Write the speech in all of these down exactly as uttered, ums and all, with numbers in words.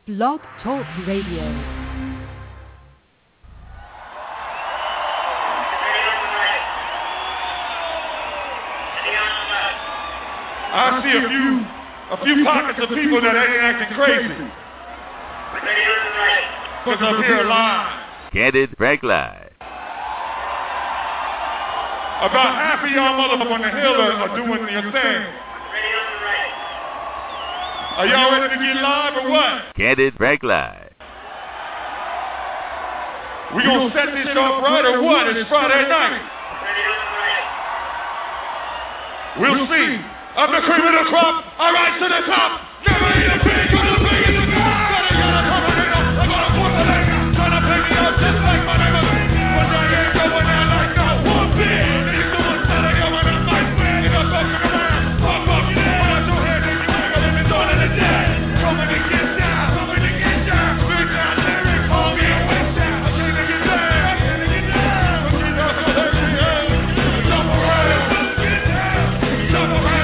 Blog Talk Radio. I see a few, a few pockets of people that ain't acting crazy. Because I'm here live. Candid Frank Live. About half of y'all motherfuckers on the hill are, are doing your thing. Are y'all ready to get live or what? Candid Frank Live. We gonna set this off right or what? It's Friday night. We'll see. I'm the cream of the crop. I rise to the top. Never eat a pig. Gonna pig in the top. Gonna get a top of it. I'm gonna put the leg. Trying to pay me out just like my name is. But I ain't going there like no one big. These doing selling you when I'm like swing. You're fucking around. Fuck up. Put out your head and you wiggle in the dawn of the day. Coming to get down. Coming to get down. Big down lyrics. Call me a witch down. I'm trying to get down. I'm trying to get down. I'm trying to get down. Jump around. Jump around.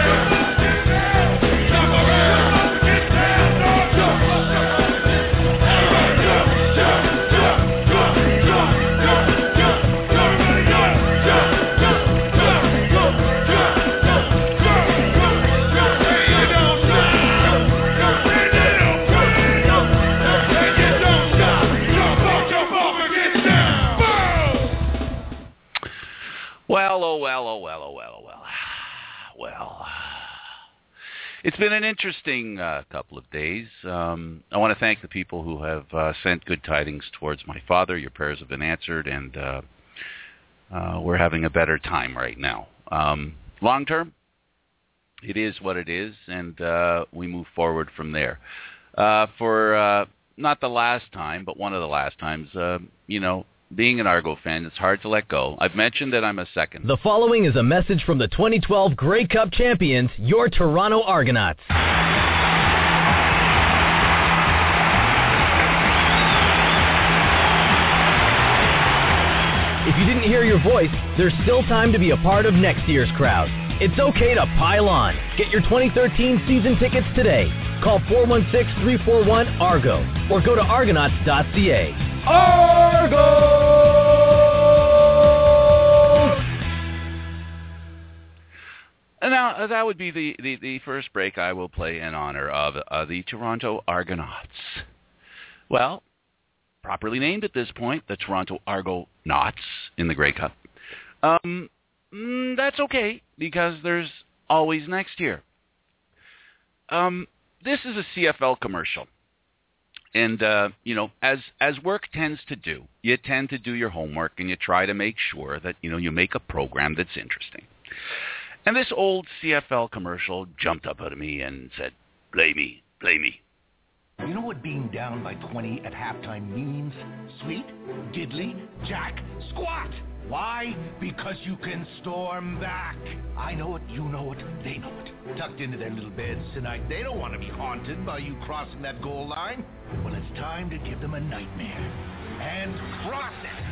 Well, oh well, oh well, oh well, oh well. Well, it's been an interesting uh, couple of days. Um, I want to thank the people who have uh, sent good tidings towards my father. Your prayers have been answered, and uh, uh, we're having a better time right now. Um, long term, it is what it is, and uh, we move forward from there. Uh, for uh, not the last time, but one of the last times, uh, you know, being an Argo fan, it's hard to let go. I've mentioned that I'm a second. The following is a message from the twenty twelve Grey Cup champions, your Toronto Argonauts. If you didn't hear your voice, there's still time to be a part of next year's crowd. It's okay to pile on. Get your twenty thirteen season tickets today. Call four one six, three four one, ARGO or go to argonauts dot c a. Argo! And now, uh, that would be the, the, the first break I will play in honor of uh, the Toronto Argonauts. Well, properly named at this point, the Toronto Argonauts in the Grey Cup. Um, mm, that's okay, because there's always next year. Um, this is a C F L commercial. And, uh, you know, as as work tends to do, you tend to do your homework and you try to make sure that, you know, you make a program that's interesting. And this old C F L commercial jumped up at me and said, play me, play me. You know what being down by twenty at halftime means? Sweet, diddly, jack, squat. Why? Because you can storm back. I know it, you know it, they know it. Tucked into their little beds tonight, they don't want to be haunted by you crossing that goal line. Well, it's time to give them a nightmare. And cross it.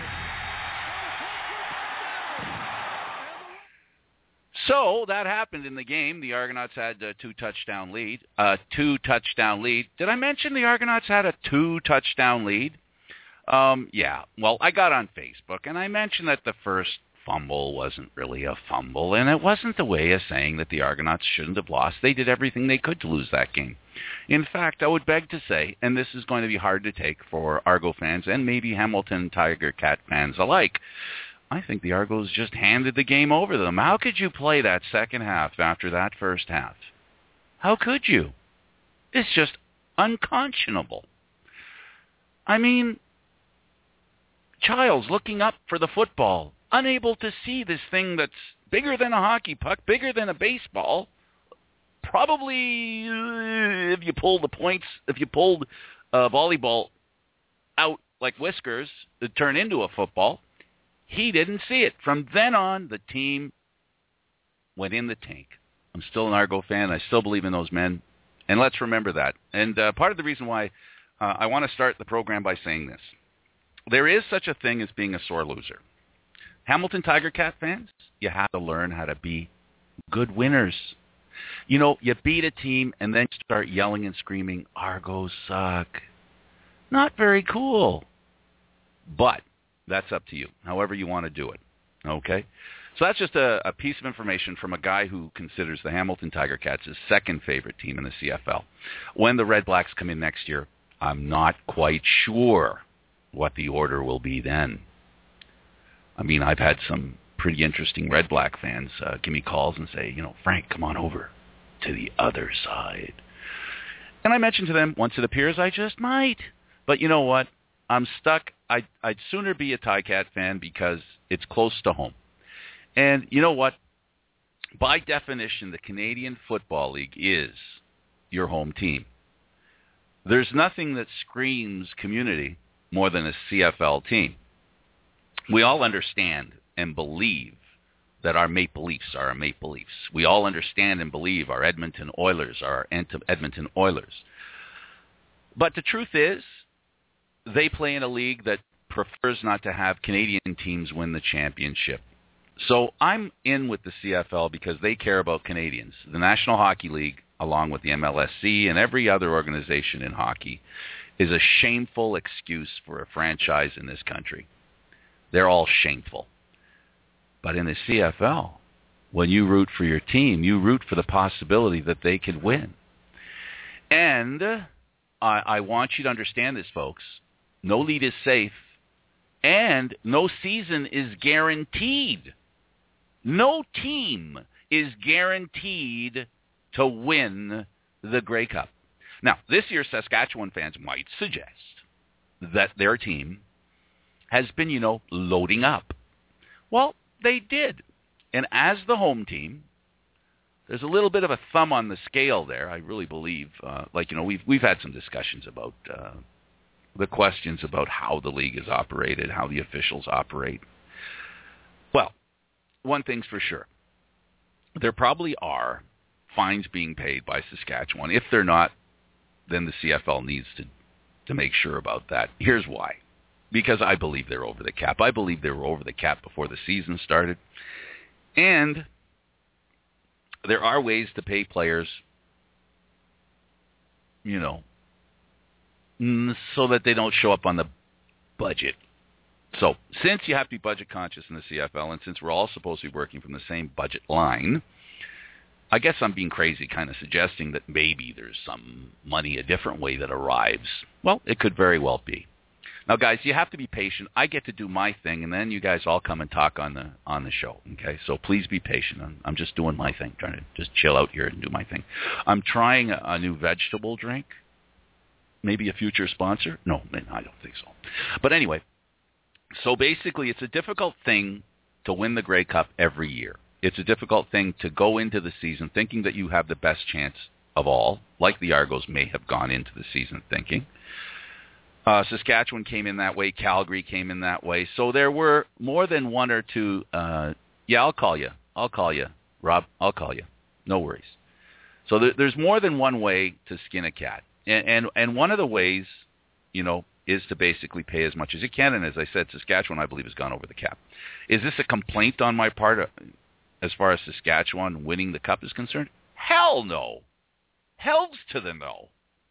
So that happened in the game. The Argonauts had a two-touchdown lead. A uh, two-touchdown lead. Did I mention the Argonauts had a two-touchdown lead? Um, yeah. Well, I got on Facebook, and I mentioned that the first fumble wasn't really a fumble, and it wasn't a way of saying that the Argonauts shouldn't have lost. They did everything they could to lose that game. In fact, I would beg to say, and this is going to be hard to take for Argo fans and maybe Hamilton Tiger Cat fans alike, I think the Argos just handed the game over to them. How could you play that second half after that first half? How could you? It's just unconscionable. I mean, Childs looking up for the football, unable to see this thing that's bigger than a hockey puck, bigger than a baseball. Probably, uh, if you pull the points, if you pulled uh, volleyball out like whiskers, it'd turn into a football. He didn't see it. From then on, the team went in the tank. I'm still an Argo fan. I still believe in those men. And let's remember that. And uh, part of the reason why uh, I want to start the program by saying this. There is such a thing as being a sore loser. Hamilton Tiger Cat fans, you have to learn how to be good winners. You know, you beat a team and then start yelling and screaming, Argos suck. Not very cool. But that's up to you, however you want to do it. Okay? So that's just a, a piece of information from a guy who considers the Hamilton Tiger Cats his second favorite team in the C F L. When the Red Blacks come in next year, I'm not quite sure what the order will be then. I mean, I've had some pretty interesting Red Black fans uh, give me calls and say, you know, Frank, come on over to the other side. And I mentioned to them, once it appears, I just might. But you know what? I'm stuck. I'd, I'd sooner be a Ticat fan because it's close to home. And you know what? By definition, the Canadian Football League is your home team. There's nothing that screams community more than a C F L team. We all understand and believe that our Maple Leafs are our Maple Leafs. We all understand and believe our Edmonton Oilers are our Edmonton Oilers. But the truth is, they play in a league that prefers not to have Canadian teams win the championship. So I'm in with the C F L because they care about Canadians. The National Hockey League, along with the M L S C and every other organization in hockey, is a shameful excuse for a franchise in this country. They're all shameful. But in the C F L, when you root for your team, you root for the possibility that they could win. And uh, I, I want you to understand this, folks. No lead is safe, and no season is guaranteed. No team is guaranteed to win the Grey Cup. Now, this year, Saskatchewan fans might suggest that their team has been, you know, loading up. Well, they did. And as the home team, there's a little bit of a thumb on the scale there, I really believe. Uh, like, you know, we've, we've had some discussions about uh, the questions about how the league is operated, how the officials operate. Well, one thing's for sure. There probably are fines being paid by Saskatchewan. If they're not, then the C F L needs to, to make sure about that. Here's why. Because I believe they're over the cap. I believe they were over the cap before the season started. And there are ways to pay players, you know, so that they don't show up on the budget. So since you have to be budget conscious in the C F L, and since we're all supposed to be working from the same budget line, I guess I'm being crazy kind of suggesting that maybe there's some money a different way that arrives. Well, it could very well be. Now, guys, you have to be patient. I get to do my thing, and then you guys all come and talk on the on the show, okay? So please be patient. I'm, I'm just doing my thing, trying to just chill out here and do my thing. I'm trying a, a new vegetable drink. Maybe a future sponsor? No, I don't think so. But anyway, so basically it's a difficult thing to win the Grey Cup every year. It's a difficult thing to go into the season thinking that you have the best chance of all, like the Argos may have gone into the season thinking. Uh, Saskatchewan came in that way. Calgary came in that way. So there were more than one or two. Uh, yeah, I'll call you. I'll call you, Rob. I'll call you. No worries. So there, there's more than one way to skin a cat. And, and and one of the ways, you know, is to basically pay as much as you can. And as I said, Saskatchewan, I believe, has gone over the cap. Is this a complaint on my part uh, as far as Saskatchewan winning the cup is concerned? Hell no. Hell's to the no.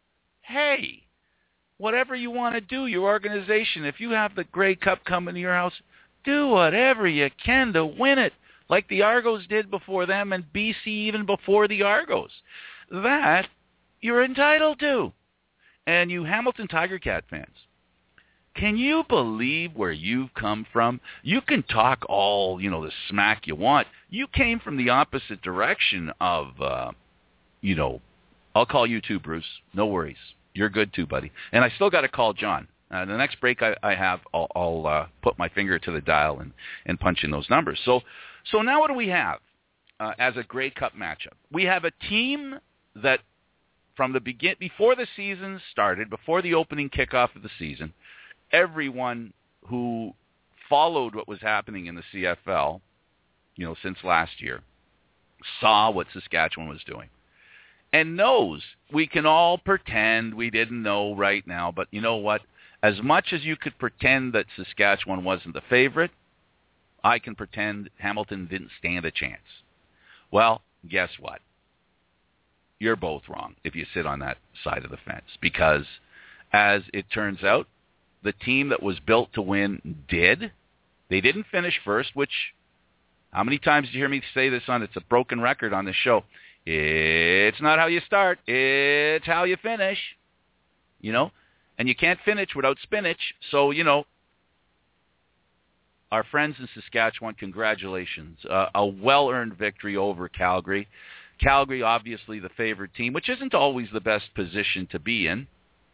Hey, whatever you want to do, your organization, if you have the Grey Cup coming to your house, do whatever you can to win it, like the Argos did before them and B C even before the Argos. That you're entitled to. And you Hamilton Tiger Cat fans, can you believe where you've come from? You can talk all, you know, the smack you want. You came from the opposite direction of, uh, you know, I'll call you too, Bruce. No worries. You're good too, buddy. And I still got to call John. Uh, the next break I, I have, I'll, I'll uh, put my finger to the dial and, and punch in those numbers. So, so now what do we have uh, as a Grey Cup matchup? We have a team that from the begin before the season started, before the opening kickoff of the season, everyone who followed what was happening in the C F L, you know, since last year, saw what Saskatchewan was doing. And knows we can all pretend we didn't know right now, but you know what? As much as you could pretend that Saskatchewan wasn't the favorite, I can pretend Hamilton didn't stand a chance. Well, guess what? you're both wrong if you sit on that side of the fence, because as it turns out, the team that was built to win did. They didn't finish first, which, how many times do you hear me say this on, it's a broken record on this show. It's not how you start, it's how you finish, you know, and you can't finish without spinach. So, you know, our friends in Saskatchewan, congratulations. Uh, a well-earned victory over Calgary. Calgary, obviously the favorite team, which isn't always the best position to be in.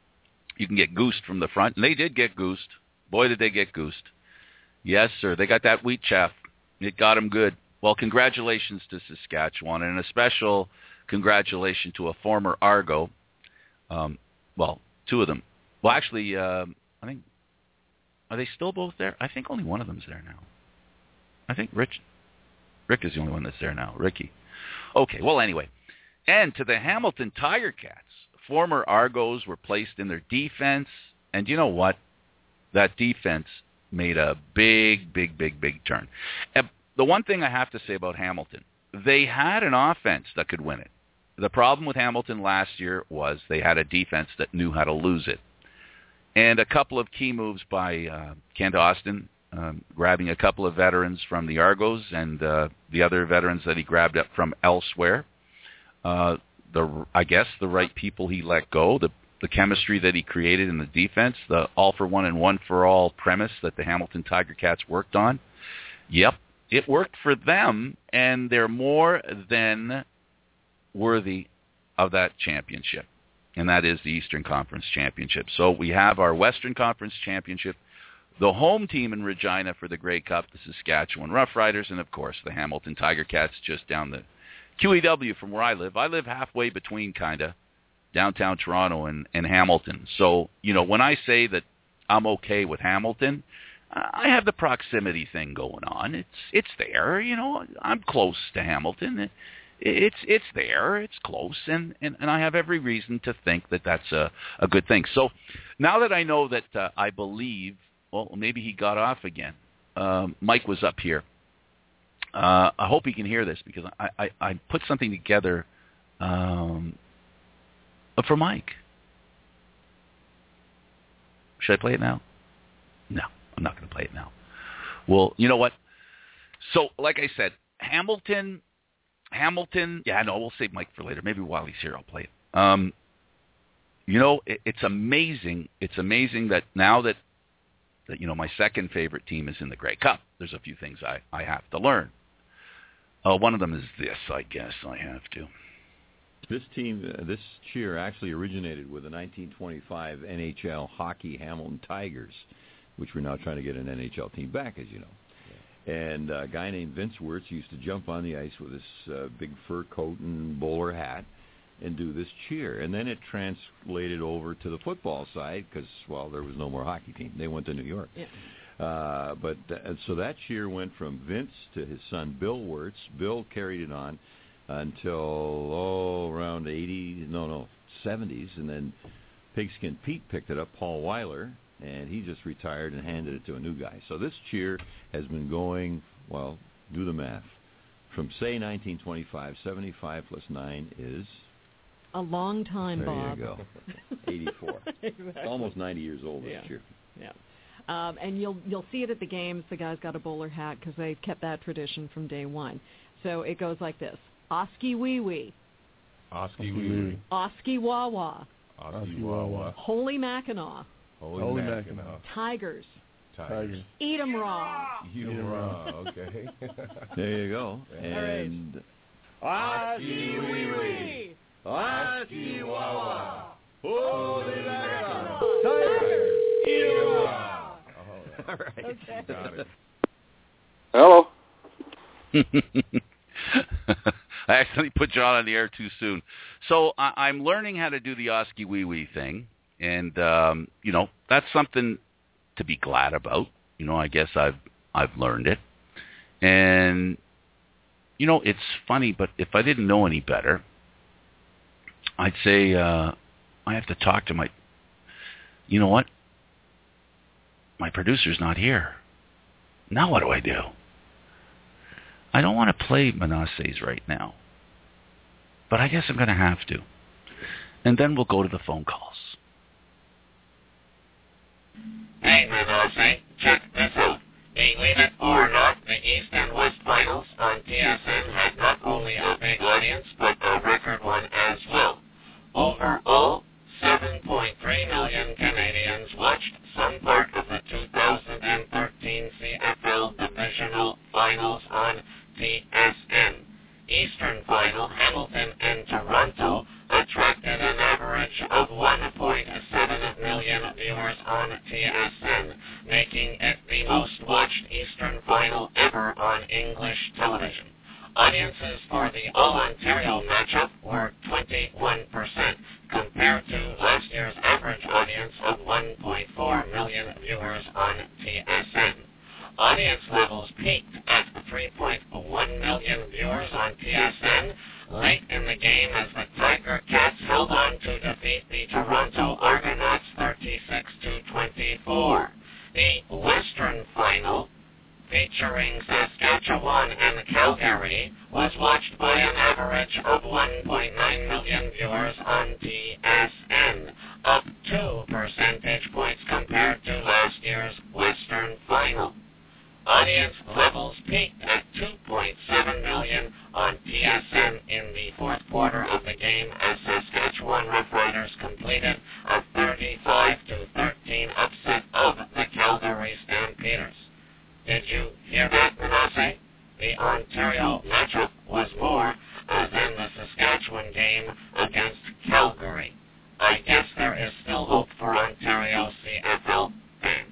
You can get goosed from the front, and they did get goosed. Boy, did they get goosed. Yes, sir. They got that wheat chaff. It got them good. Well, congratulations to Saskatchewan, and a special congratulations to a former Argo. Um, well, two of them. Well, actually, uh, I think, are they still both there? I think only one of them's there now. I think Rich, Rick is the only one that's there now, Ricky. Okay, well, anyway. And to the Hamilton Tiger Cats. Former Argos were placed in their defense, and you know what? That defense made a big, big, big, big turn. And the one thing I have to say about Hamilton, they had an offense that could win it. The problem with Hamilton last year was they had a defense that knew how to lose it. And a couple of key moves by uh, Kent Austin, um, grabbing a couple of veterans from the Argos and uh, the other veterans that he grabbed up from elsewhere. Uh, the I guess the right people he let go, the the chemistry that he created in the defense, the all for one and one for all premise that the Hamilton Tiger Cats worked on. Yep, it worked for them, and they're more than worthy of that championship, and that is the Eastern Conference Championship. So we have our Western Conference Championship, the home team in Regina for the Grey Cup, the Saskatchewan Roughriders, and of course the Hamilton Tiger Cats just down the Q E W from where I live. I live halfway between, kind of, downtown Toronto and, and Hamilton. So, you know, when I say that I'm okay with Hamilton, I have the proximity thing going on. It's it's there, you know. I'm close to Hamilton. It, it's it's there. It's close, and, and, and I have every reason to think that that's a, a good thing. So now that I know that uh, I believe, well, maybe he got off again. Um, Mike was up here. Uh, I hope he can hear this, because I, I, I put something together um, for Mike. Should I play it now? No, I'm not going to play it now. Well, you know what? So, like I said, Hamilton, Hamilton, yeah, no, we'll save Mike for later. Maybe while he's here, I'll play it. Um, you know, it, it's amazing. It's amazing that now that, that, you know, my second favorite team is in the Grey Cup, there's a few things I, I have to learn. Uh, one of them is this, I guess I have to. This team, uh, this cheer actually originated with the nineteen twenty-five N H L hockey Hamilton Tigers, which we're now trying to get an N H L team back, as you know. Yeah. And uh, a guy named Vince Wirtz used to jump on the ice with his uh, big fur coat and bowler hat and do this cheer. And then it translated over to the football side because, well, there was no more hockey team. They went to New York. Yeah. Uh, but uh, so that cheer went from Vince to his son, Bill Wirtz. Bill carried it on until, oh, around eighty, no, no, seventies. And then Pigskin Pete picked it up, Paul Weiler, and he just retired and handed it to a new guy. So this cheer has been going, well, do the math. From, say, nineteen twenty-five, seventy-five plus nine is... A long time, there Bob. There you go. eighty-four. Exactly. It's almost ninety years old this yeah. year. Yeah. Um, and you'll you'll see it at the games. The guy's got a bowler hat because they've kept that tradition from day one. So it goes like this. Oski wee wee. Oski wee wee. Oski wah wah. Oski wah wah. Holy Mackinac. Holy, Holy Mackinac. Tigers. Tigers. Eat 'em raw. Eat 'em raw. Okay. There you go. And Oski wee wee. Oski wah wah. Holy Mackinac. Tigers. Eat 'em raw. All right. Okay. Got it. Hello. I accidentally put John on the air too soon. So I, I'm learning how to do the Oski wee wee thing, and um, you know, that's something to be glad about. You know, I guess I've I've learned it, and you know, it's funny, but if I didn't know any better, I'd say uh, I have to talk to my. You know what? My producer's not here. Now what do I do? I don't want to play Manasseh's right now. but I guess I'm going to have to. And then we'll go to the phone calls. Hey, Manasseh, check this out. Believe it or not, the East and West Finals on T S N had not only a big audience, but a record one as well. Overall, seven point three million Canadians watched some part of the two thousand thirteen C F L Divisional Finals on T S N. Eastern Final, Hamilton and Toronto, attracted an average of one point seven million viewers on T S N, making it the most watched Eastern Final ever on English television. Audiences for the All-Ontario matchup were twenty-one percent, compared to last year's average audience of one point four million viewers on T S N. Audience levels peaked at three point one million viewers on T S N late in the game as the Tiger Cats held on to defeat the Toronto Argonauts thirty-six to twenty-four. The Western Final, featuring Saskatchewan and Calgary, was watched by an average of one point nine million viewers on T S N, up two percentage points compared to last year's Western Final. Audience levels peaked at two point seven million on T S N in the fourth quarter of the game as Saskatchewan Roughriders completed a thirty-five to thirteen upset of the Calgary Stampeders. Did you hear that, Manasseh? The Ontario matchup was more uh, than the Saskatchewan game against Calgary. I guess there is still hope for Ontario C F L fans.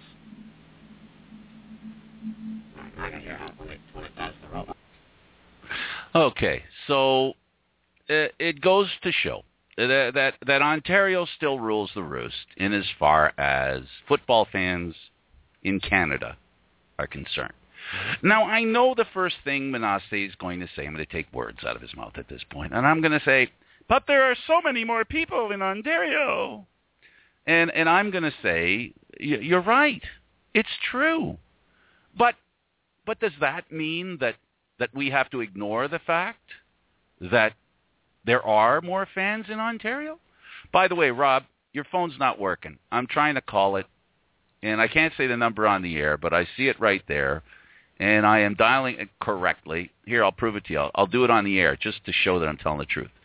I can hear when it, when it does the robot. Okay, so uh, it goes to show that, that that Ontario still rules the roost in as far as football fans in Canada are concerned. Now, I know the first thing Manasseh is going to say, I'm going to take words out of his mouth at this point, and I'm going to say, but there are so many more people in Ontario. And and I'm going to say, you're right. It's true. But but does that mean that, that we have to ignore the fact that there are more fans in Ontario? By the way, Rob, your phone's not working. I'm trying to call it, and I can't say the number on the air, but I see it right there, and I am dialing it correctly. Here, I'll prove it to you. I'll, I'll do it on the air just to show that I'm telling the truth.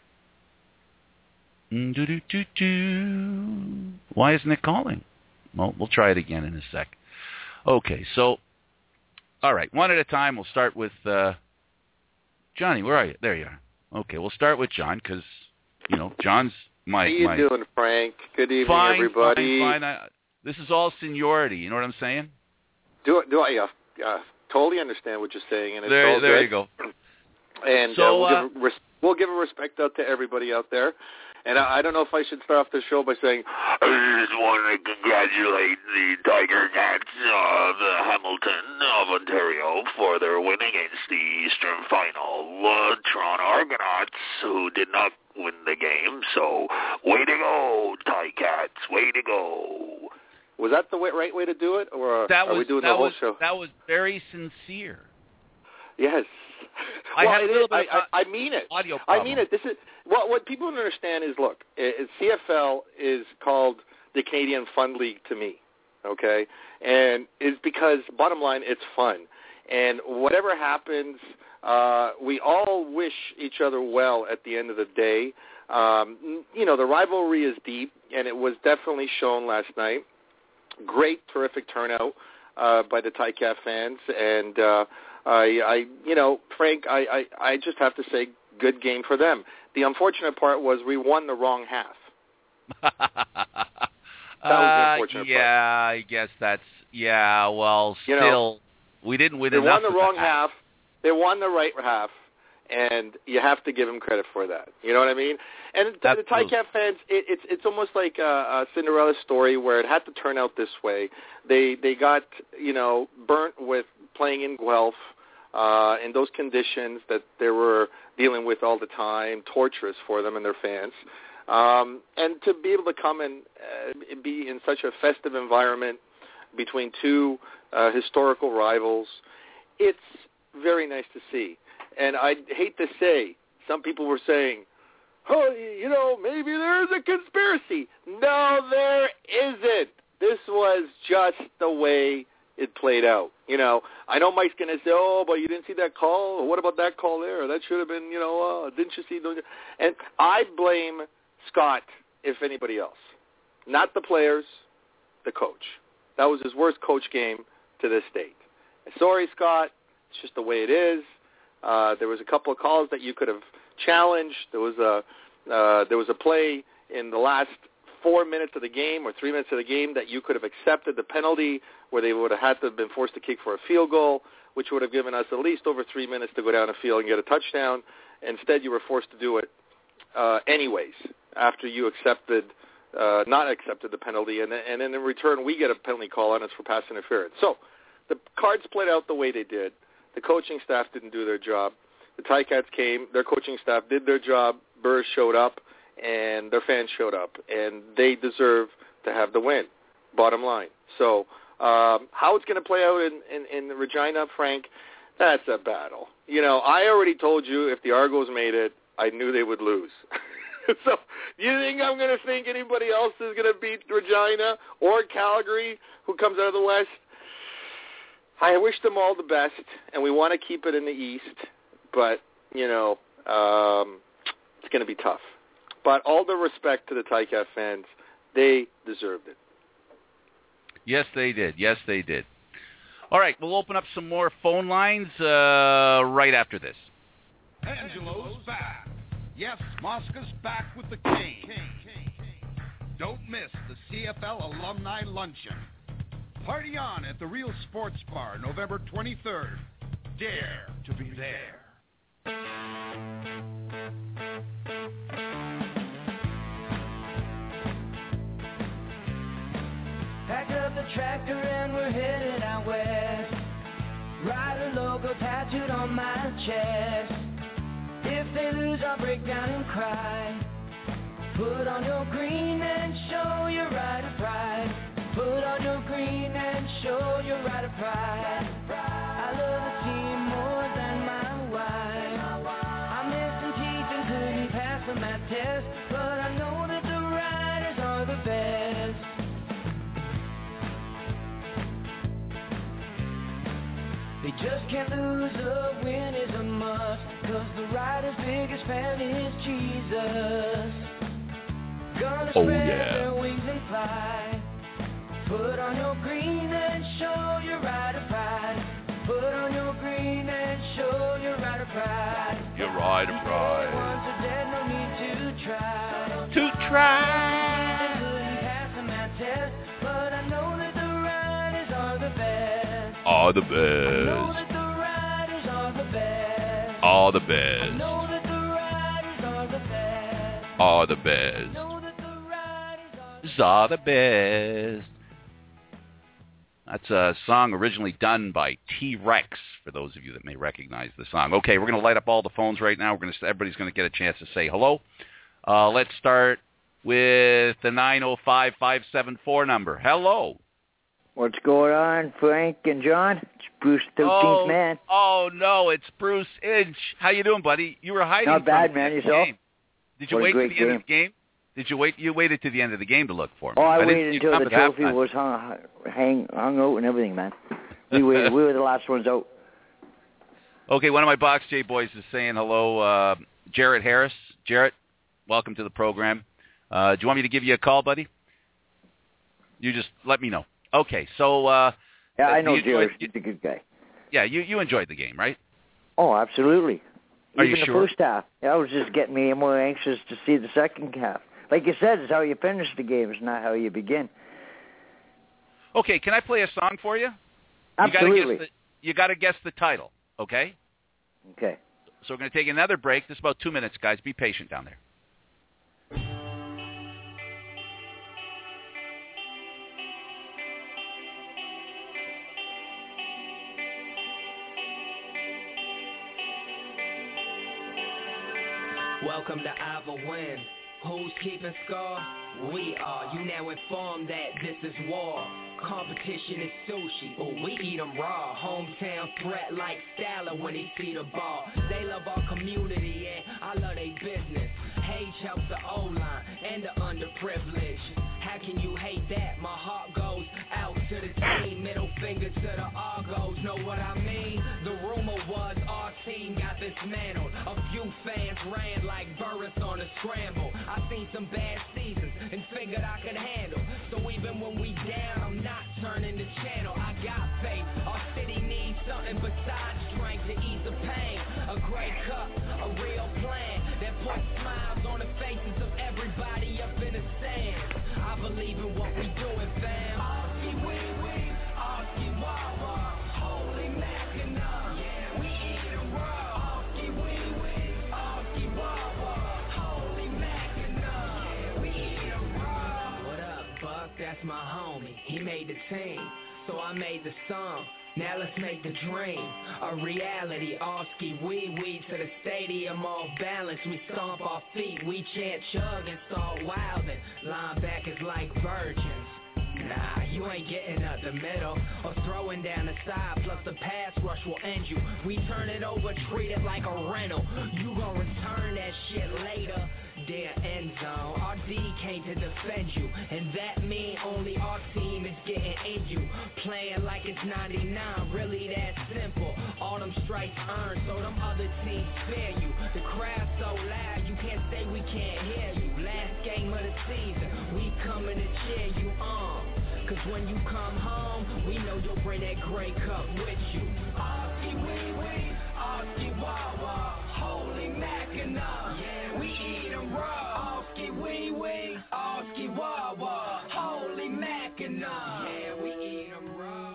Why isn't it calling? Well, we'll try it again in a sec. Okay, so, all right, one at a time. We'll start with uh, Johnny. Where are you? There you are. Okay, we'll start with John because, you know, John's my... How you my, doing, Frank? Good evening, fine, everybody. Fine, fine. I, this is all seniority. You know what I'm saying? Do, do I uh, uh, totally understand what you're saying, and it's there, all there good. you go. And so, uh, we'll, uh, give res- we'll give a respect out to everybody out there. And I, I don't know if I should start off the show by saying, I just want to congratulate the Tiger Cats of uh, Hamilton of Ontario for their win against the Eastern Final. Uh, Toronto Argonauts, who did not win the game, so way to go, Ticats, way to go. Was that the way, right way to do it, or that are was, we doing that the whole was, show? That was very sincere. Yes. I well, had a it little is, bit I, of I, I mean it. Audio I problem. mean it. This is what what people don't understand is look, it, C F L is called the Canadian Fun League to me, okay, and it's because bottom line it's fun, and whatever happens, uh, we all wish each other well at the end of the day. Um, you know, the rivalry is deep, and it was definitely shown last night. Great, terrific turnout uh, by the Ticat fans, and. Uh, I, I, you know, Frank, I, I, I just have to say, good game for them. The unfortunate part was we won the wrong half. That was the unfortunate uh, yeah, part. I guess that's, yeah, well, you still, know, we didn't win they enough won the of wrong that. half. They won the right half, and you have to give them credit for that. You know what I mean? And That's the Ticat fans, it, it's it's almost like a, a Cinderella story where it had to turn out this way. They they got, you know, burnt with playing in Guelph uh, in those conditions that they were dealing with all the time, torturous for them and their fans. Um, and to be able to come and uh, be in such a festive environment between two uh, historical rivals, it's very nice to see. And I hate to say, some people were saying, oh, you know, maybe there's a conspiracy. No, there isn't. This was just the way it played out. You know, I know Mike's going to say, oh, but you didn't see that call? Or what about that call there? That should have been, you know, uh, didn't you see those? And I blame Scott, if anybody else. Not the players, the coach. That was his worst coach game to this date. Sorry, Scott. It's just the way it is. Uh, there was a couple of calls that you could have challenged. There was a uh, there was a play in the last four minutes of the game or three minutes of the game that you could have accepted the penalty where they would have had to have been forced to kick for a field goal, which would have given us at least over three minutes to go down the field and get a touchdown. Instead, you were forced to do it uh, anyways after you accepted, uh, not accepted the penalty, and, and then in return we get a penalty call on us for pass interference. So the Cards played out the way they did. The coaching staff didn't do their job. The Ticats came. Their coaching staff did their job. Burrs showed up, and their fans showed up, and they deserve to have the win, bottom line. So um, how it's going to play out in, in, in Regina, Frank, that's a battle. You know, I already told you if the Argos made it, I knew they would lose. So you think I'm going to think anybody else is going to beat Regina or Calgary, who comes out of the West? I wish them all the best, and we want to keep it in the East, but, you know, um, it's going to be tough. But all the respect to the Ticat fans, they deserved it. Yes, they did. Yes, they did. All right, we'll open up some more phone lines uh, right after this. Angelo's back. Yes, Mosca's back with the cane. Don't miss the C F L Alumni Luncheon. Party on at the Real Sports Bar, November twenty-third. Dare to be there. Pack up the tractor and we're headed out west. Rider logo tattooed on my chest. If they lose, I'll break down and cry. Put on your green and show your rider pride. Put on your green and show your rider pride. I love the team more than my wife. I missed and teaching, couldn't pass the math test, but I know that the riders are the best. They just can't lose, a win is a must, cause the rider's biggest fan is Jesus. Gonna oh, spread yeah. their wings and fly. Put on your green and show your rider pride. Put on your green and show your rider pride. Your rider pride. Once are dead, no need to try. To try. I couldn't pass the math test, but I know that the riders are the best. Are the I know best. that the riders are the best. Are the I best. know that the riders are the best. Are the I best. know that the riders are the best. Are the best. That's a song originally done by T-Rex, for those of you that may recognize the song. Okay, we're going to light up all the phones right now. We're going to everybody's going to get a chance to say hello. Uh, let's start with the nine oh five, five seven four number. Hello. What's going on, Frank and John? It's Bruce, thirteenth oh, man. Oh, no, it's Bruce Inch. How you doing, buddy? You were hiding Not bad, from man. the Yourself? game. Did you What a wait to great the end game. of the game? Did you wait? You waited to the end of the game to look for me. Oh, I, I didn't waited see you until come the at trophy halftime. was hung, hang, hung out and everything, man. We waited. We were the last ones out. Okay, one of my Box J boys is saying hello. Uh, Jarrett Harris. Jarrett, welcome to the program. Uh, do you want me to give you a call, buddy? You just let me know. Okay, so... Uh, Yeah, I do know you Jared. enjoy- He's a good guy. Yeah, you, you enjoyed the game, right? Oh, absolutely. Are Even you the sure? first half. I was just getting me more anxious to see the second half. Like you said, it's how you finish the game. It's not how you begin. Okay, can I play a song for you? Absolutely. You gotta guess the, you gotta guess the title, okay? Okay. So we're going to take another break. This is about two minutes, guys. Be patient down there. Welcome to Ava Wynn. Who's keeping score? We are. You now informed that this is war. Competition is sushi, but we eat them raw. Hometown threat like Stalla when he see the ball. They love our community, and I love they business. Hage helps the O-line and the underprivileged. How can you hate that? My heart goes out to the team. Middle finger to the Argos, know what I mean? The rumor was our team got dismantled. A few fans ran like Burris on a scramble. I seen some bad seasons and figured I could handle. So even when we down, I'm not turning the channel. I got faith. Our city needs something besides strength to ease the pain. A great cup, a real plan that puts smiles on the faces of everybody up in the stands. I believe in what we doing, fam. Oski wee wee, Oski Wawa, holy Mackinac, yeah, we eat 'em raw. Oski wee wee, Oski Wawa, holy Mackinac, yeah, we eat 'em raw. What up, Buck? That's my homie. He made the team, so I made the song. Now let's make the dream a reality. Oski wee wee to the stadium off balance. We stomp our feet, we chant chug and start wildin'. Linebackers like virgins. Nah, you ain't getting up the middle or throwing down the side. Plus the pass rush will end you. We turn it over, treat it like a rental. You gon' return that shit later. Their end zone. Our D came to defend you, and that mean only our team is getting in you. Playing like it's ninety-nine, really that simple. All them strikes earned, so them other teams fear you. The crowd's so loud, you can't say we can't hear you. Last game of the season, we coming to cheer you on. Cause when you come home, we know you'll bring that great cup with you. Oski wee wee, Oski Wawa, holy Mackinac, yeah, we eat 'em raw. Oski wee wee, Oski Wawa, holy Mackinac, yeah, we eat 'em raw.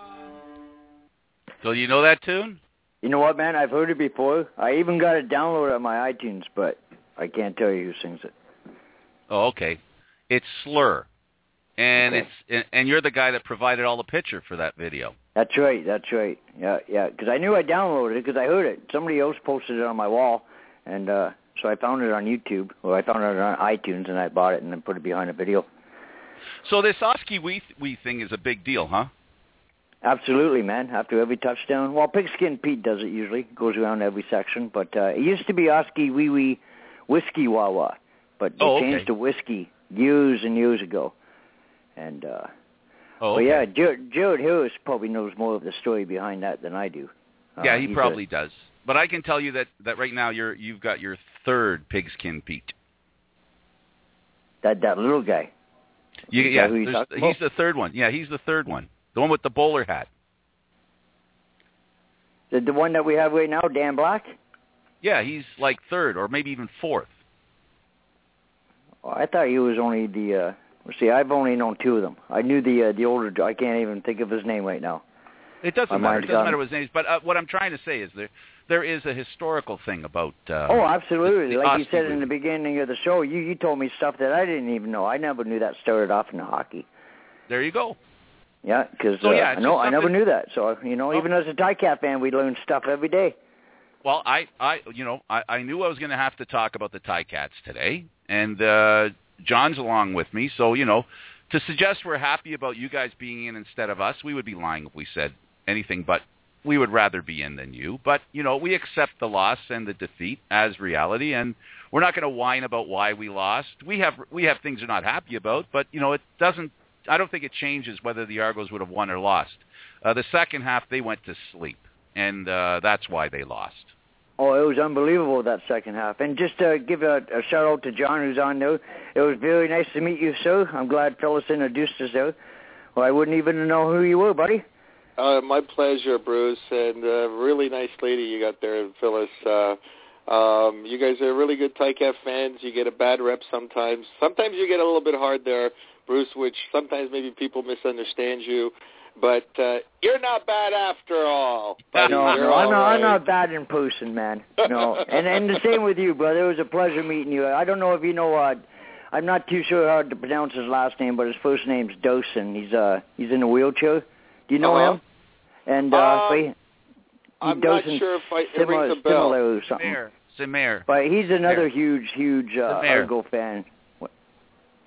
So you know that tune? You know what, man? I've heard it before. I even got it downloaded on my iTunes, but I can't tell you who sings it. Oh, okay. It's Slur. And Okay. it's and you're the guy that provided all the picture for that video. That's right. That's right. Yeah, yeah. Because I knew I downloaded it because I heard it. Somebody else posted it on my wall, and uh, so I found it on YouTube, or I found it on iTunes, and I bought it and then put it behind a video. So this Oski wee wee thing is a big deal, huh? Absolutely, man. After every touchdown. Well, Pigskin Pete does it usually. Goes around every section. But uh, it used to be Oski Wee Wee Whiskey Wawa. But they oh, okay. changed to whiskey years and years ago. And, uh, oh, but okay. yeah, Jared, Jared Harris probably knows more of the story behind that than I do. Uh, yeah, he probably a, does. But I can tell you that, that right now you're, you've got your third Pigskin Pete. That that little guy. You, Is yeah, that who he's about? the third one. Yeah, he's the third one. The one with the bowler hat. The, the one that we have right now, Dan Black? Yeah, he's like third or maybe even fourth. Oh, I thought he was only the... Uh, see, I've only known two of them. I knew the uh, the older... I can't even think of his name right now. It doesn't My matter. It mind's doesn't gone. matter what his name is. But uh, what I'm trying to say is there there is a historical thing about... Uh, oh, absolutely. the, the like you Oski said wee. in the beginning of the show, you, you told me stuff that I didn't even know. I never knew that started off in hockey. There you go. Yeah, because So, uh, yeah, I it's know just I never something- knew that. So, you know, Oh. even as a Ticats fan, we learn stuff every day. Well, I, I, you know, I, I knew I was going to have to talk about the Ticats today, and uh, John's along with me. So, you know, to suggest we're happy about you guys being in instead of us, we would be lying if we said anything but we would rather be in than you. But, you know, we accept the loss and the defeat as reality, and we're not going to whine about why we lost. We have we have things we're not happy about, but, you know, it doesn't, I don't think it changes whether the Argos would have won or lost. Uh, the second half, they went to sleep, and uh, that's why they lost. Oh, it was unbelievable, that second half. And just to give a, a shout-out to John, who's on there, it was very nice to meet you, sir. I'm glad Phyllis introduced us there. Well, I wouldn't even know who you were, buddy. Uh, my pleasure, Bruce, and a really nice lady you got there, Phyllis. Uh, um, you guys are really good Ticat fans. You get a bad rep sometimes. Sometimes you get a little bit hard there, Bruce, which sometimes maybe people misunderstand you. But uh, you're not bad after all. Buddy. No, You're no, I'm all not, I'm right. not bad in person, man. No, and and the same with you, brother. It was a pleasure meeting you. I don't know if you know. Uh, I'm not too sure how to pronounce his last name, but his first name's Dawson. He's uh he's in a wheelchair. Do you know Uh-huh. him? And uh, Uh, he, I'm Dawson's not sure if I, it similar, rings a bell. similar or something. Samir. Samir. But he's another Samir. huge, huge uh, Samir. Argo fan.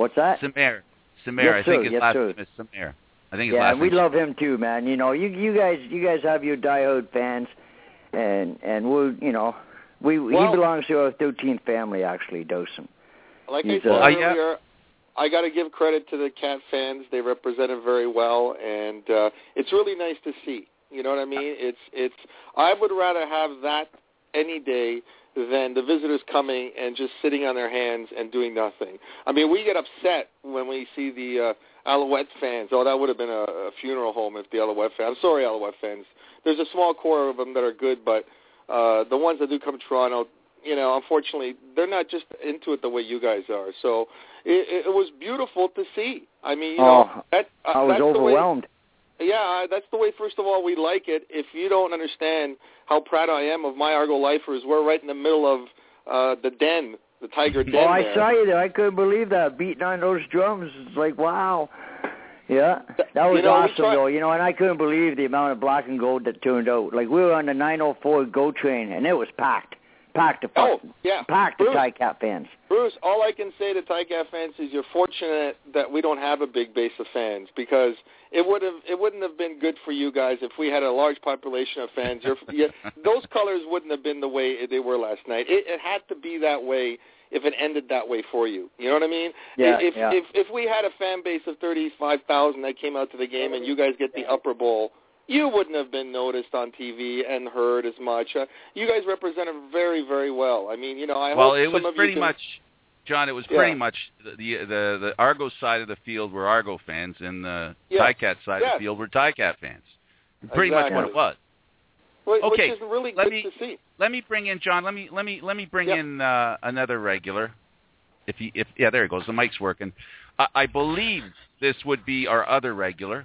What's that? Samir. Samir. Yes, I think sir. his Yes, last sir. name is Samir. I think his Yeah, last and we name. love him too, man. You know, you you guys you guys have your diehard fans, and and we're you know we Well, he belongs to our thirteenth family actually, Dawson. Like He's, I said uh, earlier, I got to give credit to the Cat fans. They represent it very well, and uh, it's really nice to see. You know what I mean? It's it's. I would rather have that any day than the visitors coming and just sitting on their hands and doing nothing. I mean, we get upset when we see the uh, Alouette fans. Oh, that would have been a, a funeral home if the Alouette fans. I'm sorry, Alouette fans. There's a small core of them that are good, but uh, the ones that do come to Toronto, you know, unfortunately, they're not just into it the way you guys are. So it, it was beautiful to see. I mean, you oh, know, that, uh, I was that's overwhelmed. The way, yeah, that's the way, first of all, we like it. If you don't understand how proud I am of my Argo lifers, we're right in the middle of uh, the den, the Tiger Den. Oh, I there. saw you there. I couldn't believe that, beating on those drums. It's like, wow. Yeah, that was you know, awesome, try- though. You know, and I couldn't believe the amount of black and gold that turned out. Like, we were on the nine oh four GO train, and it was packed. Packed to Oh, fuck. yeah. Packed to Bruce, Ticat fans. Bruce, all I can say to Ticat fans is you're fortunate that we don't have a big base of fans, because it would have it wouldn't have been good for you guys if we had a large population of fans. You're, you, those colors wouldn't have been the way they were last night. It, it had to be that way if it ended that way for you. You know what I mean? Yeah, if, yeah. if if we had a fan base of thirty-five thousand that came out to the game and you guys get the upper bowl, you wouldn't have been noticed on T V and heard as much. Uh, you guys represented very, very well. I mean, you know, I well, hope it some was of pretty you can, much, John. It was Yeah. pretty much the, the the the Argo side of the field were Argo fans, and the Yes. Ticat side Yes. of the field were Ticat fans. Pretty much what Exactly. it was. Which, Okay, which is really let good me- to see. Let me bring in John. Let me let me let me bring Yep. in uh, another regular. If he if yeah, there it goes. The mic's working. I, I believe this would be our other regular.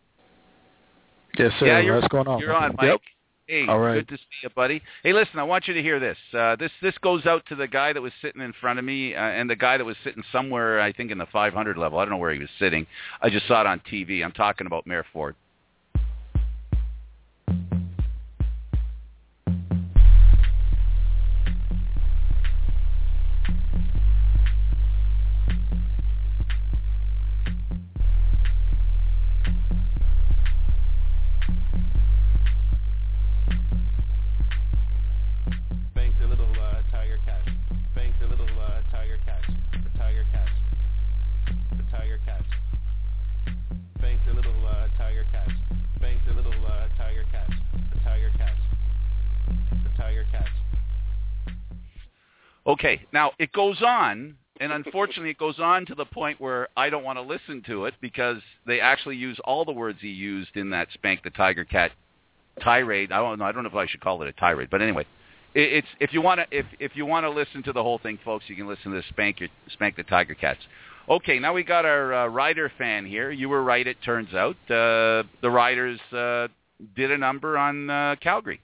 Yes, sir. Yeah, you're, What's going on? You're on, Mike. Yep. Hey, All right. good to see you, buddy. Hey, listen, I want you to hear this. Uh, this this goes out to the guy that was sitting in front of me uh, and the guy that was sitting somewhere, I think, in the five hundred level. I don't know where he was sitting. I just saw it on T V. I'm talking about Mayor Ford. Banks a little uh, tiger catch. Banks a little uh, tiger catch. The tiger catch. The tiger catch. Banks a little uh, tiger catch. Banks a little uh, tiger catch. The tiger catch. The tiger catch. Okay, now it goes on, and unfortunately it goes on to the point where I don't want to listen to it because they actually use all the words he used in that Spank the Tiger Cat tirade. I don't know. I don't know if I should call it a tirade, but anyway, it, it's if you want to if if you want to listen to the whole thing, folks, you can listen to Spank your Spank the Tiger Cats. Okay, now we got our uh, Rider fan here. You were right. It turns out uh, the Riders uh, did a number on uh, Calgary.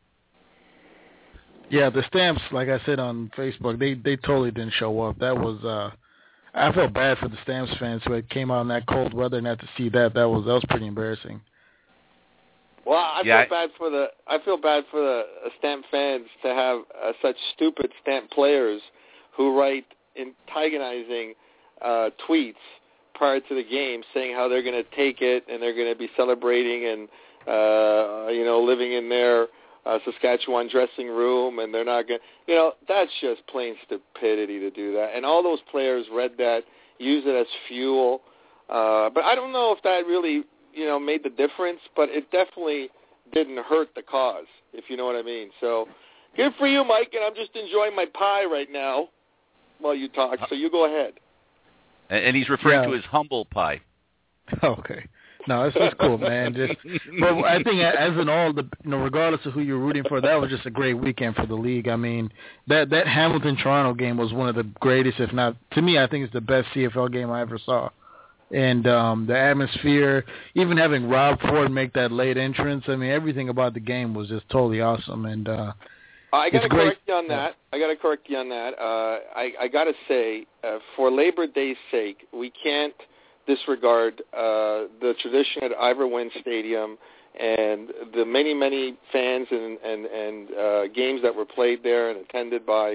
Yeah, the Stamps, like I said on Facebook, they they totally didn't show up. That was uh I felt bad for the Stamps fans who had came out in that cold weather and had to see that. That was that was pretty embarrassing. Well, I Yeah, feel bad for the I feel bad for the uh, Stamp fans to have uh, such stupid Stamp players who write antagonizing uh, tweets prior to the game, saying how they're going to take it and they're going to be celebrating and uh, you know living in their uh, Saskatchewan dressing room, and they're not going. You know, that's just plain stupidity to do that. And all those players read that, used it as fuel. Uh, but I don't know if that really, you know, made the difference. But it definitely didn't hurt the cause, if you know what I mean. So, good for you, Mike. And I'm just enjoying my pie right now while you talk. So you go ahead. And, and he's referring Yeah. to his humble pie. Okay. No, it's just cool, man. Just, but I think as in all, the you know, regardless of who you're rooting for, that was just a great weekend for the league. I mean, that that Hamilton Toronto game was one of the greatest, if not to me, I think it's the best C F L game I ever saw. And um, the atmosphere, even having Rob Ford make that late entrance, I mean, everything about the game was just totally awesome. And uh, I got to it's great. correct you on that. I got to correct you on that. Uh, I, I got to say, uh, for Labor Day's sake, we can't disregard uh, the tradition at Ivor Wynn Stadium and the many, many fans and and, and uh, games that were played there and attended by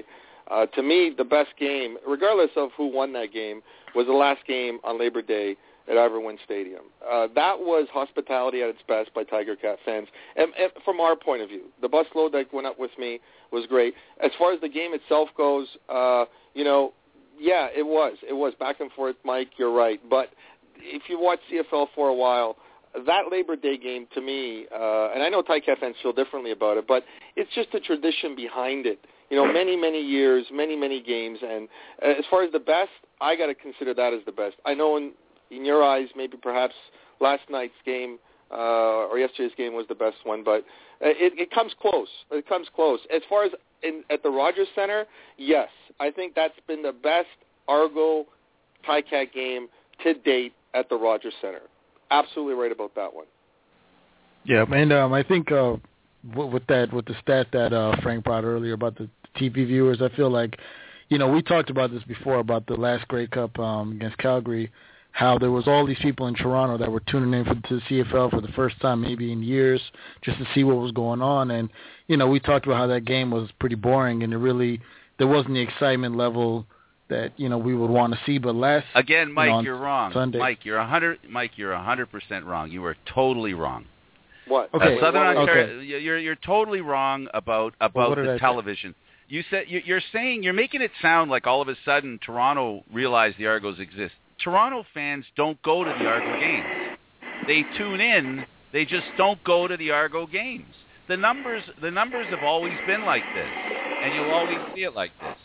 Uh, to me, the best game, regardless of who won that game, was the last game on Labor Day at Ivor Wynne Stadium. Uh, that was hospitality at its best by Tiger Cat fans. And, and from our point of view, the busload that went up with me was great. As far as the game itself goes, uh, you know, yeah, it was. It was back and forth, Mike, you're right. But if you watch C F L for a while, that Labor Day game to me, uh, and I know Tiger Cat fans feel differently about it, but it's just a tradition behind it. You know, many, many years, many, many games. And uh, as far as the best, I got to consider that as the best. I know in in your eyes, maybe perhaps last night's game uh, or yesterday's game was the best one, but it, it comes close. It comes close. As far as in, at the Rogers Center, yes, I think that's been the best Argo Ticat game to date at the Rogers Center. Absolutely right about that one. Yeah, and um, I think uh, with that, with the stat that uh, Frank brought earlier about the T V viewers, I feel like, you know, we talked about this before about the last Grey Cup um, against Calgary, how there was all these people in Toronto that were tuning in for, to the C F L for the first time maybe in years just to see what was going on. And, you know, we talked about how that game was pretty boring and it really, there wasn't the excitement level that, you know, we would want to see. But last Again, Mike, you know, you're wrong. Sunday, Mike, you're one hundred Mike, you're one hundred percent wrong. You are totally wrong. What? Okay. Uh, Southern what, Ontario, okay. you're you're totally wrong about about well, the television. Say? You said you're saying you're making it sound like all of a sudden Toronto realized the Argos exist. Toronto fans don't go to the Argo games. They tune in. They just don't go to the Argo games. The numbers, the numbers have always been like this, and you'll always see it like this.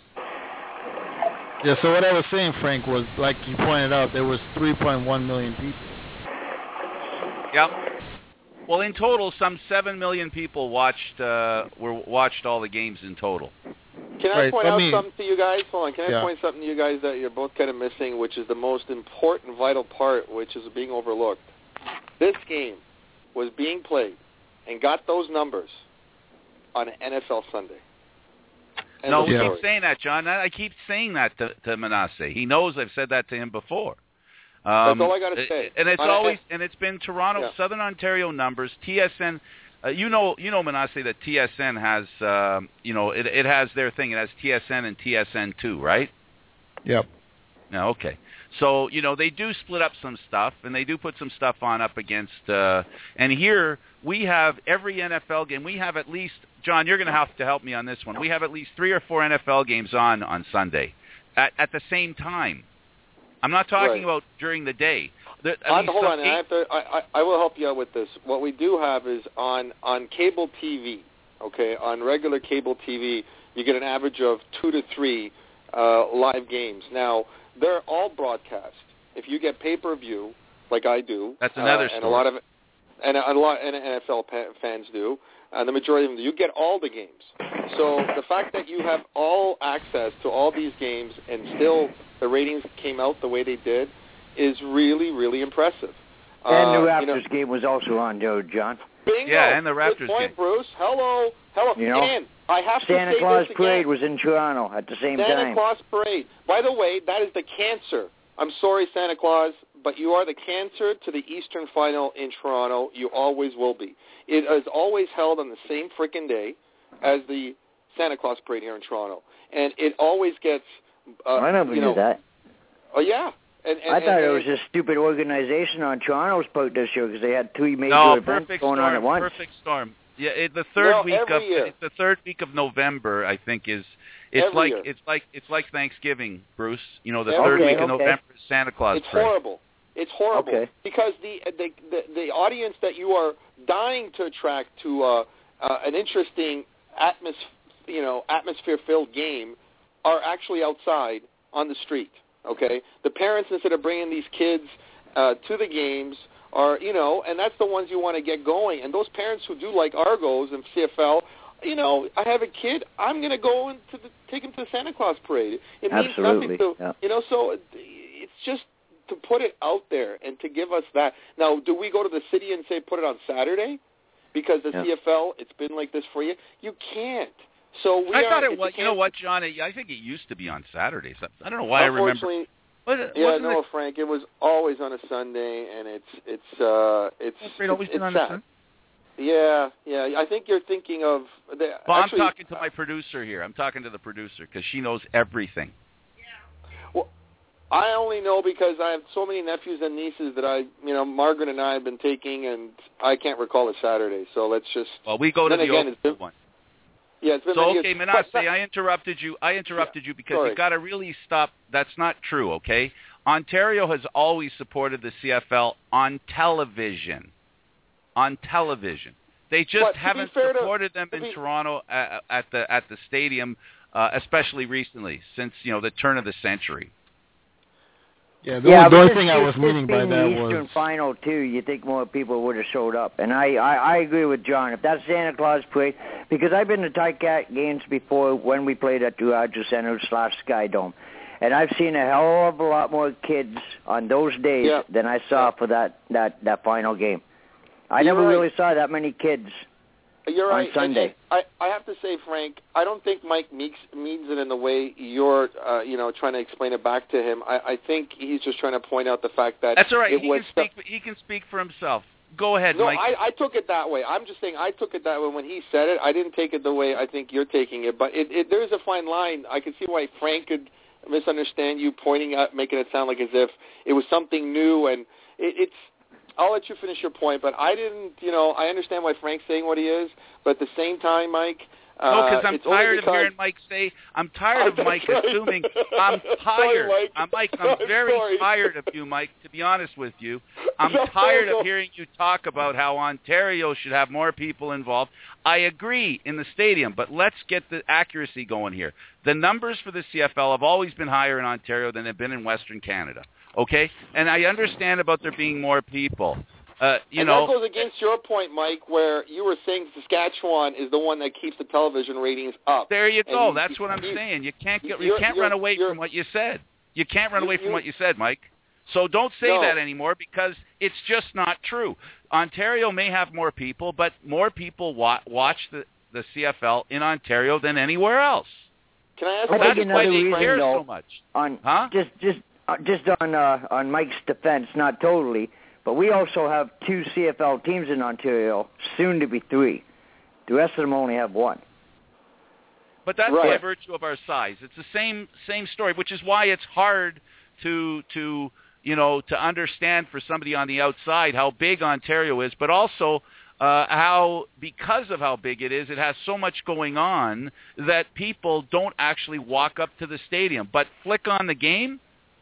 Yeah. So what I was saying, Frank, was like you pointed out, there was three point one million people. Yep. Well, in total, some seven million people watched uh, were watched all the games in total. Can I right, point out me, something to you guys? Hold on. Can yeah. I point something to you guys that you're both kind of missing, which is the most important, vital part, which is being overlooked? This game was being played and got those numbers on an N F L Sunday. End no, we story. keep saying that, John. I keep saying that to, to Manasseh. He knows I've said that to him before. Um, That's all I got to say. And it's on always a, and it's been Toronto, yeah. Southern Ontario numbers, T S N. Uh, you know, you know, Manasseh, that T S N has, um, you know, it, it has their thing. It has T S N and T S N two, right? Yep. No, okay. So, you know, they do split up some stuff, and they do put some stuff on up against, uh, and here we have every N F L game. We have at least, John, you're going to have to help me on this one. We have at least three or four N F L games on on Sunday at, at the same time. I'm not talking right. about during the day. The, I on, mean, hold on, eight, I, have to, I, I, I will help you out with this. What we do have is on, on cable T V, okay, on regular cable T V, you get an average of two to three uh, live games. Now, they're all broadcast. If you get pay-per-view, like I do, that's another uh, story. And a lot of and a lot and N F L pa- fans do, and the majority of them do, you get all the games. So the fact that you have all access to all these games and still the ratings came out the way they did is really, really impressive. And uh, the Raptors you know, game was also on, Joe, John. Bingo. Yeah, and the Raptors Good point, game. Bruce. Hello. Hello. You know, and I have Santa to say Claus this Parade again. was in Toronto at the same Santa time. Claus Parade. By the way, that is the cancer. I'm sorry, Santa Claus, but you are the cancer to the Eastern Final in Toronto. You always will be. It is always held on the same frickin' day as the Santa Claus Parade here in Toronto. And it always gets, uh, I never you knew know, that. Oh, yeah. And, and, I thought and, it was a stupid organization on Toronto's part this year because they had three major no, events perfect going storm, on at once. Perfect storm. Yeah, it, the third No, week every of year. it's the third week of November, I think, is it's Every like year. it's like it's like Thanksgiving, Bruce. You know, the Every third year. week of Okay. November is Santa Claus It's Parade. horrible. It's horrible Okay. because the, the the the audience that you are dying to attract to uh, uh, an interesting atmos you know atmosphere-filled game are actually outside on the street. Okay, the parents, instead of bringing these kids uh, to the games, are you know, and that's the ones you want to get going. And those parents who do like Argos and C F L, you know, I have a kid, I'm going to go and to the, take him to the Santa Claus Parade. It means Absolutely. nothing to Yeah. you know. So it's just to put it out there and to give us that. Now, do we go to the city and say put it on Saturday because the Yeah. C F L it's been like this for you? You can't. So we I are, thought it it's was. a You know can- what, John? I think it used to be on Saturdays. I don't know why I remember. Unfortunately, Was, yeah, wasn't no, it, Frank. It was always on a Sunday, and it's it's uh it's It's always it's, been on it's a sad. Sunday? Yeah, yeah. I think you're thinking of. The, well, actually, I'm talking to my producer here. I'm talking to the producer because she knows everything. Well, I only know because I have so many nephews and nieces that I, you know, Margaret and I have been taking, and I can't recall a Saturday. So let's just. Well, we go to the again, old been, one. Yeah, it's been so many okay, years. Manasseh, But, I interrupted you. I interrupted yeah, you because sorry. you got to really stop. That's not true. Okay, Ontario has always supported the C F L on television. On television, they just but haven't supported to, them to in be, Toronto at, at the at the stadium, uh, especially recently, since you know the turn of the century. Yeah, the yeah, only, the only this, thing I was this meaning by being that the was Eastern Final too. You think more people would have showed up, and I, I, I agree with John. If that's Santa Claus Parade, because I've been to Ticat games before when we played at Duaja Center slash Sky Dome, and I've seen a hell of a lot more kids on those days yeah. than I saw yeah. for that, that, that final game. I You're never right. really saw that many kids You're on right. Sunday. And, and I, I have to say, Frank, I don't think Mike means, means it in the way you're, uh, you know, trying to explain it back to him. I, I think he's just trying to point out the fact that that's all right. It he was can speak. He can speak for himself. Go ahead, no, Mike. I, I took it that way. I'm just saying I took it that way when he said it. I didn't take it the way I think you're taking it. But it, it, there is a fine line. I can see why Frank could misunderstand you, pointing out, making it sound like as if it was something new. And it, it's. I'll let you finish your point, but I didn't, you know, I understand why Frank's saying what he is, but at the same time, Mike, uh, no, because I'm it's tired because, of hearing Mike say, I'm tired of Mike right. assuming, I'm tired. Sorry, Mike. I'm Mike, I'm I'm very sorry. tired of you, Mike, to be honest with you. I'm No, tired no. of hearing you talk about how Ontario should have more people involved. I agree in the stadium, but let's get the accuracy going here. The numbers for the C F L have always been higher in Ontario than they've been in Western Canada, okay? And I understand about there being more people. Uh, you and know, that goes against your point, Mike, where you were saying Saskatchewan is the one that keeps the television ratings up. There you go. You, That's what I'm you, saying. You can't get, you you're, can't you're, run away you're, from what you said. You can't run you, away from you, what you said, Mike. So don't say no. that anymore because it's just not true. Ontario may have more people, but more people wa- watch the, the C F L in Ontario than anywhere else. Can I ask I you That's think why another they reason, care though, so much. On huh? just just uh, just on uh, on Mike's defense, not totally, but we also have two C F L teams in Ontario, soon to be three. The rest of them only have one. But that's right. by virtue of our size. It's the same same story, which is why it's hard to to you know to understand for somebody on the outside how big Ontario is, but also uh, how because of how big it is, it has so much going on that people don't actually walk up to the stadium, but flick on the game.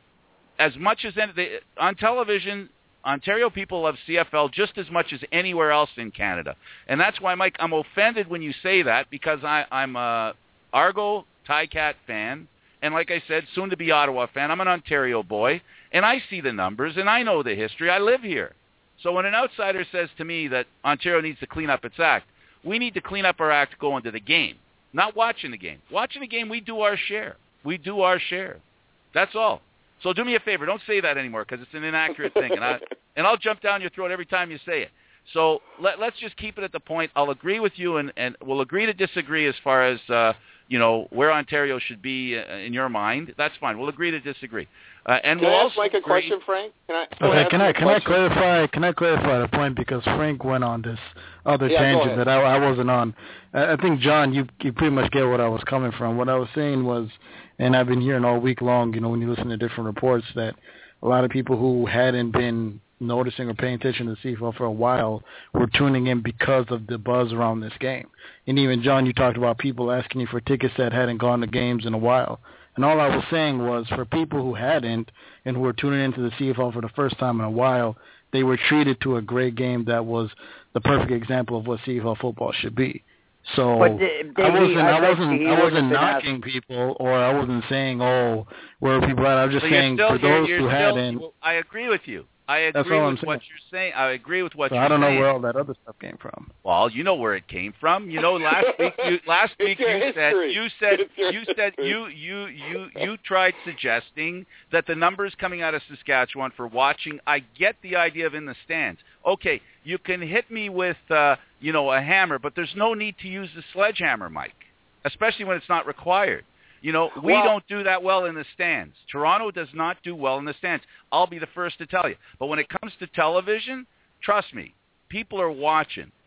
As much as any, they, on television, Ontario people love C F L just as much as anywhere else in Canada, and that's why, Mike, I'm offended when you say that because I, I'm a Argo Ticat fan, and like I said, soon to be Ottawa fan. I'm an Ontario boy, and I see the numbers, and I know the history. I live here. So when an outsider says to me that Ontario needs to clean up its act, we need to clean up our act going to the game, not watching the game. Watching the game, we do our share. We do our share. That's all. So do me a favor. Don't say that anymore because it's an inaccurate thing, and, I, and I'll jump down your throat every time you say it. So let, let's just keep it at the point. I'll agree with you, and, and we'll agree to disagree as far as uh, you know where Ontario should be uh, in your mind. That's fine. We'll agree to disagree. Uh, and can we'll I also ask Mike a agree, question, Frank? Can I, can okay, I can I can question? I clarify can I clarify the point because Frank went on this other yeah, tangent that I, I wasn't on. I, I think John, you you pretty much get what I was coming from. What I was saying was, and I've been hearing all week long, you know, when you listen to different reports, that a lot of people who hadn't been noticing or paying attention to the C F L for a while were tuning in because of the buzz around this game. And even, John, you talked about people asking you for tickets that hadn't gone to games in a while. And all I was saying was for people who hadn't and who were tuning into the C F L for the first time in a while, they were treated to a great game that was the perfect example of what C F L football should be. So But, uh, Davey, I wasn't, I I'd like wasn't, to hear I what wasn't has been knocking asked. people, or I wasn't saying, oh, where are people at? I was just so saying you're still, for those you're, who you're hadn't. still, I agree with you. I That's agree all I'm with what saying. you're saying. I agree with what So you're I don't saying. know where all that other stuff came from. Well, you know where it came from. You know, last week, you, last week you said, you said, you said, you, you, you, you tried suggesting that the numbers coming out of Saskatchewan for watching. I get the idea of in the stands. Okay, you can hit me with, uh, you know, a hammer, but there's no need to use the sledgehammer, Mike, especially when it's not required. You know, we well, don't do that well in the stands. Toronto does not do well in the stands. I'll be the first to tell you. But when it comes to television, trust me, people are watching.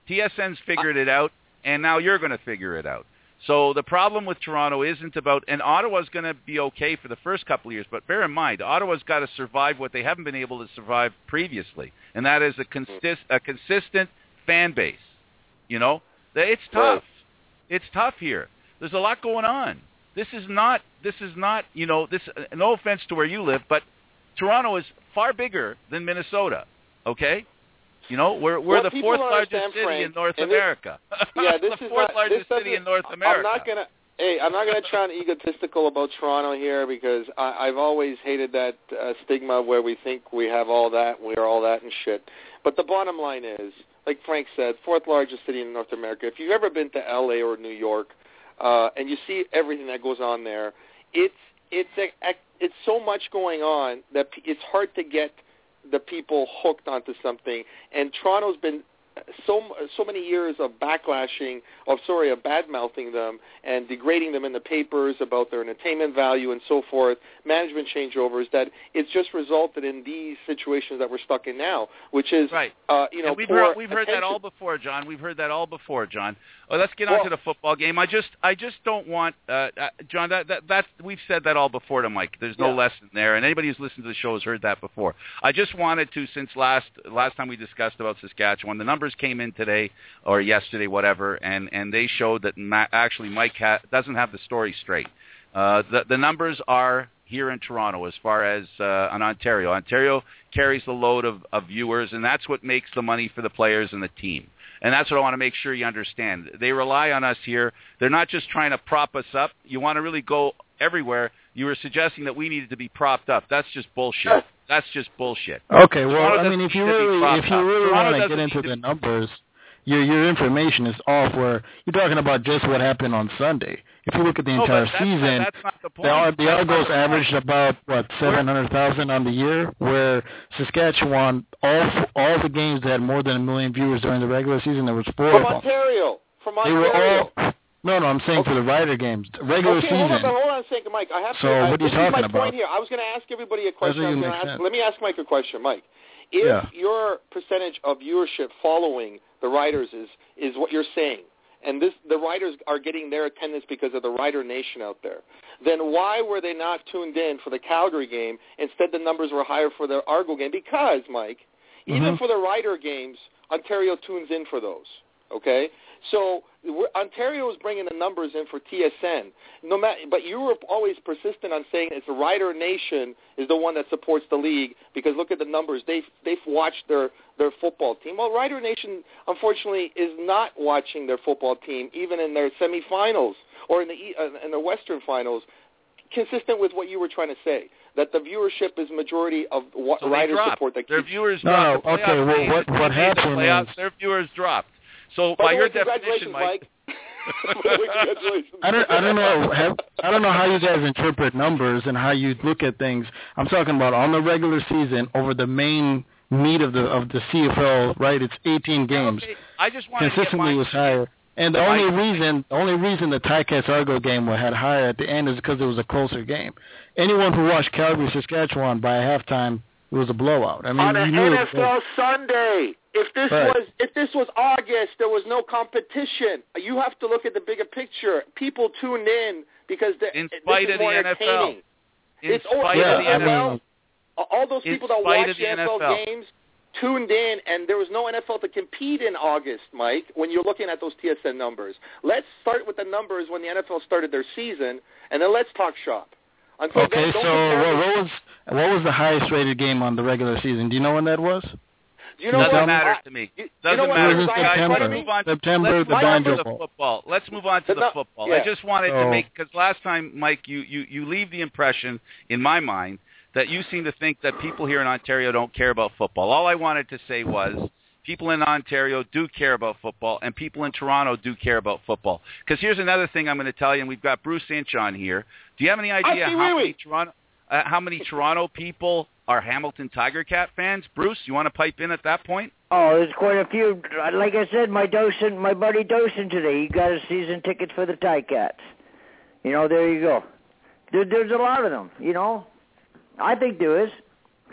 T S N's figured it out, and now you're going to figure it out. So the problem with Toronto isn't about, and Ottawa's going to be okay for the first couple of years, but bear in mind, Ottawa's got to survive what they haven't been able to survive previously, and that is a, consist, a consistent fan base. You know, it's tough. It's tough here. There's a lot going on. This is not, this is not, you know, this. No offense to where you live, but Toronto is far bigger than Minnesota, okay? You know, we're we're well, the fourth largest city Frank, in North this, America. Yeah, this the is fourth not, largest this city in North America. I'm not gonna. Hey, I'm not gonna try and egotistical about Toronto here because I, I've always hated that uh, stigma where we think we have all that, we're all that and shit. But the bottom line is, like Frank said, fourth largest city in North America. If you've ever been to L A or New York, uh, and you see everything that goes on there, it's it's a, it's so much going on that it's hard to get the people hooked onto something. And Toronto's been so so many years of backlashing, of sorry, of bad-mouthing them and degrading them in the papers about their entertainment value and so forth, management changeovers, that it's just resulted in these situations that we're stuck in now, which is, right. uh, you know, and we've poor heard, we've heard attention. that all before, John. We've heard that all before, John. Oh, let's get on well, to the football game. I just, I just don't want, uh, uh, John. That, that, that's we've said that all before to Mike. There's no yeah. lesson there, and anybody who's listened to the show has heard that before. I just wanted to, since last last time we discussed about Saskatchewan, the numbers came in today or yesterday, whatever, and and they showed that Ma- actually Mike ha- doesn't have the story straight. Uh, the the numbers are here in Toronto as far as uh, on Ontario. Ontario carries the load of, of viewers, and that's what makes the money for the players and the team. And that's what I want to make sure you understand. They rely on us here. They're not just trying to prop us up. You want to really go everywhere. You were suggesting that we needed to be propped up. That's just bullshit. That's just bullshit. Okay, well, Toronto I mean, if you doesn't need to be really, propped if you up. really Toronto want to get doesn't into need to the numbers, your your information is off. Where you're talking about just what happened on Sunday. If you look at the No, entire but that's season, not, that's not the point. the, Ar- the That's not Argos the averaged point. about what seven hundred thousand on the year, where Saskatchewan, all all the games that had more than a million viewers during the regular season, there was four From of them. Ontario. From They Ontario. were all. No, no, I'm saying okay. for the Ryder games, regular okay, season. hold on, but hold on a second, Mike. I have So to. I, what are you this talking is my about? point here. I was going to ask everybody a question. I was Doesn't gonna make ask, sense. let me ask Mike a question, Mike. If Yeah. your percentage of viewership following the Riders is is what you're saying, and this the Riders are getting their attendance because of the Rider Nation out there, then why were they not tuned in for the Calgary game? Instead, the numbers were higher for the Argo game because, Mike, even Mm-hmm. for the Rider games, Ontario tunes in for those. Okay, so we're, Ontario is bringing the numbers in for T S N. No matter, but you were always persistent on saying it's the Rider Nation is the one that supports the league because look at the numbers. They've they've watched their their football team. Well, Rider Nation unfortunately is not watching their football team even in their semifinals or in the uh, in the Western Finals. Consistent with what you were trying to say, that the viewership is majority of what So Rider dropped. support. That their keeps, viewers No, dropped. no, The okay, playoffs well, made what- it. what They made the happened playoffs, is- their viewers dropped. So By by the your way, definition, congratulations, Mike. By the way, congratulations. I don't, I don't know, have, I don't know how you guys interpret numbers and how you look at things. I'm talking about on the regular season over the main meat of the of the C F L, right? It's eighteen games. Okay, I just wanted to get Consistently my, was higher. And the Mike- only reason, the only reason the Ticats Argo game had higher at the end is because it was a closer game. Anyone who watched Calgary Saskatchewan by halftime, it was a blowout. I mean, on you an knew N it F L was, Sunday. If this Right. was if this was August, there was no competition. You have to look at the bigger picture. People tuned in because the, In this spite is of the more N F L. entertaining. In It's all- spite yeah, of the I N F L. mean, All those In people that spite watch of the the N F L, N F L. games tuned in, and there was no N F L to compete in August, Mike, when you're looking at those T S N numbers. Let's start with the numbers when the N F L started their season, and then let's talk shop. Until okay, then, so don't compare what, me- what was what was the highest rated game on the regular season? Do you know when that was? you know Doesn't what? matter I- to me. you- you Doesn't know what? matter. It was in I- I- September. I- Let's move on. September, Let's the move on to Banjo the Bowl. football. Let's move on to The the nu- football. yeah. I just wanted So- to make, because last time, Mike, you, you, you leave the impression in my mind that you seem to think that people here in Ontario don't care about football. All I wanted to say was people in Ontario do care about football, and people in Toronto do care about football. Because here's another thing I'm going to tell you, and we've got Bruce Inch on here. Do you have any idea see, how wait, many wait. Toronto uh, how many Toronto people are Hamilton Tiger Cat fans? Bruce, you want to pipe in at that point? Oh, there's quite a few. Like I said, my docent, my buddy Docent today, he got a season ticket for the Ticats. You know, there you go. There, there's a lot of them, you know. I think there is.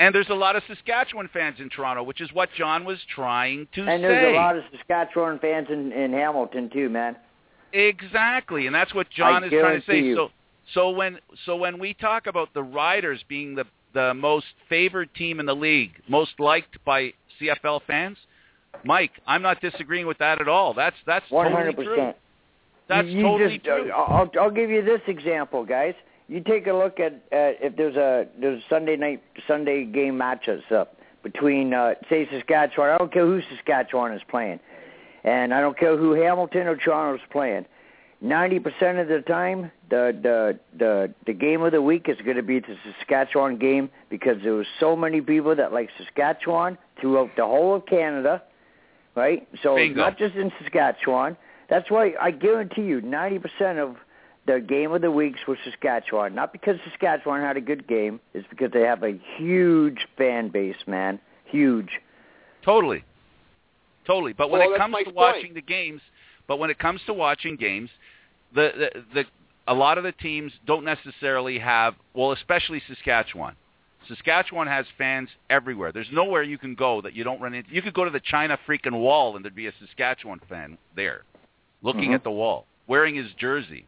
And there's a lot of Saskatchewan fans in Toronto, which is what John was trying to and say. And there's a lot of Saskatchewan fans in, in Hamilton too, man. Exactly, and that's what John I is trying to say. you. So, so when so when we talk about the Riders being the the most favored team in the league, most liked by C F L fans, Mike, I'm not disagreeing with that at all. That's that's one hundred totally percent. true. That's you totally just, true. I'll, I'll give you this example, guys. You take a look at uh, if there's a there's Sunday night Sunday game matchups up between uh, say Saskatchewan. I don't care who Saskatchewan is playing, and I don't care who Hamilton or Toronto is playing. Ninety percent of the time, the the the the game of the week is going to be the Saskatchewan game because there was so many people that like Saskatchewan throughout the whole of Canada, right? So Bingo. Not just in Saskatchewan. That's why I guarantee you ninety percent of the game of the weeks was Saskatchewan. Not because Saskatchewan had a good game. It's because they have a huge fan base, man. Huge. Totally. Totally. But when Well, it that's comes my to point. watching the games, but when it comes to watching games, the, the the a lot of the teams don't necessarily have, well, especially Saskatchewan. Saskatchewan has fans everywhere. There's nowhere you can go that you don't run into. You could go to the China freaking wall and there'd be a Saskatchewan fan there, looking Mhm. at the wall, wearing his jersey.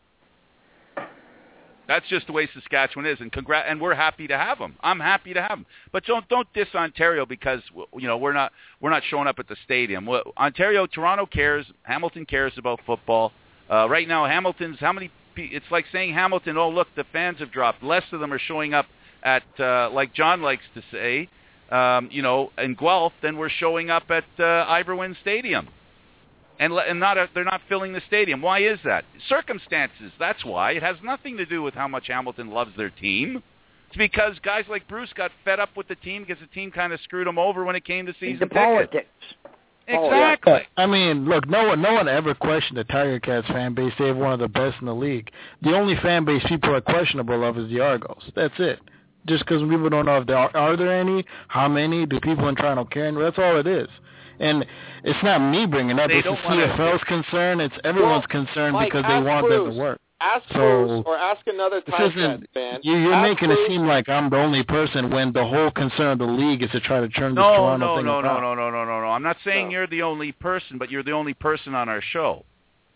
That's just the way Saskatchewan is, and congrat- and we're happy to have them. I'm happy to have them. But don't don't diss Ontario because you know we're not we're not showing up at the stadium. Well, Ontario, Toronto cares. Hamilton cares about football. Uh, right now, Hamilton's how many? pe- It's like saying Hamilton. Oh, look, the fans have dropped. Less of them are showing up at uh, like John likes to say, um, you know, in Guelph than we're showing up at uh, Iberwin Stadium. And, and not a, they're not filling the stadium. Why is that? Circumstances. That's why. It has nothing to do with how much Hamilton loves their team. It's because guys like Bruce got fed up with the team because the team kind of screwed them over when it came to season The tickets. politics. Exactly. I mean, look, no one, no one ever questioned the Tiger Cats fan base. They have one of the best in the league. The only fan base people are questionable of is the Argos. That's it. Just because people don't know if there are, are there any, how many, do people in Toronto care? That's all it is. And it's not me bringing up. They It's the don't C wanna- F L's concern. It's everyone's Well, concern Mike, because they ask want them Bruce. to work. Ask So, Bruce or ask another This Tiger isn't, Cats fan. you, you're Ask making Bruce. it seem like I'm the only person when the whole concern of the league is to try to turn this No, Toronto no, thing no, no, around. no, no, no, no, no. I'm not saying No. you're the only person, but you're the only person on our show.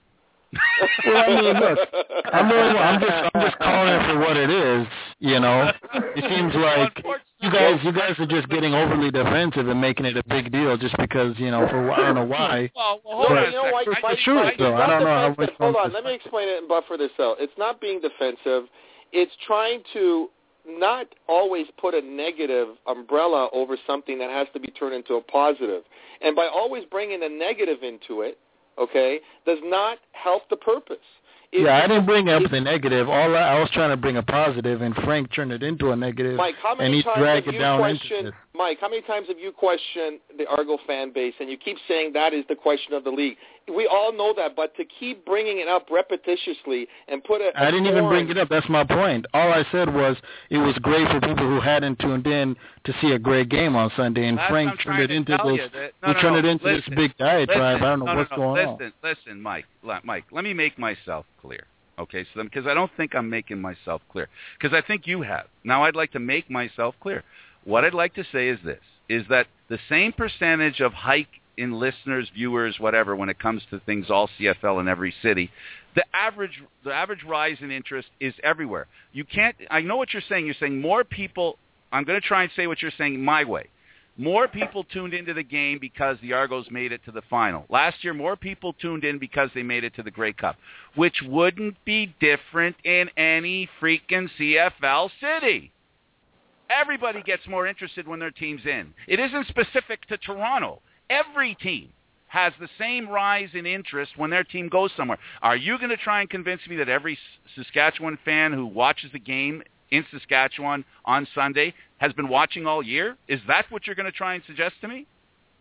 Well, I mean, look, I'm, really, I'm just, I'm just calling it for what it is. You know, it seems like you guys, you guys are just getting overly defensive and making it a big deal just because, you know, for I don't know why. Well, well hold No, on you a know second. what, I- Mike, It's the truth, Mike, though. it's I not don't know how defensive. much Hold one on, to let me say. explain it and buffer this out. It's not being defensive. It's trying to not always put a negative umbrella over something that has to be turned into a positive. And by always bringing a negative into it, okay, does not help the purpose. If Yeah, I you- didn't bring up if- the negative. All I, I was trying to bring a positive, and Frank turned it into a negative, Mike, how and many he times dragged have it you down into questioned, this. Mike, how many times have you questioned the Argo fan base, and you keep saying that is the question of the league? We all know that, but to keep bringing it up repetitiously and put a, a I didn't even thorn- bring it up. That's my point. All I said was it was great for people who hadn't tuned in to see a great game on Sunday, and That's Frank what I'm turned trying it to into tell this. you that- no, we no, turned no, it into listen, this big diatribe. listen, I don't know no, no, what's no, going on. listen, Listen, Mike, Le- Mike, let me make myself clear. Okay, so because I don't think I'm making myself clear, because I think you have. Now I'd like to make myself clear. What I'd like to say is this, is that the same percentage of hike in listeners, viewers, whatever, when it comes to things all C F L in every city, the average the average rise in interest is everywhere. You can't, I know what you're saying. You're saying more people, I'm going to try and say what you're saying my way. More people tuned into the game because the Argos made it to the final. Last year, more people tuned in because they made it to the Grey Cup, which wouldn't be different in any freaking C F L city. Everybody gets more interested when their team's in. It isn't specific to Toronto. Every team has the same rise in interest when their team goes somewhere. Are you going to try and convince me that every Saskatchewan fan who watches the game in Saskatchewan on Sunday has been watching all year? Is that what you're going to try and suggest to me?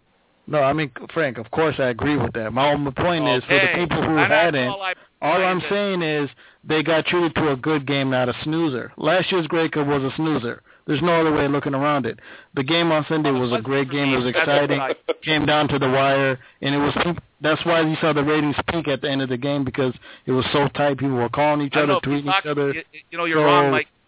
No, I mean, Frank, of course I agree with that. My, my point is, for the Okay. people who And that's hadn't, all I- all I'm I- saying is they got treated to a good game, not a snoozer. Last year's Grey Cup was a snoozer. There's no other way of looking around it. The game on Sunday was a great game. It was That's exciting. what Came down to the wire, and it was. That's why you saw the ratings peak at the end of the game because it was so tight. People were calling each I other, know, tweeting talk- each other. You, you know, you're So, wrong, Mike.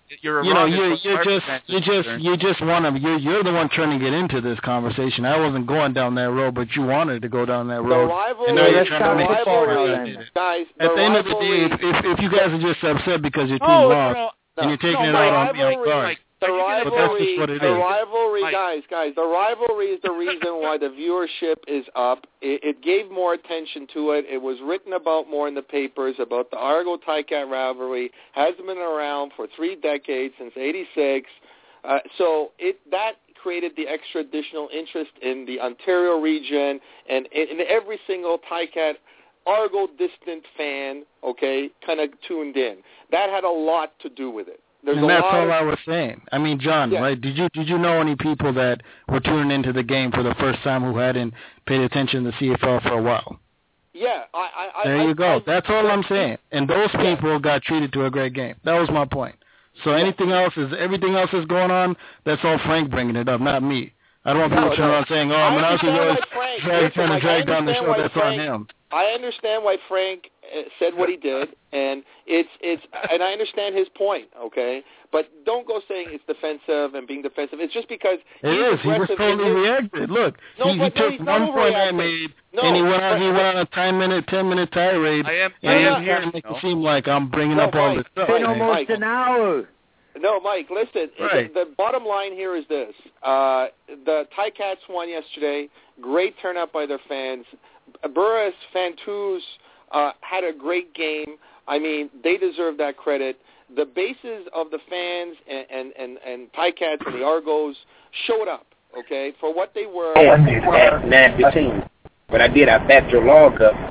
you're you know, wrong. you as you far as just fans are you just concerned. you just want to you're you're the one trying to get into this conversation. I wasn't going down that road, but you wanted to go down that The road. rivalry, and now you're the trying to make it rivalry, fall. guys. At the end of the rivalry, day, if, if if you guys are just upset because your team No, lost no, and you're taking no, it Mike, out on me, I'm rivalry, sorry. The But that's just what rivalry, it the is. rivalry, Mike. guys, guys. The rivalry is the reason why the viewership is up. It, it gave more attention to it. It was written about more in the papers about the Argo-Ticat rivalry. Has been around for three decades, since eighty-six. Uh, so it that created the extra additional interest in the Ontario region and in every single Ticat Argo distant fan, okay, kind of tuned in. That had a lot to do with it. There's and a that's lot all of, I was saying. I mean, John, Yeah. right? Did you did you know any people that were tuning into the game for the first time who hadn't paid attention to C F L for a while? Yeah, I, I, There I, you go. I, That's all I'm saying. And those Yeah. people got treated to a great game. That was my point. So anything else is everything else is going on. That's all Frank bringing it up, not me. I don't want people No, turning no. around saying, "Oh, I Manasse's understand always why Frank- drag, listen, trying to Mike, drag I down the understand show." why That's Frank- on him." I understand why Frank uh, said what he did, and it's it's, and I understand his point. Okay, but don't go saying it's defensive and being defensive. It's just because It he's is. He was aggressive totally in his, reacted. Look, No, he, he but no, took he's not one point I overreacting. made, No, and he went on. but- He went on a ten minute, ten minute tirade. I am. and I he's am trying here. to make No. it seem like I'm bringing No, up all Mike, this stuff. It's been Mike, almost Mike. an hour. No, Mike, listen. Right. The, the bottom line here is this. Uh, the Ticats won yesterday. Great turnout by their fans. Burris Fantus uh, had a great game. I mean, they deserve that credit. The bases of the fans and, and, and, and Ticats and the Argos showed up, okay, for what they were. At nine fifteen. But I did, I backed your log up.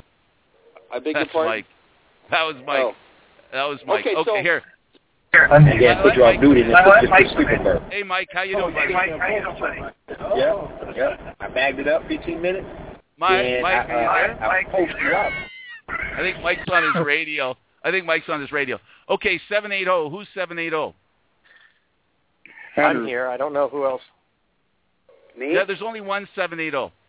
I beg That's your pardon? Mike. That was Mike. Oh. That was Mike. Okay, so- here. Yeah, put you on duty and put just put sleeping bird. Hey, Mike, how you doing, buddy? Yeah, yeah. I bagged it up fifteen minutes. Mike, and Mike, I, are you uh, there? I, I posted you up. I think Mike's on his radio. I think Mike's on his radio. Okay, seven eight zero. Who's seven eight zero? I'm here. I don't know who else. Me? Yeah, there's only one seven eight zero.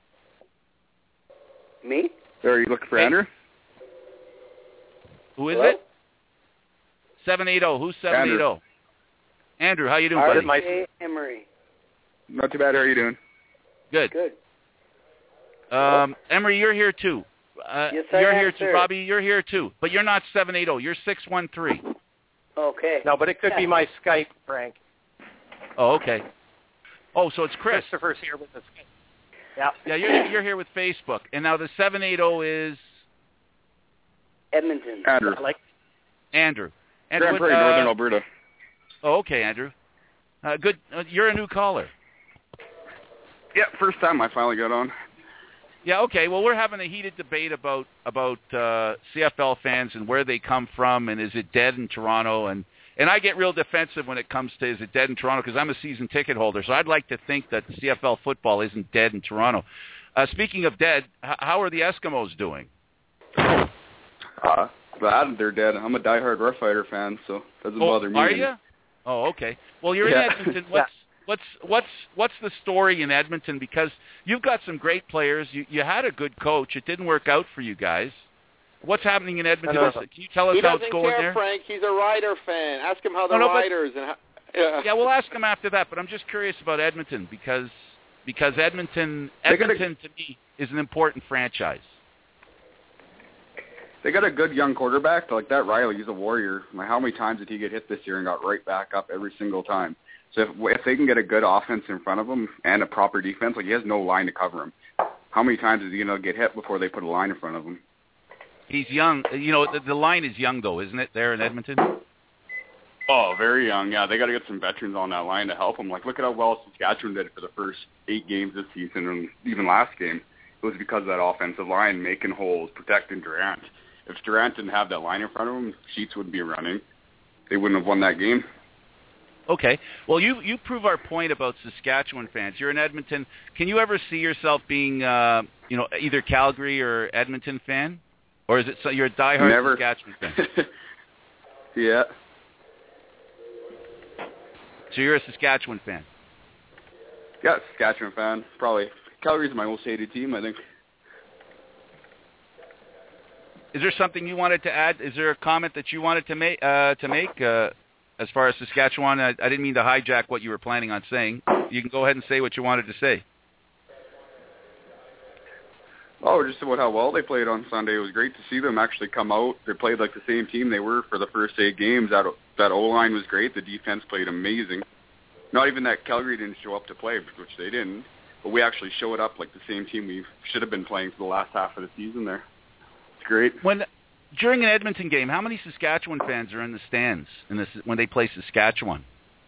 Me? Are you looking for Hey. Andrew? Who is Hello? it? seven eight zero. Who's seven eight zero? Andrew, how you doing, R buddy? J Emery. Not too bad. How are you doing? Good. Good. Um, Emery, you're here too. Uh, Yes, I you're am, here too. sir. Robbie, you're here too. But you're not seven eight zero. You're six one three. Okay. No, but it could be my Skype, Frank. Oh, okay. Oh, so it's Chris. Christopher's here with us. Yeah. Yeah, you're you're here with Facebook. And now the seven eight zero is Edmonton. Andrew. Like Andrew. Andrew, Grand what, Prairie, uh, Northern Alberta. Oh, okay, Andrew. Uh, good. Uh, you're a new caller. Yeah, first time I finally got on. Yeah, okay. Well, we're having a heated debate about about uh, C F L fans and where they come from, and is it dead in Toronto? And and I get real defensive when it comes to is it dead in Toronto because I'm a season ticket holder, so I'd like to think that C F L football isn't dead in Toronto. Uh, speaking of dead, h- how are the Eskimos doing? Uh, glad they're dead. I'm a diehard Rough Rider fan, so it doesn't Oh, bother me. are you? Oh, okay. Well, you're Yeah. in Edmonton. What's what's what's what's the story in Edmonton? Because you've got some great players. You you had a good coach. It didn't work out for you guys. What's happening in Edmonton? No, no. Can you tell us He how doesn't it's going care, there? Frank. He's a Rider fan. Ask him how the No, no, but- Riders and how, yeah. Yeah, we'll ask him after that. But I'm just curious about Edmonton because because Edmonton They gotta- Edmonton to me is an important franchise. They got a good young quarterback. Like that Riley, he's a warrior. Like how many times did he get hit this year and got right back up every single time? So if, if they can get a good offense in front of him and a proper defense, like he has no line to cover him. How many times is he going to get hit before they put a line in front of him? He's young. You know, the, the line is young though, isn't it? There in Edmonton. Oh, very young. Yeah, they got to get some veterans on that line to help them. Like, look at how well Saskatchewan did for the first eight games this season, and even last game. It was because of that offensive line making holes, protecting Durant. If Durant didn't have that line in front of him, Sheets wouldn't be running. They wouldn't have won that game. Okay. Well, you you prove our point about Saskatchewan fans. You're in Edmonton. Can you ever see yourself being, uh, you know, either Calgary or Edmonton fan, or is it so you're a diehard Never. Saskatchewan fan? Yeah. So you're a Saskatchewan fan. Yeah, Saskatchewan fan. Probably. Calgary's my most hated team, I think. Is there something you wanted to add? Is there a comment that you wanted to make? Uh, to make? Uh, as far as Saskatchewan? I, I didn't mean to hijack what you were planning on saying. You can go ahead and say what you wanted to say. Oh, just about how well they played on Sunday. It was great to see them actually come out. They played like the same team they were for the first eight games. That that O-line was great. The defense played amazing. Not even that Calgary didn't show up to play, which they didn't. But we actually showed up like the same team we should have been playing for the last half of the season there. It's great. When during an Edmonton game, how many Saskatchewan fans are in the stands in this, when they play Saskatchewan?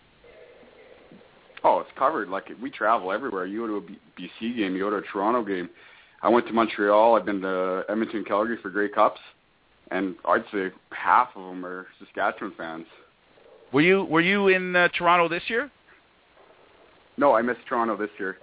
Oh, it's covered. Like, we travel everywhere. You go to a B C game, you go to a Toronto game. I went to Montreal. I've been to Edmonton, Calgary for Grey Cups, and I'd say half of them are Saskatchewan fans. Were you were you in uh, Toronto this year? No, I missed Toronto this year.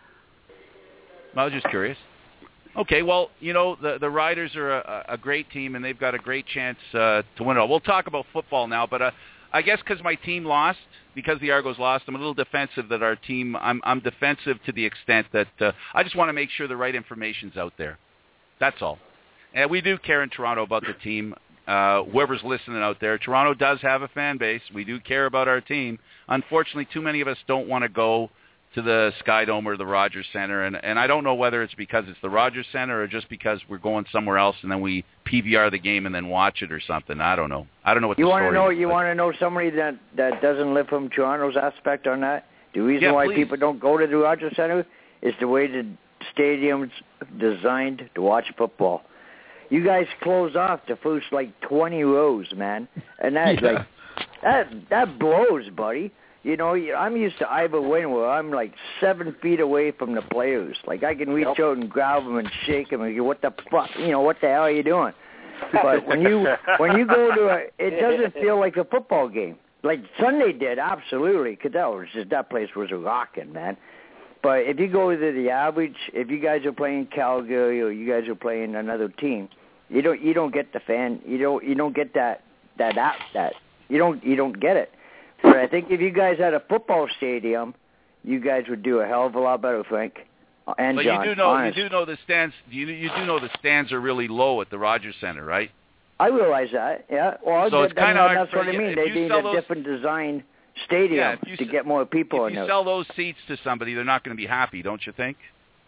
I was just curious. Okay, well, you know, the the Riders are a, a great team, and they've got a great chance uh, to win it all. We'll talk about football now, but uh, I guess because my team lost, because the Argos lost, I'm a little defensive that our team, I'm, I'm defensive to the extent that uh, I just want to make sure the right information's out there. That's all. And we do care in Toronto about the team. Uh, whoever's listening out there, Toronto does have a fan base. We do care about our team. Unfortunately, too many of us don't want to go to the Sky Dome or the Rogers Center, and, and I don't know whether it's because it's the Rogers Center or just because we're going somewhere else and then we P V R the game and then watch it or something. I don't know. I don't know what you the want to story know. is, You but- want to know somebody that that doesn't live from Toronto's aspect on that? The reason Yeah, why please. people don't go to the Rogers Center is the way the stadium's designed to watch football. You guys close off the first like twenty rows, man, and that Yeah. like that that blows, buddy. You know, I'm used to Ivor Wynn where I'm like seven feet away from the players. Like I can reach out and grab them and shake them and go, "What the fuck? You know, what the hell are you doing?" But when you when you go to a, it doesn't feel like a football game. Like Sunday did, absolutely, because that was just that place was rocking, man. But if you go to the average, if you guys are playing Calgary or you guys are playing another team, you don't you don't get the fan, you don't you don't get that that that that you don't you don't get it. But I think if you guys had a football stadium, you guys would do a hell of a lot better, Frank. And But John, you do know honest. you do know the stands you you do know the stands are really low at the Rogers Center, right? I realize that. Yeah. Well, So it's that- kinda hard that's for what I you- mean. if They you need sell a those- different design stadium Yeah, if you to s- get more people If in you there. sell those seats to somebody, they're not going to be happy, don't you think?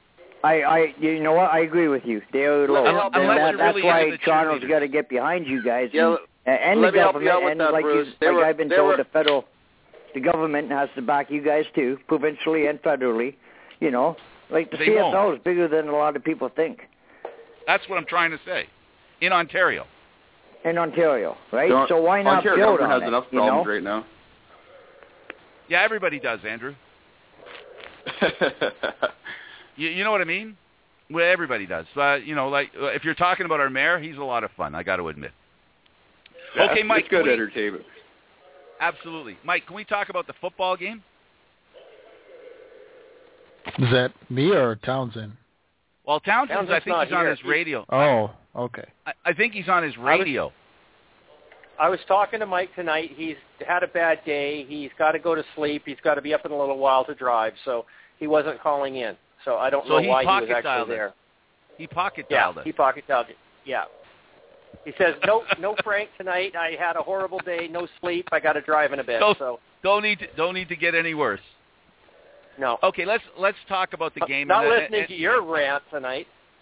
I, I, you know what? I agree with you. They are low. Unless- And unless that, you're that's really why into the Toronto's cheerleaders. got to get behind you guys. Yeah, and, and let the me help you government, out with and that, like, Bruce. you, They like were- I've been they told, were- the federal, the government has to back you guys too, provincially and federally. You know, like the They C F L won't. is bigger than a lot of people think That's what I'm trying to say. In Ontario. in Ontario, right? The- So why not Ontario build government on has it? enough you problems know? right now. Yeah, everybody does, Andrew. You, you know what I mean? Well, everybody does. But, you know, like, uh, if you're talking about our mayor, he's a lot of fun, I got to admit. Yeah, Okay, Mike. it's good can we- entertainment. Absolutely. Mike, can we talk about the football game? Is that me or Townsend? Well, Townsend's, I Townsend's think not he's on here. his radio. Oh, okay. I, I think he's on his radio. I was talking to Mike tonight. He's had a bad day. He's got to go to sleep. He's got to be up in a little while to drive, so he wasn't calling in. So I don't So know he why he was pocket dialed actually us. there. He pocket Yeah, dialed us. he pocket dialed it. Yeah. He says, no, no Frank tonight. I had a horrible day, no sleep. I got to drive in a bit. Don't, so don't need to, don't need to get any worse. no. Okay, let's let's talk about the game. Not and, then- listening and- to your rant tonight.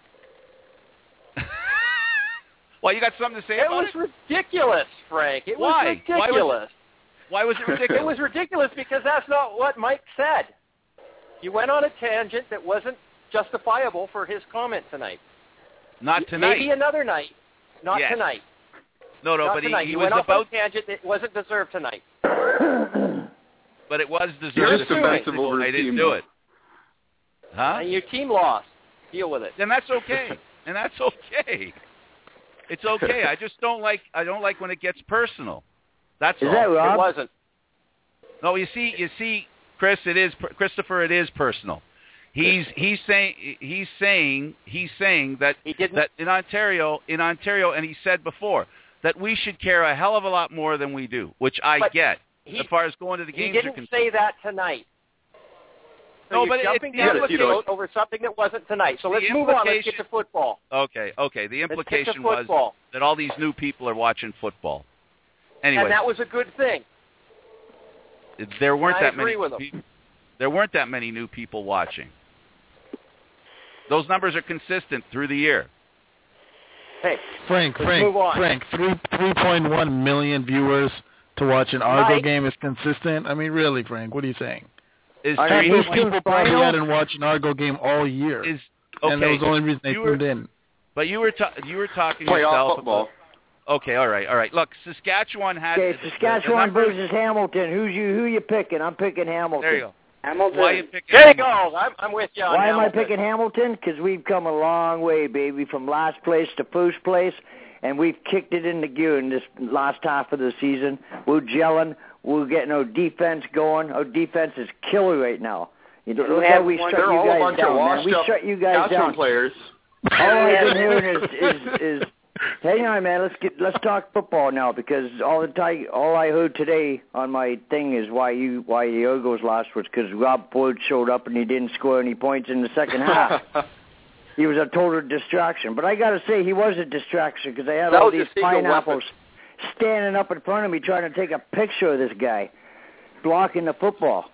Well, you got something to say It about was it? ridiculous, Frank. It Why? was Why was it- ridiculous. Why was it ridiculous? It was ridiculous because that's not what Mike said. You went on a tangent that wasn't justifiable for his comment tonight. Not tonight. Maybe another night. Not Yes. tonight. no, no, not but he, tonight. he you was went off about, on a tangent that wasn't deserved tonight. but it was deserved. You're to defensive be. over I his didn't team, do though. it. Huh? And your team lost. Deal with it. Then that's okay. and that's okay. It's okay. I just don't like I don't like when it gets personal. That's Is all. that Rob? It wasn't. No, you see, you see, Chris, it is Christopher. It is personal. He's he's saying he's saying he's saying that He didn't. that in Ontario, in Ontario, and he said before that we should care a hell of a lot more than we do, which I But get he- as far as going to the He games are didn't concerned. say that tonight. So No, you're but it- jumping it- down yeah, to a you know, throat over something that wasn't tonight. So the let's move on. Let's get implication- to football. Okay, okay. The Let's get to implication was football. that all these new people are watching football. Anyway, And that was a good thing. there weren't I that agree many. with him. People, there weren't that many new people watching. Those numbers are consistent through the year. Hey, Frank, let's Frank, move on. Frank, three three point one million viewers to watch an Argo Mike? game is consistent. I mean, really, Frank, what are you saying? Is Half three those point- people probably hadn't watched an Argo game all year, Is and that okay, was the only reason they you were- tuned in. But you were ta- you were talking Playoff yourself football. about. Okay, all right, all right. Look, Saskatchewan had Okay, the- the- Saskatchewan the numbers- versus Hamilton. Who's you? Who you picking? I'm picking Hamilton. There you go. Hamilton. Why are you picking? There you go. I'm, I'm with you on Why am I Hamilton. picking Hamilton? Because we've come a long way, baby, from last place to first place, and we've kicked it into gear in this last half of the season. We're gelling. We're getting our defense going. Our defense is killer right now. You know, look how we shut They're you all a guys bunch of down, man. washed We up shut you guys Saskatchewan down. players. All I've been hearing is, is, is hang on, man. Let's get let's talk football now because all the time, all I heard today on my thing is why you why the Argos lost was because Rob Boyd showed up and he didn't score any points in the second half. He was a total distraction. But I got to say, he was a distraction because I had That all was your these secret pineapples standing up in front of me trying to take a picture of this guy blocking the football.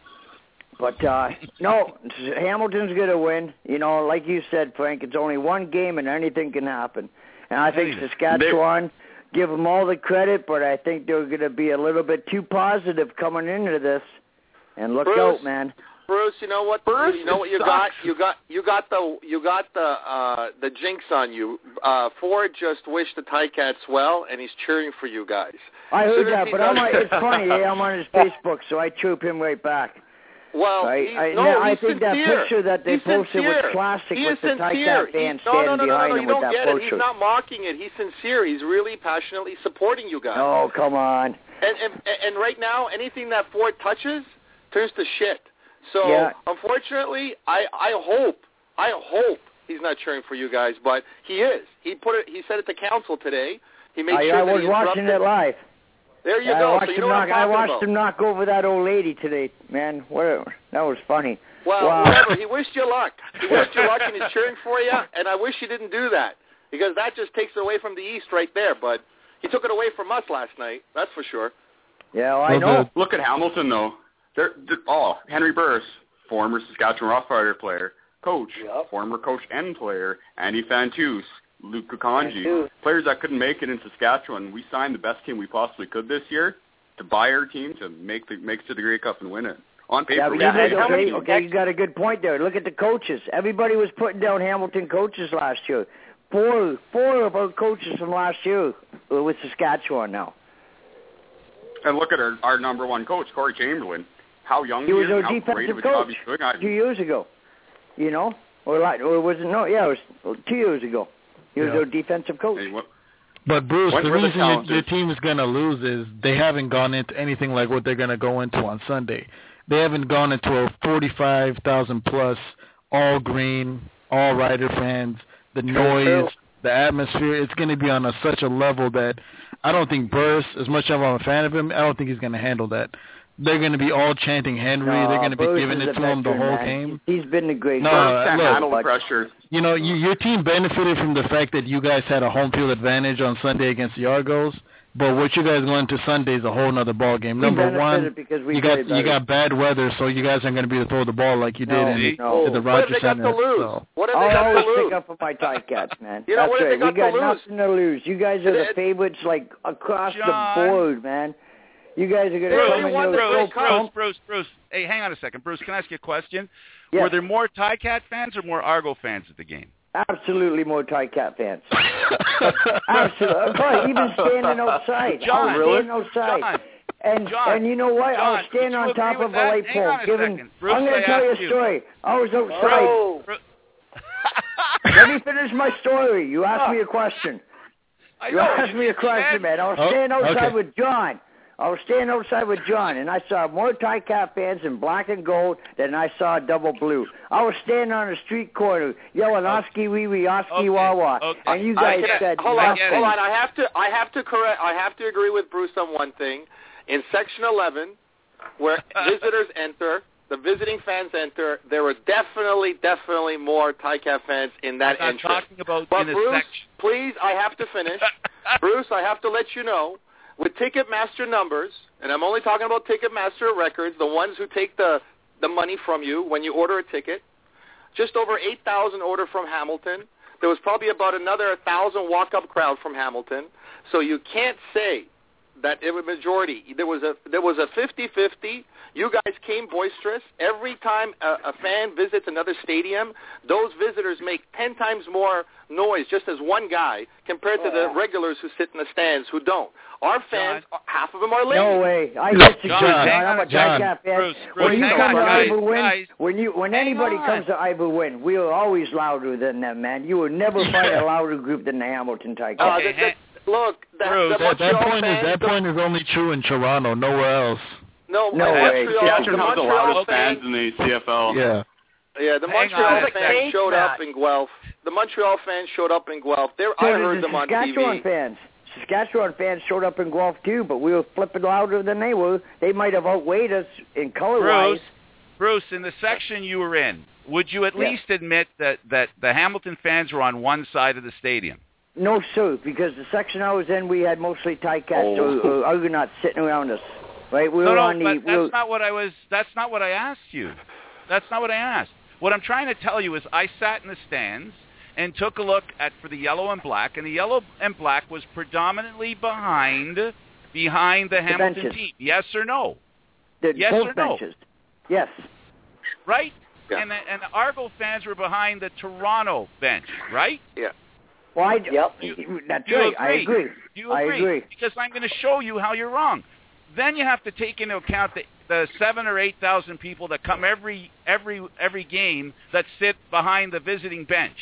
But, uh, no, Hamilton's going to win. You know, like you said, Frank, it's only one game and anything can happen. And I think Hey, Saskatchewan, give them all the credit, but I think they're going to be a little bit too positive coming into this. And look Bruce, out, man. Bruce, you know what? Bruce, you know what you it got? sucks. You got you got the you got the uh, the jinx on you. Uh, Ford just wished the Ticats well, and he's cheering for you guys. I heard Soon as that, he but does- I'm, it's funny. eh? I'm on his Facebook, so I chirp him right back. Well, Right? he's, I, no, I he's think sincere. that picture that they he's posted sincere. was classic he with is the sincere. Ticat fans He's, no, no, standing no, no, behind no, him you with don't that get it. poster. He's not mocking it. He's sincere. He's really passionately supporting you guys. Oh, come on. And, and and right now, anything that Ford touches turns to shit. So Yeah. unfortunately, I I hope I hope he's not cheering for you guys, but he is. He put it. He said it to council today. He made I, sure I that was he watching interrupted- it live. There you I go. watched So you him know what knock. I'm I talking watched about. him knock over that old lady today, man. What? That was funny. Well, wow. whatever. He wished you luck. He wished you luck, and he's cheering for you. And I wish he didn't do that because that just takes it away from the East right there. But he took it away from us last night. That's for sure. Yeah, well, I Well, know. the- Look at Hamilton, though. They're, they're, oh, Henry Burris, former Saskatchewan Roughrider player, coach, Yep. former coach and player, Andy Fantus, Luke Kukanji, Fantus. players that couldn't make it in Saskatchewan. We signed the best team we possibly could this year to buy our team to make the make it to the Grey Cup and win it. On paper, Yeah, but we you had did, it. okay, okay, you got a good point there. Look at the coaches. Everybody was putting down Hamilton coaches last year. Four, four of our coaches from last year are with Saskatchewan now. And look at our, our number one coach, Corey Chamberlain. How young He he was is, our and how great of defensive a job coach he's doing. I- two years ago. You know, or like, or was it no? Yeah, it was two years ago. He was Yeah. our defensive coach. Hey, what- But Bruce, When the were the reason your, challenges? your team is going to lose is they haven't gone into anything like what they're going to go into on Sunday. They haven't gone into a forty-five thousand plus all green, all Rider fans, the noise, true. the atmosphere. It's going to be on a, such a level that I don't think Burris, as much as I'm a fan of him, I don't think he's going to handle that. They're going to be all chanting Henry. No, They're going to be Bruce giving is it a to him the veteran, whole man. game. He's been the great. No, Burris can't look, handle the but- pressure. You know, you, your team benefited from the fact that you guys had a home field advantage on Sunday against the Argos. But what you guys going to Sunday is a whole other ball game. We Number benefited one, because we you got played you better. got bad weather, so you guys aren't going to be able to throw the ball like you No, did in, no. in the What have Rogers they got Center. to lose? So. What have they I'll got to always lose? pick up for my Ticats, man. You know, That's what have right. they got we got to lose? nothing to lose. You guys are the It- favorites, like across John. the board, man. You guys are going to Bruce, come you in won here the so Grey Bruce, Cup. Bruce, pumped. Bruce, Bruce. Hey, hang on a second. Bruce, can I ask you a question? Yes. Were there more Ticat fans or more Argo fans at the game? Absolutely more Ticat fans. Absolutely. Of course, even standing outside. John, I was really? standing outside. John, And John, and you know what? I was John, standing would on you top agree of with a that? light Hang pole on a giving. second. Bruce, I'm going I to tell you asked a you. story. I was outside. Oh, Bru- Let me finish my story. You asked me a question. I You know, asked you me a just question, said- man. I was Oh, standing outside okay. with John. I was standing outside with John, and I saw more Ticat fans in black and gold than I saw double blue. I was standing on a street corner yelling "Oski wee wee, Oski Okay, Wawa," okay. and you I guys can- said hold on, nothing. hold on. I have to, I have to correct, I have to agree with Bruce on one thing. In Section eleven, where visitors enter, the visiting fans enter, there were definitely, definitely more Ticat fans in that I'm not entrance. talking about But in a Bruce, section. please, I have to finish. Bruce, I have to let you know with Ticketmaster numbers, and I'm only talking about Ticketmaster records, the ones who take the, the money from you when you order a ticket, just over eight thousand order from Hamilton. There was probably about another one thousand walk-up crowd from Hamilton. So you can't say that it was majority. There was a there was a fifty-fifty. You guys came boisterous. Every time a, a fan visits another stadium, those visitors make ten times more noise just as one guy compared to the regulars who sit in the stands who don't. Our fans, John. half of them are ladies. No way. I disagree, John. John. I'm a John. Tiger fan. Bruce, Bruce, when you hang come on, to guys, Ivor Wynn, guys. when you when anybody on. comes to Ivor Wynn, we are always louder than them, man. You will never find a louder group than the Hamilton Tigers. Uh, the, the, look, the, Bruce, the that, that Montreal point is fans, that point is only true in Toronto, nowhere else. No, no way. way. Saskatchewan has the loudest fans, fans in the C F L. Yeah. Yeah, the Hang Montreal on a fans sec. showed Matt. up in Guelph. The Montreal fans showed up in Guelph. They, So I did heard the them on T Saskatchewan V. fans. Saskatchewan fans showed up in Guelph too, but we were flipping louder than they were. They might have outweighed us in color-wise. Bruce, Bruce, in the section you were in, would you at Yeah. least admit that, that the Hamilton fans were on one side of the stadium? No, sir, because the section I was in, we had mostly Ticats Oh. or, or Argonauts sitting around us. Right? We no, were no, on the. but we that's were, not what I was. That's not what I asked you. That's not what I asked. What I'm trying to tell you is, I sat in the stands and took a look at for the yellow and black, and the yellow and black was predominantly behind behind the, The Hamilton benches. team. Yes or no? the, yes both or no? benches. Yes. Right? Yeah. And the, and the Argo fans were behind the Toronto bench, right? Yeah. Well, I, Yep. that's Do you right. agree? I agree. Do you I agree? agree. Because I'm going to show you how you're wrong. Then you have to take into account the, the seven or eight thousand people that come every every every game that sit behind the visiting bench.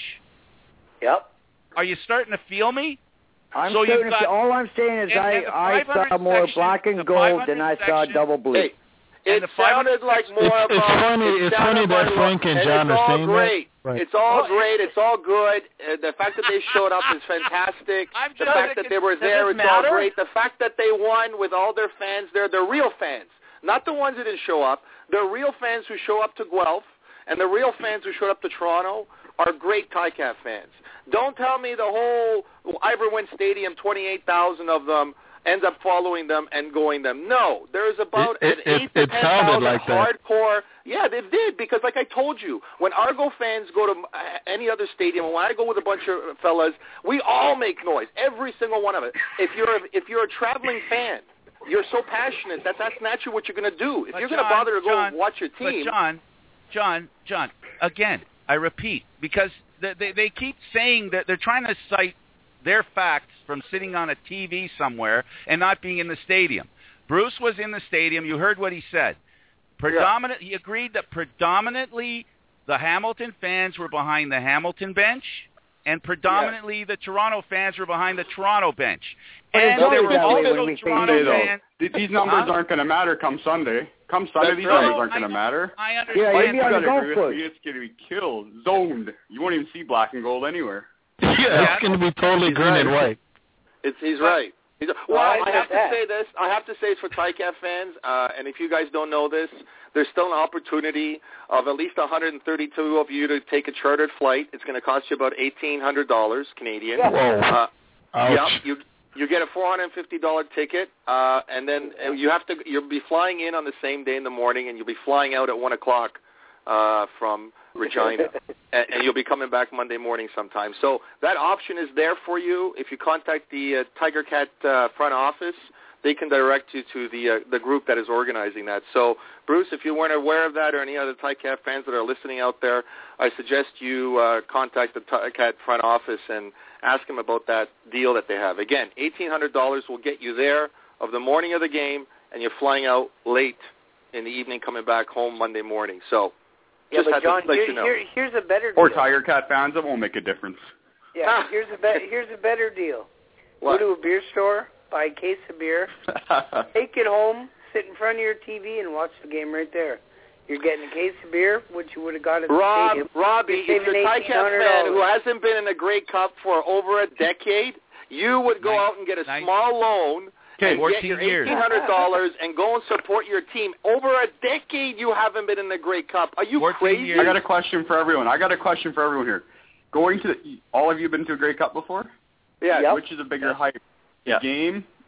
Yep. Are you starting to feel me? I'm So you've starting to got- say, all I'm saying is and- I, and the I five hundred saw more section- black and the gold five than I hundred saw section- double blue. Hey, it sounded like more It's- about. it's funny- it it's sounded funny that like- Frank and John it's are all saying that. great. Right. It's all Oh, great. It's all good. Uh, the fact that they showed up is fantastic. I'm The just fact that they were does there it is all matter? great. The fact that they won with all their fans there, they're real fans, not the ones that didn't show up. The real fans who show up to Guelph and the real fans who showed up to Toronto are great Ticat fans. Don't tell me the whole Ivor Wynn Stadium, twenty-eight thousand of them, ends up following them and going them. No, there's about It- an it- eight to it ten sounded thousand like that. hardcore. Yeah, they did, because like I told you, when Argo fans go to uh, any other stadium, and when I go with a bunch of fellas, we all make noise, every single one of it. If you're a, if you're a traveling fan, you're so passionate that that's naturally what you're going to do. If But you're going to John, bother to go John, watch your team, But John, John, John, again, I repeat, because they, they, they keep saying that they're trying to cite their facts from sitting on a T V somewhere and not being in the stadium. Bruce was in the stadium. You heard what he said. Predominant. He agreed that predominantly the Hamilton fans were behind the Hamilton bench, and predominantly the Toronto fans were behind the Toronto bench. But And it's there always were that way also when we face Toronto Sunday, though. fans. Th- These numbers Huh? aren't going to matter come Sunday. Come Sunday, That's these right. numbers aren't I going to know. matter. I Yeah, understand. you'd You be on got the to golf agree with course. me. It's going to be killed, zoned. You won't even see black and gold anywhere. Yeah, it's going to be totally He's green and right. white. It's, he's right. He's, well, Well, I I have to that. say this. I have to say it's for Ticat fans, uh, and if you guys don't know this, there's still an opportunity of at least one hundred thirty-two of you to take a chartered flight. It's going to cost you about eighteen hundred dollars Canadian. Whoa. Uh, Ouch. Yep, you you get a four hundred fifty dollars ticket, uh, and then uh, you have to. You'll be flying in on the same day in the morning, and you'll be flying out at one o'clock uh, from Regina, and, and you'll be coming back Monday morning sometime. So that option is there for you. If you contact the uh, Tiger Cat uh, front office, they can direct you to the uh, the group that is organizing that. So, Bruce, if you weren't aware of that, or any other Ticat fans that are listening out there, I suggest you uh, contact the Ticat front office and ask them about that deal that they have. Again, eighteen hundred dollars will get you there of the morning of the game, and you're flying out late in the evening, coming back home Monday morning. So, Yeah, just but had John, to let here, you know. here, here's a better deal. Or Tiger Cat fans, it won't make a difference. Yeah, here's a be- here's a better deal. What? Go to a beer store, buy a case of beer, take it home, sit in front of your T V, and watch the game right there. You're getting a case of beer, which you would have got at the Rob, stadium. Robbie, You're if you're a saving Ticat fan who eighteen hundred dollars. hasn't been in a Grey Cup for over a decade, you would go out and get a Nice. small loan Okay, and get fourteen your years. eighteen hundred dollars and go and support your team. Over a decade you haven't been in the Grey Cup. Are you crazy? I got a question for everyone. I got a question for everyone here. Going to the, all of you been to a Grey Cup before? Yeah. Which is a bigger hype, the Yeah. game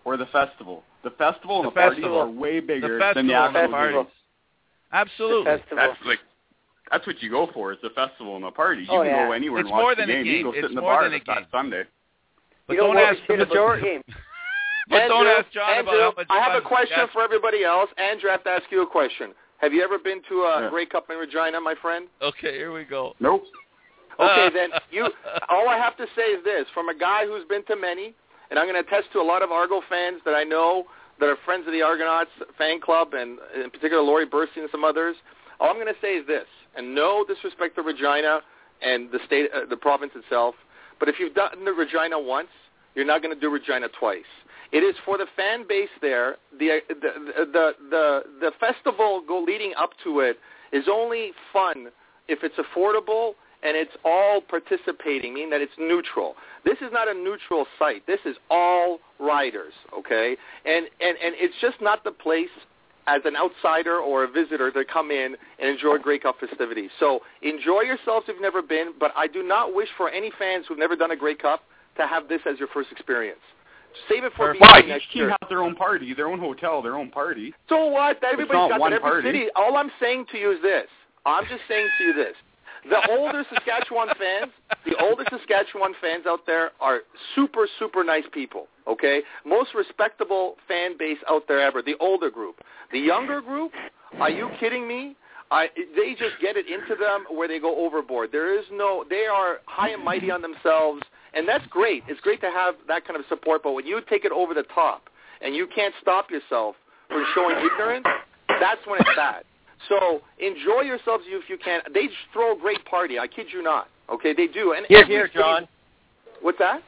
or the festival. The festival and the, the, party festival. are way bigger the than the festival actual and the parties. Absolutely. That's like that's what you go for is the festival and the party. You Oh, can yeah. go anywhere It's and watch more the than a game. game. You can go sit It's in the more bar than a if that's game. Sunday. But you know don't what? ask We should have but, game. but Andrew, don't ask John Andrew, about how much I have a fun question Saskatchewan- for everybody else. Andrew, I have to ask you a question. Have you ever been to a Yeah. Grey Cup in Regina, my friend? Okay, here we go. Nope. Okay, then you. All I have to say is this: from a guy who's been to many, and I'm going to attest to a lot of Argo fans that I know that are friends of the Argonauts fan club, and in particular Laurie Bursey and some others. All I'm going to say is this, and no disrespect to Regina and the state, uh, the province itself, but if you've done the Regina once, you're not going to do Regina twice. It is for the fan base there. The the the the, the festival go leading up to it is only fun if it's affordable and it's all participating, meaning that it's neutral. This is not a neutral site. This is all riders, okay? And and and it's just not the place as an outsider or a visitor to come in and enjoy Grey Cup festivities. So enjoy yourselves if you've never been, but I do not wish for any fans who've never done a Grey Cup to have this as your first experience. Save it for Why? next Each year. team has their own party, their own hotel, their own party. So what? Everybody's not got one that. Every party. city. All I'm saying to you is this. I'm just saying to you this. The older Saskatchewan fans, the older Saskatchewan fans out there are super, super nice people, okay? Most respectable fan base out there ever, the older group. The younger group, are you kidding me? I, they just get it into them where they go overboard. There is no, they are high and mighty on themselves, and that's great. It's great to have that kind of support, but when you take it over the top and you can't stop yourself from showing ignorance, that's when it's bad. So enjoy yourselves if you can. They just throw a great party. I kid you not. Okay, they do. And Here, every here, city- John. What's that?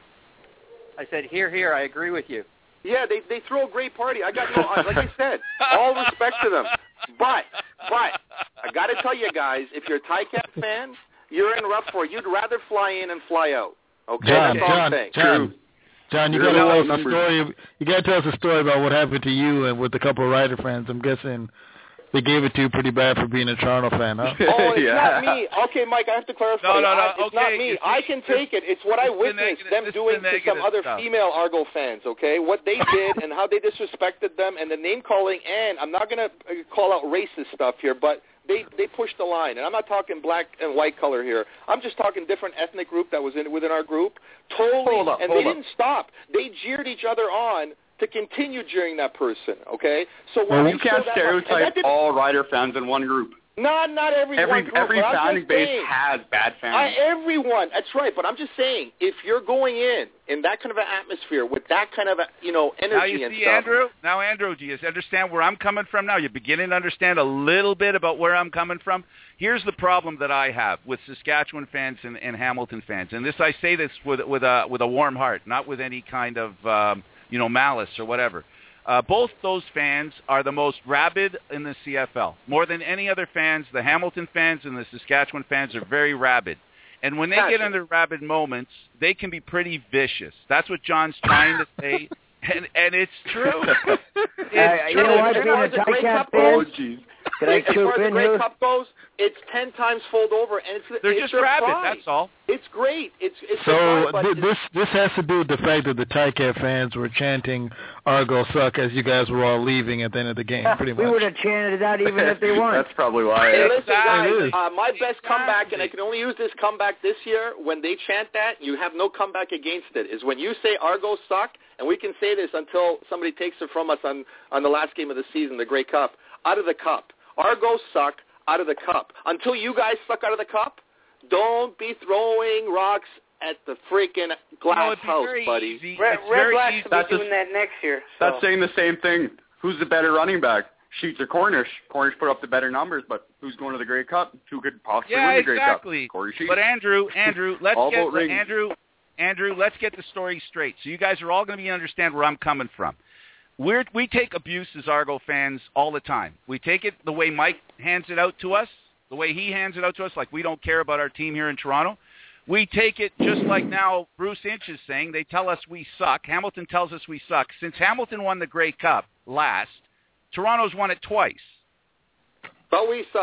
I said, here, here. I agree with you. Yeah, they they throw a great party. I got no, like I said, all respect to them. But but I got to tell you guys, if you're a Ticats fan, you're in rough for it. You'd rather fly in and fly out. Okay, John, that's all I'm John, saying. John, John, you You're got to low tell us a numbers. story. You got to tell us a story about what happened to you and with a couple of Rider fans. I'm guessing they gave it to you pretty bad for being a Toronto fan, huh? Oh, it's Yeah. not me. Okay, Mike, I have to clarify. No, no, no. I, it's Okay, not me. it's- I can take it. It's what I it's the witnessed negative- them it's doing the to some negative other stuff. female Argo fans, okay? What they did and how they disrespected them and the name-calling, and I'm not going to call out racist stuff here, but they, they pushed the line. And I'm not talking black and white color here. I'm just talking different ethnic group that was in within our group. Totally. Hold up, and hold they up. didn't stop. They jeered each other on to continue jeering that person, okay? So Well, when you show can't that much- and that stereotype didn't- all Rider fans in one group. Not not every Every one group, every but I'm fan just base saying. has bad fans. I, everyone, that's right. But I'm just saying, if you're going in in that kind of an atmosphere with that kind of a, you know energy Now you and see, stuff. Andrew. Now, Andrew, do you understand where I'm coming from? Now you're beginning to understand a little bit about where I'm coming from. Here's the problem that I have with Saskatchewan fans and, and Hamilton fans, and this I say this with with a with a warm heart, not with any kind of um, you know malice or whatever. Uh, both those fans are the most rabid in the C F L. More than any other fans, the Hamilton fans and the Saskatchewan fans are very rabid. And when they Gotcha. get into rabid moments, they can be pretty vicious. That's what John's trying to say, and and it's true. It's Uh, you true. know what, As being far a as the Grey Ticat Cup fan, Oh, goes, jeez. can I as far chirp as the in Grey here? Cup goes, it's ten times fold over, and it's They're it's just their rabid. pride. That's all. It's great. It's it's So their pride, but th- it's- this this has to do with the fact that the Ticat fans were chanting "Argo suck" as you guys were all leaving at the end of the game, pretty We much. would have chanted that even if they weren't. That's probably why. Hey, listen, Exactly. guys, It is. uh, my best Exactly. comeback, and I can only use this comeback this year, when they chant that, you have no comeback against it, is when you say Argos suck, and we can say this until somebody takes it from us on, on the last game of the season, the Grey Cup, out of the cup. Argos suck out of the cup. Until you guys suck out of the cup, don't be throwing rocks at the freaking No, glass it'd be house, very buddy. easy. Red, It's Red very Blacks easy. will That's be a- doing that next year. That's so. saying the same thing. Who's the better running back? Sheets or Cornish? Cornish put up the better numbers, but who's going to the Grey Cup? Who could possibly Yeah, win the Grey exactly. Cup? Corey Sheets. But Andrew, Andrew, let's All get about rings. Andrew, Andrew, let's get the story straight. So you guys are all going to be understand where I'm coming from. We're, we take abuse as Argo fans all the time. We take it the way Mike hands it out to us, the way he hands it out to us, like we don't care about our team here in Toronto. We take it just like now Bruce Inch is saying. They tell us we suck. Hamilton tells us we suck. Since Hamilton won the Grey Cup last, Toronto's won it twice. But we suck.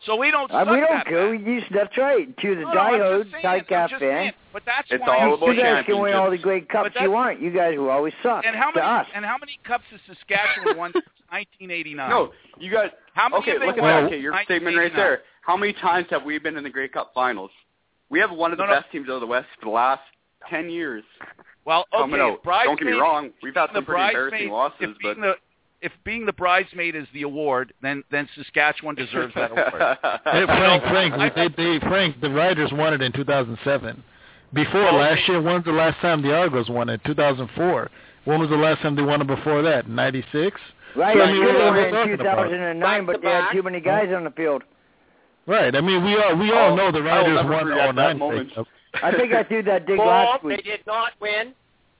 So we don't Uh, suck we don't that care. bad. We used, that's right. To the No, no, I'm diehard, just saying, I'm Ticats just fan. saying. But that's It's why all about You guys can win all the championships. great cups But you that's- want. You guys will always suck And how to many us. and how many cups has Saskatchewan won since nineteen eighty-nine? No, you guys. How many okay, have they look at won that. since Okay, your nineteen statement right eighty-nine? there. How many times have we been in the Grey Cup Finals? We have one of the No, no. best teams out of the West for the last ten years. Well, okay, coming out. bridesmaid- Don't get me wrong. We've had the some pretty embarrassing bridesmaid- losses, if but being the if being the bridesmaid is the award, then then Saskatchewan deserves that award. Hey, Frank, Frank, we, they, they, Frank, the Riders won it in two thousand seven. Before Okay. last year, when's the last time the Argos won it? two thousand four. When was the last time they won it before that? ninety-six? Right, So, I they mean, what are won we it in talking two about? thousand nine, but they had too many guys on the field. Right. I mean, we all we all Oh, know the I will Riders never won forget oh that nine. moment. I think I threw that dig Well, last they week. did not win.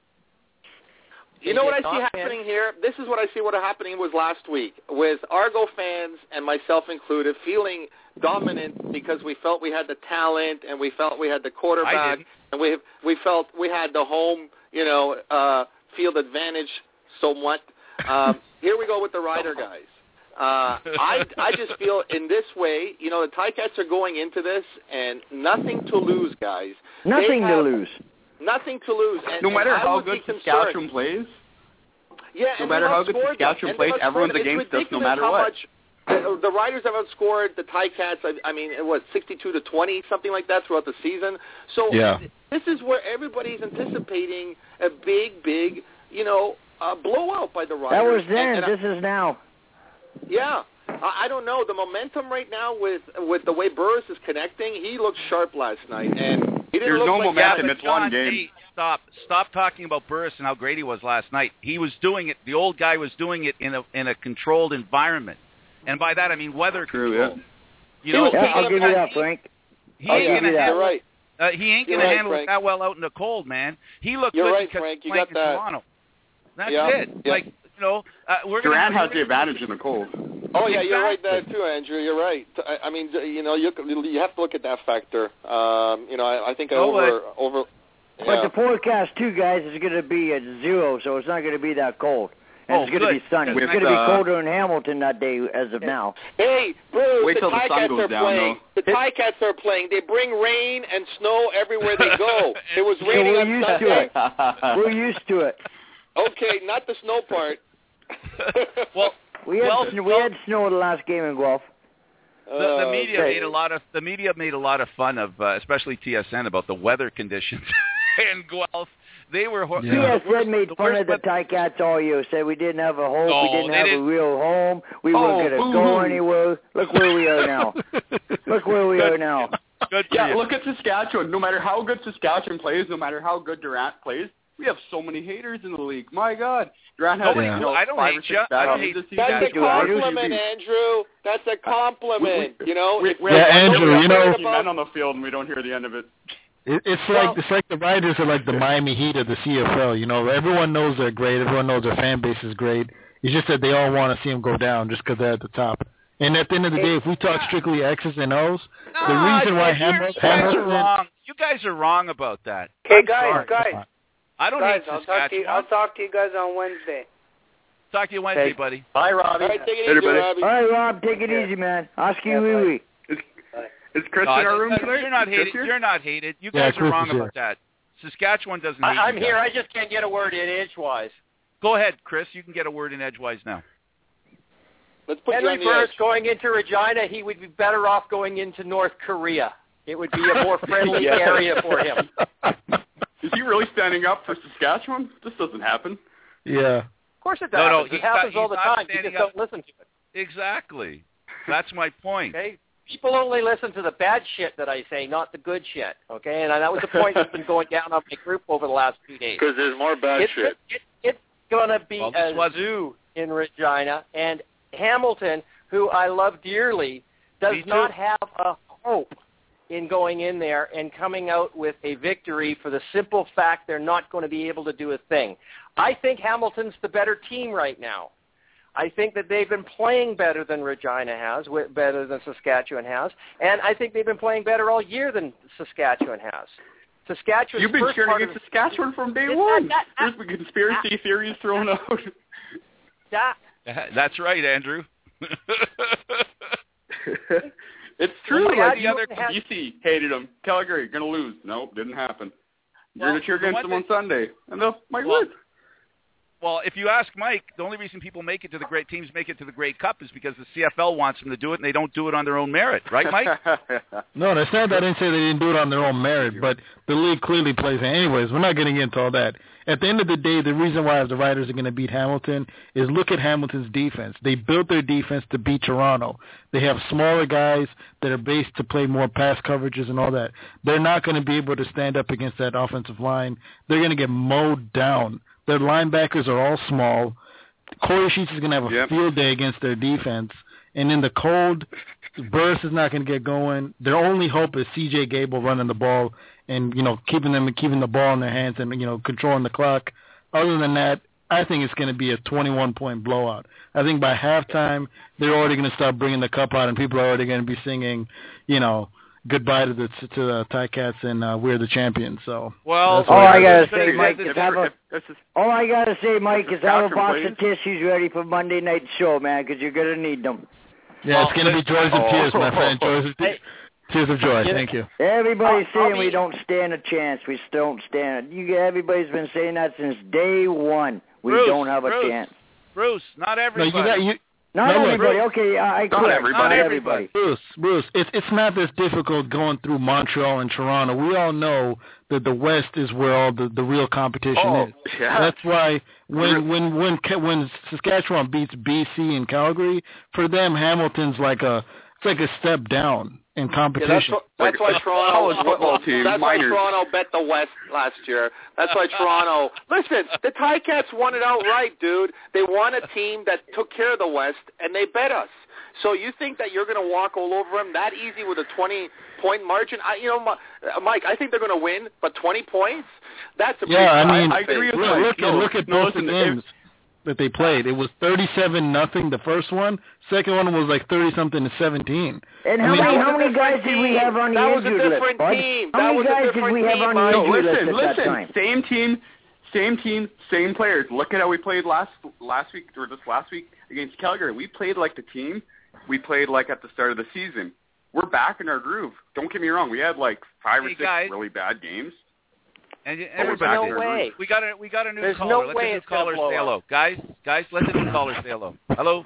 You know what I They see did not happening win. here? This is what I see what happening was last week with Argo fans and myself included feeling dominant because we felt we had the talent and we felt we had the I quarterback didn't. and we we felt we had the home, you know, uh, field advantage somewhat. Um, here we go with the Rider guys. Uh, I I just feel in this way, you know, the Ticats are going into this and nothing to lose, guys. They Nothing to have lose. Nothing to lose. And, no matter and I how would good be concerned. Saskatchewan plays, Yeah, no and matter they've how good outscored them. Saskatchewan And plays, they've everyone's outscored them. against us It's no ridiculous matter how what. Much the, the Riders have outscored the Ticats. I, I mean, what sixty-two to twenty, something like that throughout the season. So Yeah. this is where everybody's anticipating a big, big, you know, uh, blowout by the Riders. That was And- then. and I- This is now. yeah. I I don't know. The momentum right now with with the way Burris is connecting, he looked sharp last night, and he didn't There's look no like momentum. Yeah, but It's one John, game. hey, stop, stop talking about Burris and how great he was last night. He was doing it. The old guy was doing it in a in a controlled environment, and by that I mean weather True, control. You He know, was Yeah, picking I'll up give you that- that, Frank. he I'll ain't give gonna you that. handle You're right. Uh, he ain't You're gonna right, handle Frank. it that well out in the cold, man. He looked You're good right, because Frank. he's You playing got in that. Toronto. That's Yeah, it. yeah. Like you know, uh, we're gonna Durant have has the advantage in the cold. Oh yeah, you're right there Exactly. too, Andrew. You're right. I, I mean, you know, you you have to look at that factor. Um, you know, I, I think I No, over over. But Yeah. the forecast, too, guys, is going to be at zero, so it's not going to be that cold. And Oh, it's going to good. be sunny. With, It's going to be uh, colder in Hamilton that day as of now. Hey, Bruce, Wait the till the sun Ticats goes are down, playing. The Ticats are playing. They bring rain and snow everywhere they go. It was So raining we're on used to Sunday. it. We're used to it. Okay, not the snow part. well, We had, well, sn- we had snow the last game in Guelph. the, the Uh, media okay. made a lot of the media made a lot of fun of, uh, especially T S N, about the weather conditions in Guelph. They were hor- Yeah. they were T S the worst- N made the fun worst of the weather- Ticats all year. Said we didn't have a hope. No, we didn't they have didn't. a real home. We Oh, weren't going to go boo-hoo. anywhere. Look where we are now. Look where we are now. Good for Yeah, you. look at Saskatchewan. No matter how good Saskatchewan plays, no matter how good Durant plays, we have so many haters in the league. My God, Durant has Nobody- you know, I don't five hate or six ya. bad I don't games hate- this season. That's a do I. compliment, Andrew. That's a compliment. We- you know, we, if- we Yeah, have one Andrew, goal you know- fifty men on the field, and we don't hear the end of it. It, it's Well- like it's like the Riders are like the Miami Heat of the C F L. You know, everyone knows they're great. Everyone knows their fan base is great. It's just that they all want to see them go down just because they're at the top. And at the end of the day, if we talk strictly X's and O's, the No, reason why you're- Ham- you guys are Hamilton, wrong. You guys are wrong about that. Hey I'm guys, sorry. guys, I don't guys, hate I'll talk to you. Saskatchewan. I'll talk to you guys on Wednesday. Talk to you Wednesday, Hey. buddy. Bye, all Robbie. right, take it Later, easy, buddy. Robbie. All right, Rob, take it easy, man. Oski Yeah, wee bye. wee. Is, is Chris No, in our room I- tonight? You're not Is Chris hated. here? You're not hated. You Yeah, guys are Chris wrong is here. about that. Saskatchewan doesn't hate I, I'm you here. guys. I just can't get a word in edgewise. Go ahead, Chris. You can get a word in edgewise now. Let's put Henry you on the Burris edge. going into Regina, he would be better off going into North Korea. It would be a more friendly Yeah. area for him. Is he really standing up for Saskatchewan? This doesn't happen. yeah. Of course it does. No, no, it he's happens not- all the he's not time. You standing just up. don't listen to it. Exactly. That's my point. Okay? People only listen to the bad shit that I say, not the good shit. Okay? And that was the point that's been going down on my group over the last few days. Because there's more bad It's, shit. it, it's going to be Well, this a was- zoo in Regina, and Hamilton, who I love dearly, does Me too. not have a hope in going in there and coming out with a victory for the simple fact they're not going to be able to do a thing. I think Hamilton's the better team right now. I think that they've been playing better than Regina has, wi- better than Saskatchewan has, and I think they've been playing better all year than Saskatchewan has. Saskatchewan's You've been first cheering part against of the- Saskatchewan from day It's one. not that- There's been conspiracy theories thrown out. that, That's right, Andrew. It's true. Well, like, the other B C hated them. Calgary going to lose. Nope, didn't happen. You're Well, going to cheer the against one them on Sunday, and they'll might Well, win. Well, if you ask Mike, the only reason people make it to the great teams make it to the Grey Cup is because the C F L wants them to do it, and they don't do it on their own merit, right, Mike? No, that's not that I didn't say they didn't do it on their own merit, but the league clearly plays it. Anyways, we're not getting into all that. At the end of the day, the reason why the Riders are going to beat Hamilton is look at Hamilton's defense. They built their defense to beat Toronto. They have smaller guys that are based to play more pass coverages and all that. They're not going to be able to stand up against that offensive line. They're going to get mowed down. Their linebackers are all small. Corey Sheets is going to have a yep. field day against their defense. And in the cold, Burris is not going to get going. Their only hope is C J Gable running the ball and, you know, keeping them keeping the ball in their hands and, you know, controlling the clock. Other than that, I think it's going to be a twenty-one point blowout. I think by halftime, they're already going to start bringing the cup out, and people are already going to be singing, you know, goodbye to the to the Ticats and uh, we're the champions. So well, all I gotta say, say, Mike, is have a, if, if, all I gotta say, Mike, is have a box plays. of tissues ready for Monday night's show, man, because you're gonna need them. Yeah, well, it's gonna be joys of tears, my friend. Joys of Hey. tears of joy. Thank you. Everybody's I'll- I'll saying be- we don't stand a chance. We still don't stand it. You, everybody's been saying that since day one. We Bruce, don't have a Bruce, chance. Bruce, not No, everybody. you got you. Not No, look, everybody. Bruce. Okay, I, I Not quit. everybody. Not everybody. Bruce, Bruce, it's it's not this difficult going through Montreal and Toronto. We all know that the West is where all the, the real competition Oh, is. yeah. That's why when when when when Saskatchewan beats B C and Calgary, for them Hamilton's like a it's like a step down in Yeah, competition. that's what, that's why Like a Toronto. college football team, That's why minors. Toronto bet the West last year. That's why Toronto. Listen, the Ticats won it outright, dude. They won a team that took care of the West, and they bet us. So you think that you're going to walk all over them that easy with a twenty-point margin? I, you know, Mike, I think they're going to win, but twenty points? That's a Yeah, I big mean, I agree with look, Mike. look, No, look at no, both the listen, games that they played. It was thirty-seven nothing the first one. Second one was like thirty something to seventeen. And I how mean, many that how was a many guys different did we team. have on the That was a injured list, different bud? team. How That many was a guys did different we have team, on Mike. the No, injured listen, list at that listen. time? Same team, same team, same players. Look at how we played last last week or this last week against Calgary. We played like the team we played like at the start of the season. We're back in our groove. Don't get me wrong. We had like five or Hey, six guys. really bad games. And, and There's everybody- no there's- way. We got a we got a new There's caller. no let way the new it's gonna caller blow say up. hello, guys. Guys, let the new caller say hello. Hello.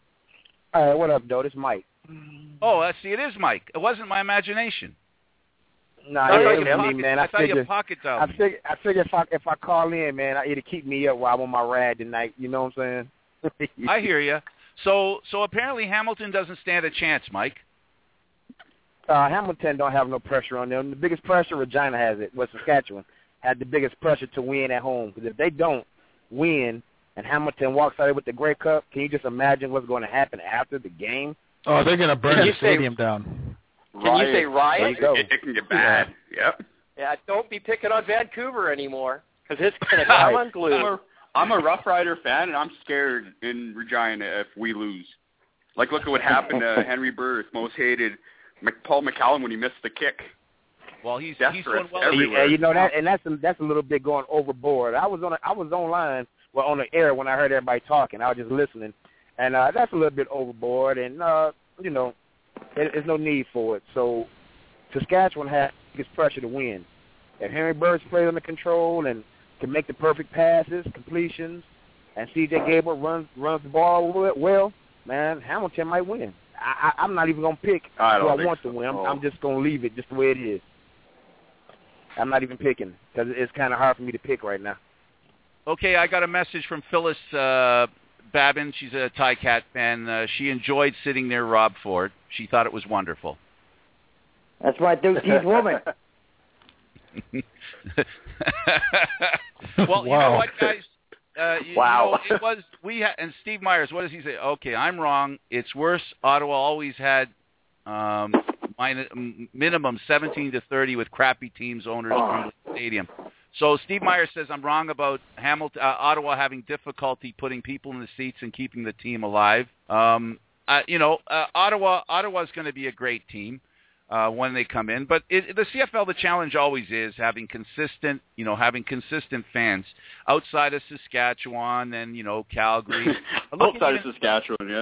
All right, what up, Doe? This Mike. Oh, I see. It is Mike. It wasn't my imagination. Nah, I thought yeah, you it was me, pocket- man. I I thought you figured, pocket I dialed me. figure, I figure if I if I call in, man, it'll keep me up while I'm on my ride tonight. You know what I'm saying? I hear you. So so apparently Hamilton doesn't stand a chance, Mike. Uh, Hamilton don't have no pressure on them. The biggest pressure, Regina has it. Well, Saskatchewan had the biggest pressure to win at home. Because if they don't win and Hamilton walks out with the Grey Cup, can you just imagine what's going to happen after the game? Oh, they're gonna burn Can the you say- stadium down. Can you say riot? There you go. It, it can get bad. Yep. Yeah, don't be picking on Vancouver anymore because it's going to Right. come I'm unglued. a, I'm a Rough Rider fan, and I'm scared in Regina if we lose. Like, look at what happened to Henry Burris, most hated, Mc, Paul McCallum when he missed the kick. Well, he's he's Desperate doing well. And you, everywhere. and you know that, and that's a, that's a little bit going overboard. I was on a, I was online, well, on the air when I heard everybody talking. I was just listening, and uh, that's a little bit overboard. And uh, you know, there, there's no need for it. So Saskatchewan has biggest pressure to win. If Henry Burris plays under control and can make the perfect passes, completions, and C J Gable runs runs the ball well, man, Hamilton might win. I, I, I'm not even gonna pick I who don't I think want so. to win. I'm, Oh. I'm just gonna leave it just the way it is. I'm not even picking because it's kind of hard for me to pick right now. Okay, I got a message from Phyllis uh, Babin. She's a Ticat fan. Uh, she enjoyed sitting near Rob Ford. She thought it was wonderful. That's my thirteenth woman. Well, you Wow. know what, guys? Uh, you, Wow. You know, it was we ha- and Steve Myers. What does he say? Okay, I'm wrong. It's worse. Ottawa always had um, minus, m- minimum seventeen to thirty with crappy teams, owners, from the stadium. So Steve Myers says I'm wrong about Hamilton, uh, Ottawa having difficulty putting people in the seats and keeping the team alive. Um, uh, you know, uh, Ottawa Ottawa's going to be a great team uh, when they come in. But it, the C F L, the challenge always is having consistent, you know, having consistent fans outside of Saskatchewan and, you know, Calgary. Look at Outside of even- Saskatchewan, yeah.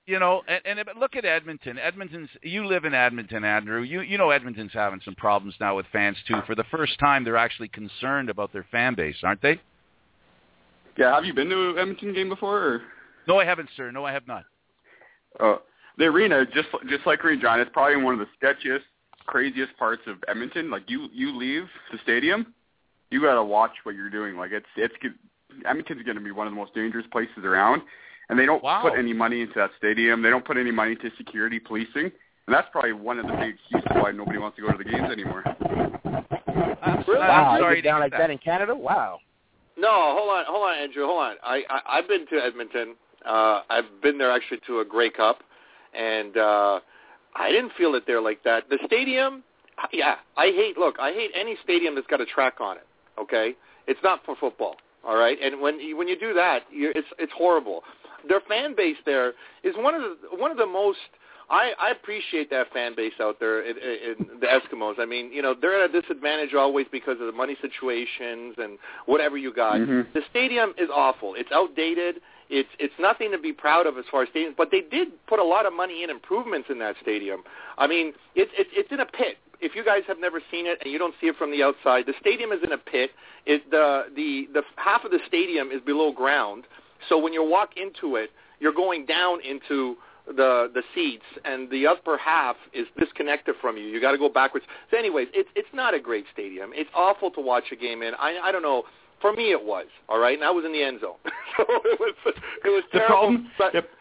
you know, and, and look at Edmonton. Edmonton's. You live in Edmonton, Andrew. You you know Edmonton's having some problems now with fans too. For the first time, they're actually concerned about their fan base, aren't they? Yeah. Have you been to an Edmonton game before? Or? No, I haven't, sir. No, I have not. Uh, the arena, just just like Regina, it's probably one of the sketchiest, craziest parts of Edmonton. Like you, you leave the stadium, you gotta watch what you're doing. Like it's it's Edmonton's going to be one of the most dangerous places around, and they don't wow. put any money into that stadium. They don't put any money into security policing, and that's probably one of the big excuses why nobody wants to go to the games anymore. I'm, really? I'm wow, sorry you get down like that. that in Canada? Wow. No, hold on, hold on, Andrew, hold on. I, I I've been to Edmonton. Uh, I've been there actually to a Grey Cup, and uh, I didn't feel it there like that. The stadium, yeah, I hate. Look, I hate any stadium that's got a track on it. Okay, it's not for football. All right, and when you, when you do that, you're, it's it's horrible. Their fan base there is one of the one of the most. I, I appreciate that fan base out there in, in the Eskimos. I mean, you know, they're at a disadvantage always because of the money situations and whatever you got. Mm-hmm. The stadium is awful. It's outdated. It's it's nothing to be proud of as far as stadiums. But they did put a lot of money in improvements in that stadium. I mean, it's it's it's in a pit. If you guys have never seen it and you don't see it from the outside, the stadium is in a pit. It the the the half of the stadium is below ground. So when you walk into it, you're going down into the the seats, and the upper half is disconnected from you. You got to go backwards. So, anyways, it's it's not a great stadium. It's awful to watch a game in. I I don't know. For me, it was all right, and I was in the end zone, so it was it was the terrible. Problem, but, the,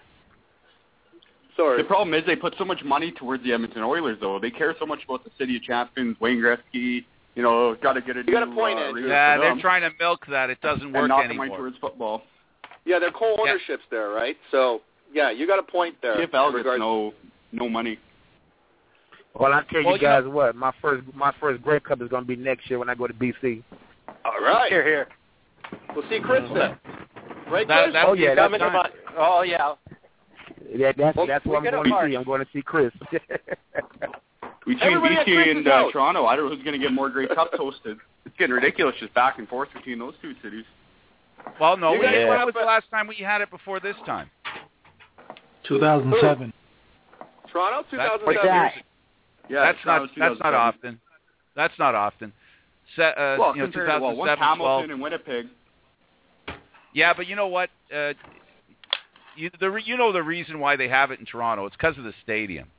sorry. The problem is they put so much money towards the Edmonton Oilers, though. They care so much about the city of champions, Wayne Gretzky. You know, got to get a you got a point, uh, Andrew. Yeah, they're trying to milk that. It doesn't work and not anymore. the money towards football. Yeah, they're co-ownerships yeah. there, right? So. Yeah, you got a point there. C F L gets no no money. Well, I tell well, you guys you know, what, my first my first Grey Cup is going to be next year when I go to B C. All right, here, here. We'll see Chris then. Right, that, Chris? That, oh yeah, that's my, oh yeah. Yeah, that's well, that's what I'm going to see. I'm going to see Chris. Between B C and uh, Toronto, I don't know who's going to get more Grey Cups hosted. It's getting ridiculous, just back and forth between those two cities. Well, no, you we, guys, when was the last time we had it before this time? two thousand seven. Toronto, two thousand seven. That? Yeah, that's not that's not often. That's not often. Se- uh, well, you know, two thousand seven, well, once Hamilton twelve. and Winnipeg. Yeah, but you know what? Uh, you the you know the reason why they have it in Toronto. It's because of the stadium.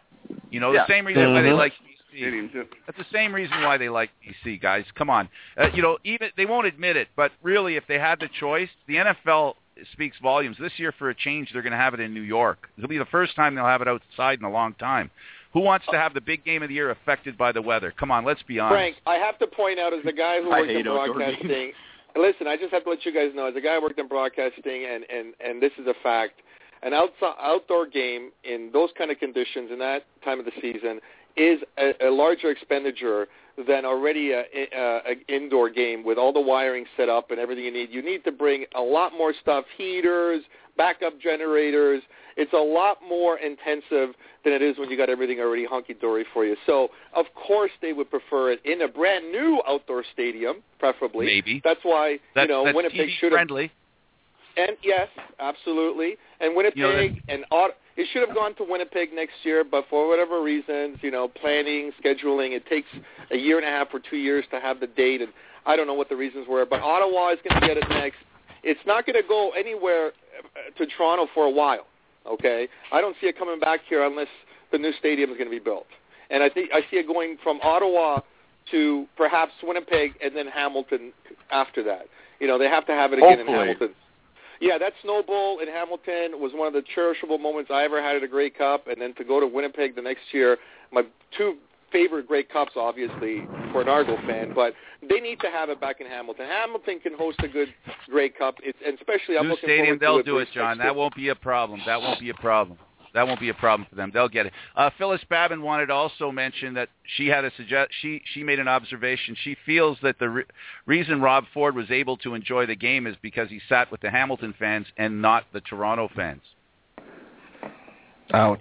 You know, yeah. the same reason mm-hmm. why they like B C. Stadium too. That's the same reason why they like B C, guys. Come on. Uh, you know, even they won't admit it, but really, if they had the choice, the N F L speaks volumes. This year, for a change, they're going to have it in New York. It'll be the first time they'll have it outside in a long time. Who wants to have the big game of the year affected by the weather? Come on, let's be honest. Frank, I have to point out as a guy who worked in broadcasting. Listen, I just have to let you guys know, as a guy who worked in broadcasting, and, and, and this is a fact, an outside, outdoor game in those kind of conditions in that time of the season is a, a larger expenditure than already a, a, a indoor game with all the wiring set up and everything you need. You need to bring a lot more stuff, heaters, backup generators. It's a lot more intensive than it is when you got everything already hunky-dory for you. So, of course, they would prefer it in a brand new outdoor stadium, preferably. Maybe. That's why, that's, you know, that's Winnipeg T V should have. friendly. And yes, absolutely. And Winnipeg you know, and Ot- it should have gone to Winnipeg next year, but for whatever reasons, you know, planning, scheduling, it takes a year and a half or two years to have the date, and I don't know what the reasons were. But Ottawa is going to get it next. It's not going to go anywhere to Toronto for a while. Okay, I don't see it coming back here unless the new stadium is going to be built, and I think I see it going from Ottawa to perhaps Winnipeg and then Hamilton after that. You know, they have to have it again Hopefully. in Hamilton. Yeah, that Snow Bowl in Hamilton was one of the cherishable moments I ever had at a Grey Cup, and then to go to Winnipeg the next year, my two favorite Grey Cups, obviously, for an Argo fan, but they need to have it back in Hamilton. Hamilton can host a good Grey Cup, it's, and especially I'm New looking stadium, forward they'll to it. do it, John. That won't be a problem. That won't be a problem. That won't be a problem for them. They'll get it. Uh, Phyllis Babin wanted to also mention that she had a suggest. She she made an observation. She feels that the re- reason Rob Ford was able to enjoy the game is because he sat with the Hamilton fans and not the Toronto fans. Ouch.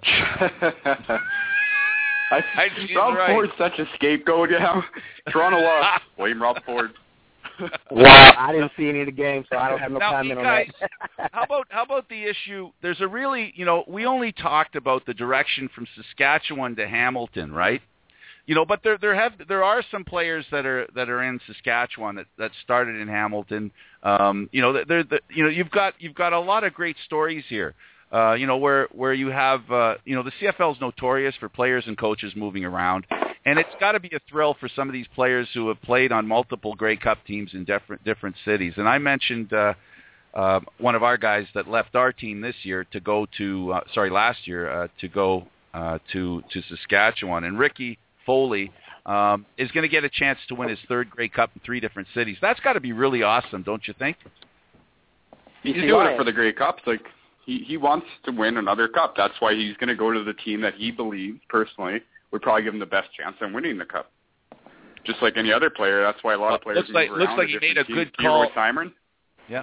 I, Rob right. Ford's such a scapegoat, you know. Toronto lost. Blame Rob Ford. Well, I didn't see any of the game, so I don't have no now, comment guys, on that. how about how about the issue? There's a really, you know, we only talked about the direction from Saskatchewan to Hamilton, right? You know, but there there have there are some players that are that are in Saskatchewan that, that started in Hamilton. Um, you know, they're the, you know you've got you've got a lot of great stories here. Uh, you know, where where you have uh, you know the C F L is notorious for players and coaches moving around, and it's got to be a thrill for some of these players who have played on multiple Grey Cup teams in different different cities. And I mentioned uh, uh, one of our guys that left our team this year to go to uh, sorry last year uh, to go uh, to to Saskatchewan, and Ricky Foley um, is going to get a chance to win his third Grey Cup in three different cities. That's got to be really awesome, don't you think? He's doing it for the Grey Cups. Like he, he wants to win another cup. That's why he's going to go to the team that he believes personally would probably give him the best chance on winning the cup. Just like any other player, that's why a lot of players looks like move looks around like to he made a different good teams. call. With Simon? Yeah.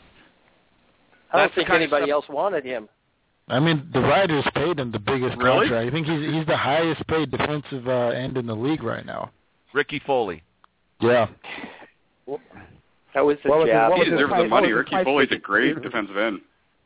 I don't That's the think kind of anybody stuff- else wanted him. I mean, the Riders paid him the biggest Really? contract. I think he's he's the highest paid defensive uh, end in the league right now. Ricky Foley. Yeah. That was the What was his- jab. what He was his deserves price- the money. what was his Ricky price Foley's a ticket? great defensive end.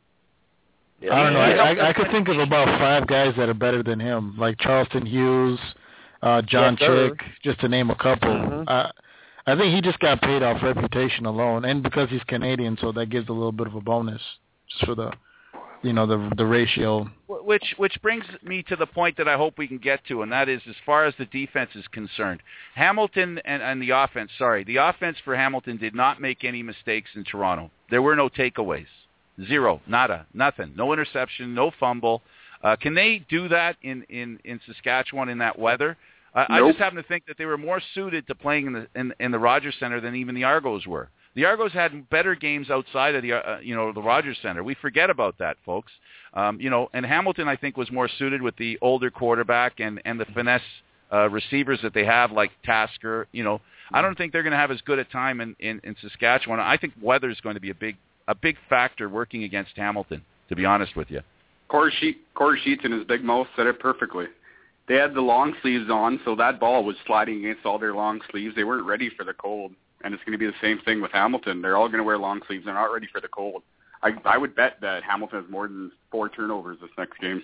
I don't know. I, I, I could think of about five guys that are better than him, like Charleston Hughes, uh, John Yes, sir. Chick, just to name a couple. Mhm. Uh, I think he just got paid off reputation alone, and because he's Canadian, so that gives a little bit of a bonus just for the, you know, the the ratio. Which which brings me to the point that I hope we can get to, and that is as far as the defense is concerned. Hamilton and, and the offense, sorry, the offense for Hamilton did not make any mistakes in Toronto. There were no takeaways. Zero, nada, nothing. No interception, no fumble. Uh, can they do that in, in, in Saskatchewan in that weather? Uh, I Nope. just happen to think that they were more suited to playing in the in, in the Rogers Center than even the Argos were. The Argos had better games outside of the uh, you know the Rogers Center. We forget about that, folks. Um, you know, and Hamilton I think was more suited with the older quarterback and and the finesse uh, receivers that they have, like Tasker. You know, I don't think they're going to have as good a time in, in, in Saskatchewan. I think weather is going to be a big a big factor working against Hamilton. To be honest with you, Corey, Sheet, Corey Sheets and his big mouth said it perfectly. They had the long sleeves on, so that ball was sliding against all their long sleeves. They weren't ready for the cold, and it's going to be the same thing with Hamilton. They're all going to wear long sleeves. They're not ready for the cold. I, I would bet that Hamilton has more than four turnovers this next game.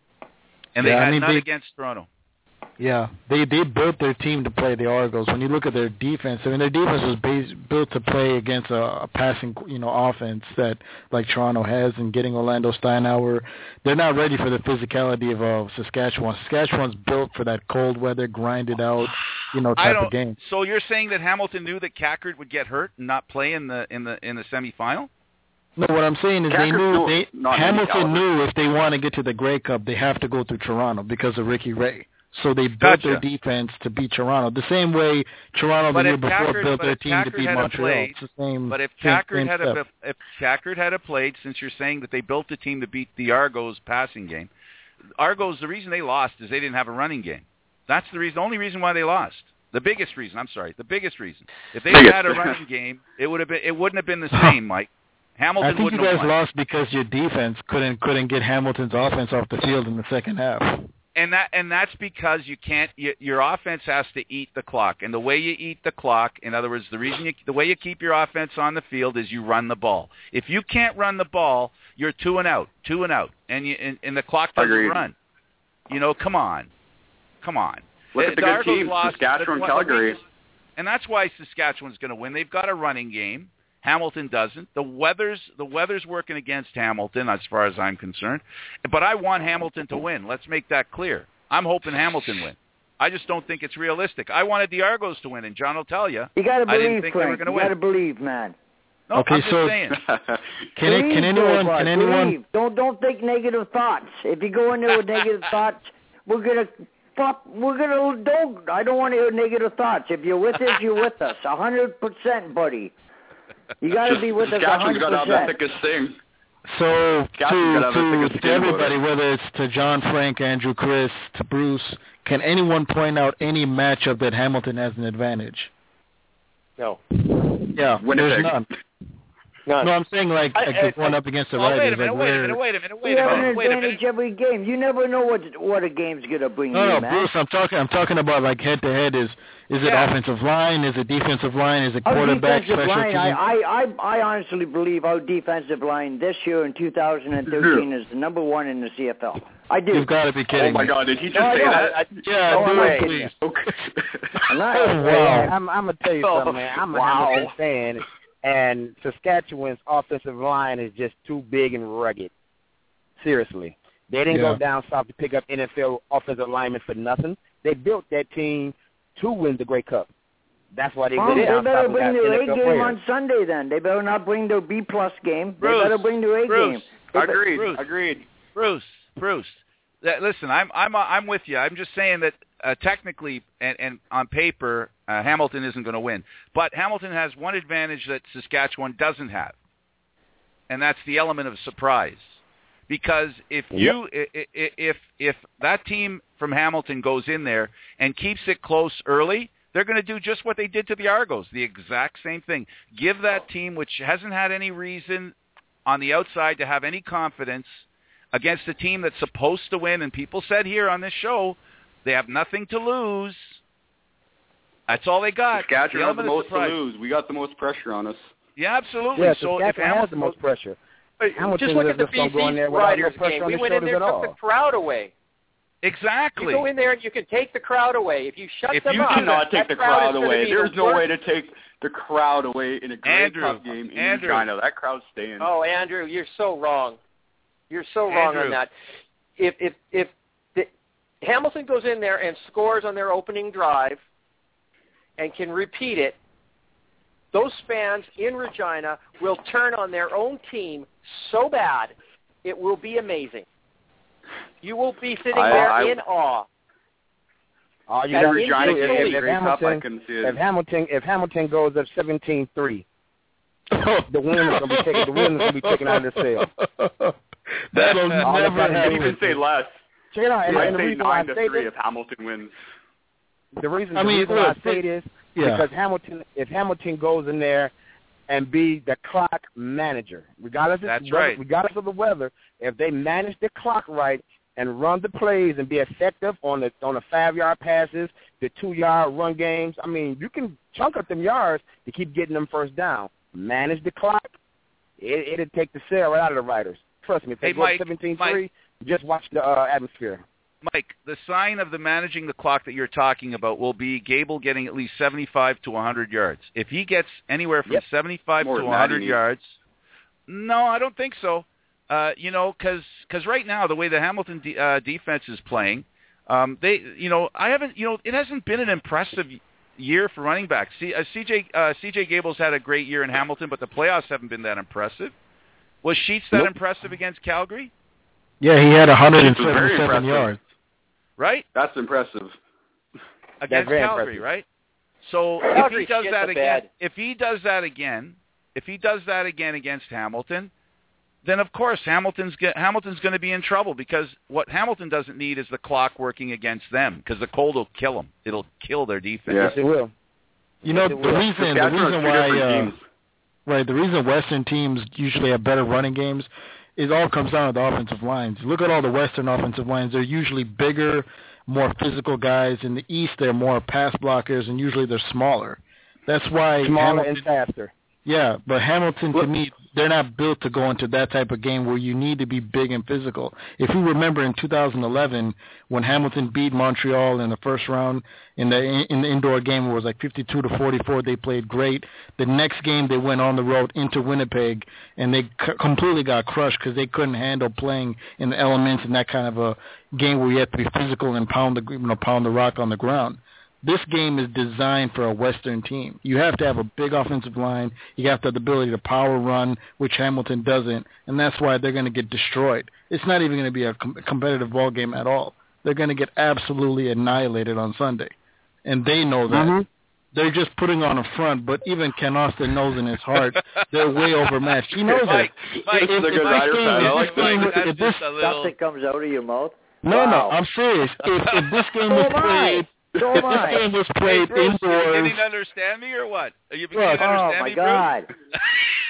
and Yeah, they I had mean, none they- against Toronto. Yeah, they they built their team to play the Argos. When you look at their defense, I mean, their defense was base, built to play against a, a passing, you know, offense that like Toronto has, and getting Orlando Steinauer. They're not ready for the physicality of uh, Saskatchewan. Saskatchewan's built for that cold weather, grinded out, you know, I type don't. of game. So you're saying that Hamilton knew that Cackard would get hurt and not play in the in the in the semifinal? No, what I'm saying is they Cacker's knew still they not any Hamilton caliber. knew if they want to get to the Grey Cup, they have to go through Toronto because of Ricky Ray. So they built Gotcha. their defense to beat Toronto. The same way Toronto But the year if before Cackard- built but their if team to Cackard beat had a Montreal. played- It's the same. But if same, Cackard same had step. a, if Cackard had a played, since you're saying that they built a team to beat the Argos passing game, Argos, the reason they lost is they didn't have a running game. That's the reason. The only reason why they lost. The biggest reason. I'm sorry. The biggest reason. If they Biggest. had a running game, it would have been. It wouldn't have been the same, Mike. Hamilton I think you wouldn't guys have won. lost because your defense couldn't couldn't get Hamilton's offense off the field in the second half. And that and that's because you can't. You, your offense has to eat the clock, and the way you eat the clock, in other words, the reason you, the way you keep your offense on the field is you run the ball. If you can't run the ball, you're two and out, two and out, and you and, and the clock doesn't Agreed. run. You know, come on, come on. Look at the The good Argos teams, lost, Saskatchewan, but- Calgary. and that's why Saskatchewan's going to win. They've got a running game. Hamilton doesn't. The weather's the weather's working against Hamilton as far as I'm concerned. But I want Hamilton to win. Let's make that clear. I'm hoping Hamilton win. I just don't think it's realistic. I wanted the Argos to win, and John will tell you. You got to I didn't believe, think they were Frank. going to You got to win. believe, man. No, Okay, I'm just so- saying. Can it, Believe, can anyone Bud, can anyone believe. Don't don't think negative thoughts. If you go in there with negative thoughts, we're gonna fuck. We're gonna don't. I don't want to hear negative thoughts. If you're with us, you're with us. A hundred percent, buddy. You got to be with us a Saskatchewan's hundred got to have the percent. thickest thing. So to, Saskatchewan's gotta have the to, thickest to skin about everybody, it. whether it's to John, Frank, Andrew, Chris, to Bruce, can anyone point out any matchup that Hamilton has an advantage? No. Yeah, Winnipeg. there's none. None. No, I'm saying like, I- like I- going up against the Oh, Riders. wait a minute, like wait a where- minute, wait a minute, We wait a have an minute, wait a advantage minute. every game. You never know what what a game's gonna bring No, you, no, man. Bruce. I'm talking. I'm talking about like head to head. Is is it Yeah. offensive line? Is it defensive line? Is it Our quarterback? defensive Special line, teams? I, I, I, I honestly believe our defensive line this year in two thousand thirteen is the number one in the C F L. I do. You've got to be kidding Oh my me. God! Did he just No, I say don't. that? I- Yeah, no, I'm do not it, kidding please. I'm not. Oh, Hey, wow. I'm, I'm gonna tell you Oh, something, man. I'm a wow. Hamilton fan, and Saskatchewan's offensive line is just too big and rugged. Seriously, they didn't Yeah. go down south to pick up N F L offensive linemen for nothing. They built that team to win the Grey Cup. That's why they Well, went they down better south and bring got their A N F L game players. on Sunday then. They better not bring their B plus game. Bruce, they better bring their A Bruce, game. They be- Agreed. Bruce. Agreed. Bruce, Bruce, that, listen, I'm I'm uh, I'm with you. I'm just saying that uh, technically and, and on paper, uh, Hamilton isn't going to win. But Hamilton has one advantage that Saskatchewan doesn't have, and that's the element of surprise. Because if you i- i- if if that team from Hamilton goes in there and keeps it close early, they're going to do just what they did to the Argos, the exact same thing. Give that team, which hasn't had any reason on the outside to have any confidence, against a team that's supposed to win, and people said here on this show they have nothing to lose. That's all they got. Saskatchewan has the element of most to surprise. lose. We got the most pressure on us. Yeah, absolutely. Yeah, so Saskatchewan if has Hamilton the most pressure. Hamilton Just look is at the just gonna B go in C there without no Riders pressure game. on We his went in shoulders there at and took all. the crowd away. Exactly. You go in there and you can take the crowd away. If you shut If them you up, cannot that take the crowd is crowd gonna away, be there's the no worst. way to take the crowd away in a Grey Andrew, Cup game in Andrew. Regina. That crowd's staying. Oh, Andrew, you're so wrong. You're so wrong Andrew. on that. If if if the, Hamilton goes in there and scores on their opening drive and can repeat it, those fans in Regina will turn on their own team so bad it will be amazing. You will be sitting I- there I- in awe. All you As got to Regina do is gets if, the if Grey Cup, I Hamilton, couldn't see if it. Hamilton, if Hamilton goes up seventeen three, the win is gonna be taken. The win is gonna be taken out of the sale. That'll All never they gotta I'd do happen. even say less. Check it out. And, I'd and the say reason why I nine to say three this, if Hamilton wins. the reason, I the mean, reason why look, I say this Yeah. because Hamilton, if Hamilton goes in there and be the clock manager, regardless of That's weather, right. regardless of the weather, if they manage the clock right and run the plays and be effective on the on the five yard passes, the two yard run games, I mean, you can chunk up them yards to keep getting them first down. Manage the clock, it, it'll take the sale right out of the Riders. Trust me, if they Hey, go Mike, seventeen three, Mike. just watch the uh, atmosphere. Mike, the sign of the managing the clock that you're talking about will be Gable getting at least seventy-five to one hundred yards. If he gets anywhere from Yep. seventy-five More to than one hundred that, he yards, no, I don't think so. Uh, you know, because right now the way the Hamilton de- uh, defense is playing, um, they, you know, I haven't, you know, it hasn't been an impressive year for running backs. C, uh, C J uh, C J Gable's had a great year in Hamilton, but the playoffs haven't been that impressive. Was Sheets that Nope. impressive against Calgary? Yeah, he had one hundred It's very seventy-seven impressive. yards. Right? That's impressive. Against very Calgary, impressive. right? So Calgary if he does shit that the again, bed. if he does that again, if he does that again against Hamilton, then of course Hamilton's get, Hamilton's going to be in trouble because what Hamilton doesn't need is the clock working against them because the cold will kill them. It'll kill their defense. Yeah. Yes, it will. You know, Yes, the it will. reason, the Saskatchewan reason has two why, different uh, teams. right, the reason Western teams usually have better running games is all comes down to the offensive lines. Look at all the Western offensive lines; they're usually bigger, more physical guys. In the East, they're more pass blockers, and usually they're smaller. That's why Smaller Hamilton, and faster. yeah, but Hamilton, to me, they're not built to go into that type of game where you need to be big and physical. If you remember in two thousand eleven when Hamilton beat Montreal in the first round in the in the indoor game, it was like fifty-two to forty-four. They played great. The next game they went on the road into Winnipeg and they c- completely got crushed because they couldn't handle playing in the elements in that kind of a game where you have to be physical and pound the you know pound the rock on the ground. This game is designed for a Western team. You have to have a big offensive line. You have to have the ability to power run, which Hamilton doesn't, and that's why they're going to get destroyed. It's not even going to be a com- competitive ball game at all. They're going to get absolutely annihilated on Sunday, and they know that. Mhm. They're just putting on a front, but even Ken Austin knows in his heart they're way overmatched. He knows Mike, it. Mike, If- if He's a good this Rider game- fan. I if like this game- Mike, that's if this- just a little. Stuff that comes out of your mouth. No, Wow. no, I'm serious. If, if this game So was am I. played, So if am this I. game was Hey, played Bruce, are you indoors, beginning to understand me or what? Are you beginning Look, to Oh understand my me, God! Bruce?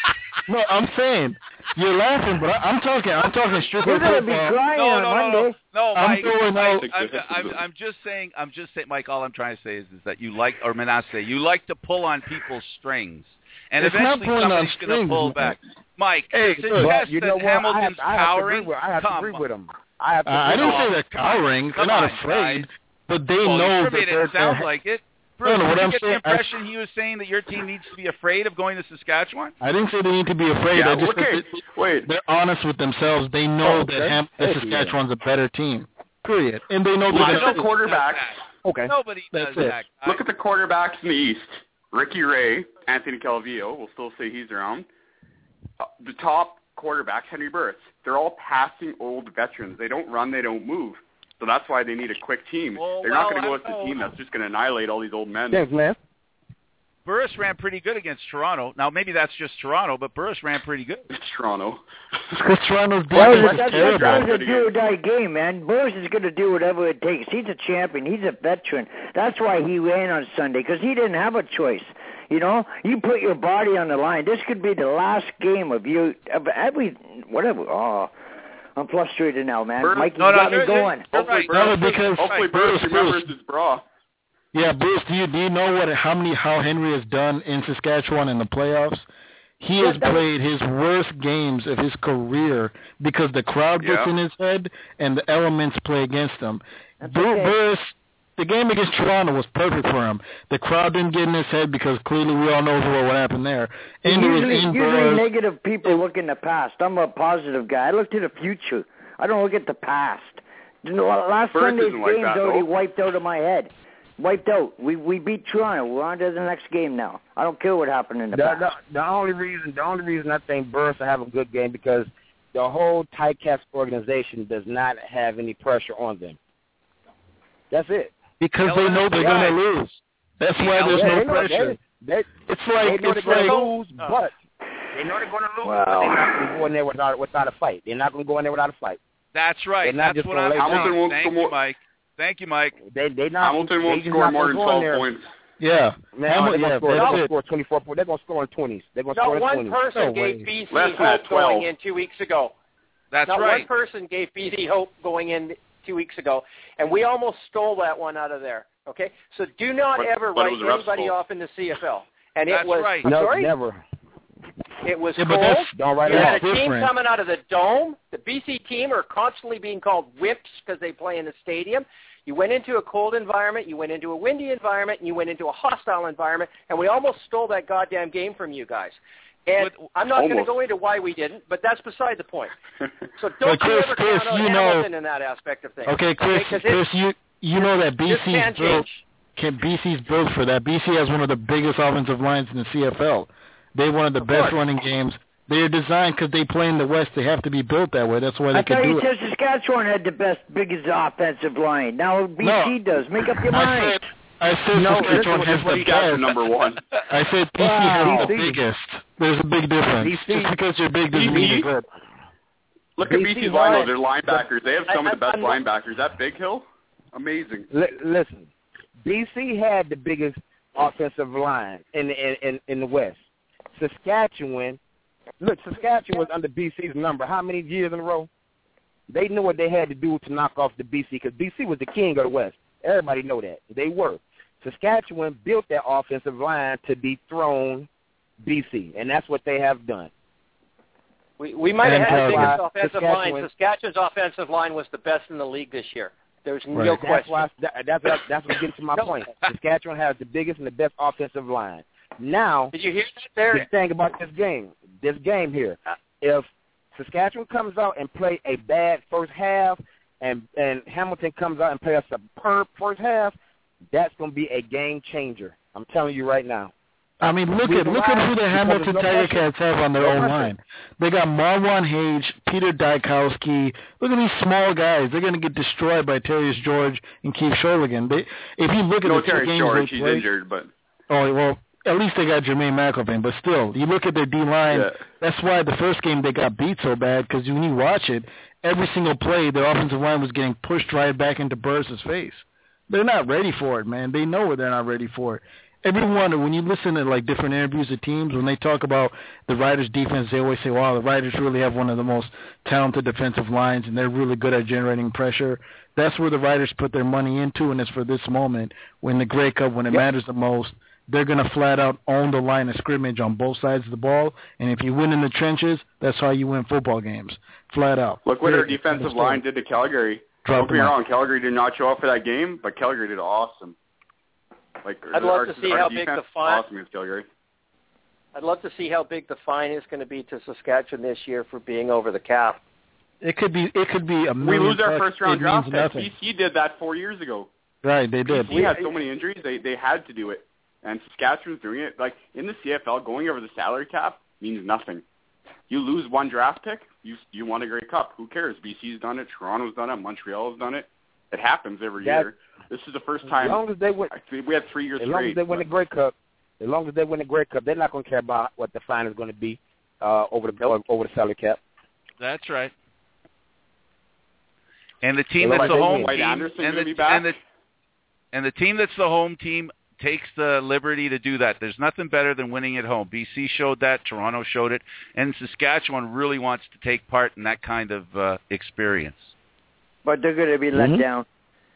no, I'm saying you're laughing, but I, I'm talking. I'm talking strictly You're gonna be football. crying No, on no, no, Monday. no, no, I'm Mike. going Mike out- I'm, I'm, I'm just saying. I'm just saying, Mike. All I'm trying to say is, is that you like, or Manasseh, you like to pull on people's strings, and It's not eventually pulling on somebody's going to strings, pull man. back. Mike, Hey, to look, suggest you know that what? Hamilton's I have, I have cowering. To agree with, I have to come agree on. with him. I have to. Uh, I agree didn't with say him. they're cowering. They're Come not on, afraid, guys. but they Well, know you that made they're. it sound they're- like it. No, Bruce, no, what did you I'm get the saying- I- impression he was saying that your team needs to be afraid of going to Saskatchewan? I didn't say they need to be afraid. Yeah, I just okay. said that Wait. they're honest with themselves. They know Oh, that okay. Ham- that Heck yeah. Saskatchewan's a better team. Period. And they know they're Look going at to. the quarterbacks. Okay. Nobody That's does it. that. Look at the quarterbacks in the East. Ricky Ray, Anthony Calvillo, we'll still say he's around. Uh, the top quarterbacks, Henry Burris, they're all passing old veterans. They don't run, they don't move. So that's why they need a quick team. Well, they're well, not going to go I with the know. team that's just going to annihilate all these old men. Thanks, man. Burris ran pretty good against Toronto. Now, maybe that's just Toronto, but Burris ran pretty good. It's Toronto. Because Toronto's Well, defense is that's, terrible. that's a do or die game, man. Burris is going to do whatever it takes. He's a champion. He's a veteran. That's why he ran on Sunday, because he didn't have a choice. You know, you put your body on the line. This could be the last game of you, of every, whatever. Oh, I'm frustrated now, man. Burris, Mike, you no, no, got me you're- going. you're Hopefully, right. Burris, No, because- hopefully Burris, Burris remembers Burris. his bra. Yeah, Bruce, do you do you know what how many how Henry has done in Saskatchewan in the playoffs? He has played his worst games of his career because the crowd gets Yeah. in his head and the elements play against him. That's Bur- okay. Burris, the game against Toronto was perfect for him. The crowd didn't get in his head because clearly we all know what happened there. And it was Usually, usually indoors. negative people look in the past. I'm a positive guy. I look to the future. I don't look at the past. The Last Burris Sunday's isn't like game's that, already though. wiped out of my head. Wiped out. We we beat Toronto. We're on to the next game now. I don't care what happened in the The, past. the, the only reason, the only reason I think Burris will have a good game because the whole Ticats organization does not have any pressure on them. That's it. Because they know they're going to lose. That's why there's Yeah, no they know, pressure. They, they, It's like they know it's they're going like to lose, but they know they're going to lose, but they're not going to go in there without without a fight. They're not going to go in there without a fight. That's right. They're not That's just what gonna I'm lay saying. down. Hamilton won't Thank score you, more- Mike. Thank you, Mike. They they not. Hamilton they won't just score not more gonna than go in twelve there. points. Yeah. Man, Hamil- they're yeah, going to score. They're that's going to it. score twenty-four points. They're going to score in twenties. They're going to Not score in one twenties. person No gave way. B C Less than hope that, twelve. going in two weeks ago. That's Not right. one person gave B C hope going in two weeks ago, and we almost stole that one out of there. Okay, so do not But- ever but it write was the ref's anybody fault. off in the C F L. And That's it was right. I'm No, sorry, never. it was Yeah, but cold. that's- Don't write You it had off. a team different. coming out of the dome. The B C team are constantly being called whips because they play in the stadium. You went into a cold environment, you went into a windy environment, and you went into a hostile environment, and we almost stole that goddamn game from you guys. And With- I'm not going to almost. go into why we didn't, but that's beside the point. So Well, don't Chris, you ever Chris, count out you know- Hamilton in that aspect of things. Okay, Chris, because Chris, it, you you know that this BC's can built. change. Can B C's built for that? B C has one of the biggest offensive lines in the C F L. They have one of the Of best course. running games. They are designed because they play in the West. They have to be built that way. That's why they I can thought do you it. said Saskatchewan had the best, biggest offensive line. Now B C No. does. Make up your I mind. said, I said No, Saskatchewan listen, has listen, the He's got the best. number one. I said B C Wow. has the B C. biggest. There's a big difference. B C. Just because you're big doesn't B C. mean you're good. Look at B B C C's line. line, their linebackers. They have some I- of the I- best I'm- linebackers. That Big Hill, amazing. Li- listen, B C had the biggest offensive line in the, in, in in the West. Saskatchewan, look, Saskatchewan was under B C's number how many years in a row? They knew what they had to do to knock off the B C because B C was the king of the West. Everybody know that. They were. Saskatchewan built their offensive line to dethrone B C, and that's what they have done. We, we might have had the And, biggest uh, offensive line. Saskatchewan- Saskatchewan's offensive line was the best in the league this year. There's no Right. That's question. why that, that's that's that's what gets to my No. point. Saskatchewan has the biggest and the best offensive line. Now, Did you hear that the there? thing about this game, this game here, if Saskatchewan comes out and play a bad first half, and and Hamilton comes out and play a superb first half, that's going to be a game changer. I'm telling you right now. I mean, look We at look at who the because Hamilton there's no Tiger pressure. Cats have on their No own pressure. line. They got Marwan Hage, Peter Dykowski. Look at these small guys. They're going to get destroyed by Terrius George and Keith Sholigan. They, if you look at No, the two Terry games George, they he's played, injured, but oh well, at least they got Jermaine McElvain. But still, you look at their D line. Yeah. That's why the first game they got beat so bad because when you watch it, every single play, their offensive line was getting pushed right back into Burris' face. They're not ready for it, man. They know they're not ready for it. everyone, when you listen to like different interviews of teams, when they talk about the Riders' defense, they always say, "Wow, the Riders really have one of the most talented defensive lines, and they're really good at generating pressure." That's where the Riders put their money into, and it's for this moment when the Grey Cup, when it yep. matters the most. They're going to flat out own the line of scrimmage on both sides of the ball, and if you win in the trenches, that's how you win football games, flat out. Look what our defensive line did to Calgary. Don't get me wrong, Calgary did not show up for that game, but Calgary did awesome. Like I'd love our, to see our how defense, big the fine. Awesome against Calgary. I'd love to see how big the fine is going to be to Saskatchewan this year for being over the cap. It could be. It could be a million. We lose our bucks, first round draft pick. nothing. B C did that four years ago. Right, they did. We had so many injuries, they they had to do it. And Saskatchewan's doing it. Like, in the C F L, going over the salary cap means nothing. You lose one draft pick, you you won a Grey Cup. Who cares? B C's done it. Toronto's done it. Montreal's done it. It happens every that, year. This is the first time. As long as they win, we have three years as straight. long as they win the Grey Cup, as long as they win the Grey Cup, they're not going to care about what the fine is going to be uh, over the nope. over the salary cap. That's right. And the team that's like the home White team, Anderson and, the, be back? and the and the team that's the home team takes the liberty to do that. There's nothing better than winning at home. B C showed that. Toronto showed it. And Saskatchewan really wants to take part in that kind of uh, experience. But they're going to be let mm-hmm. down.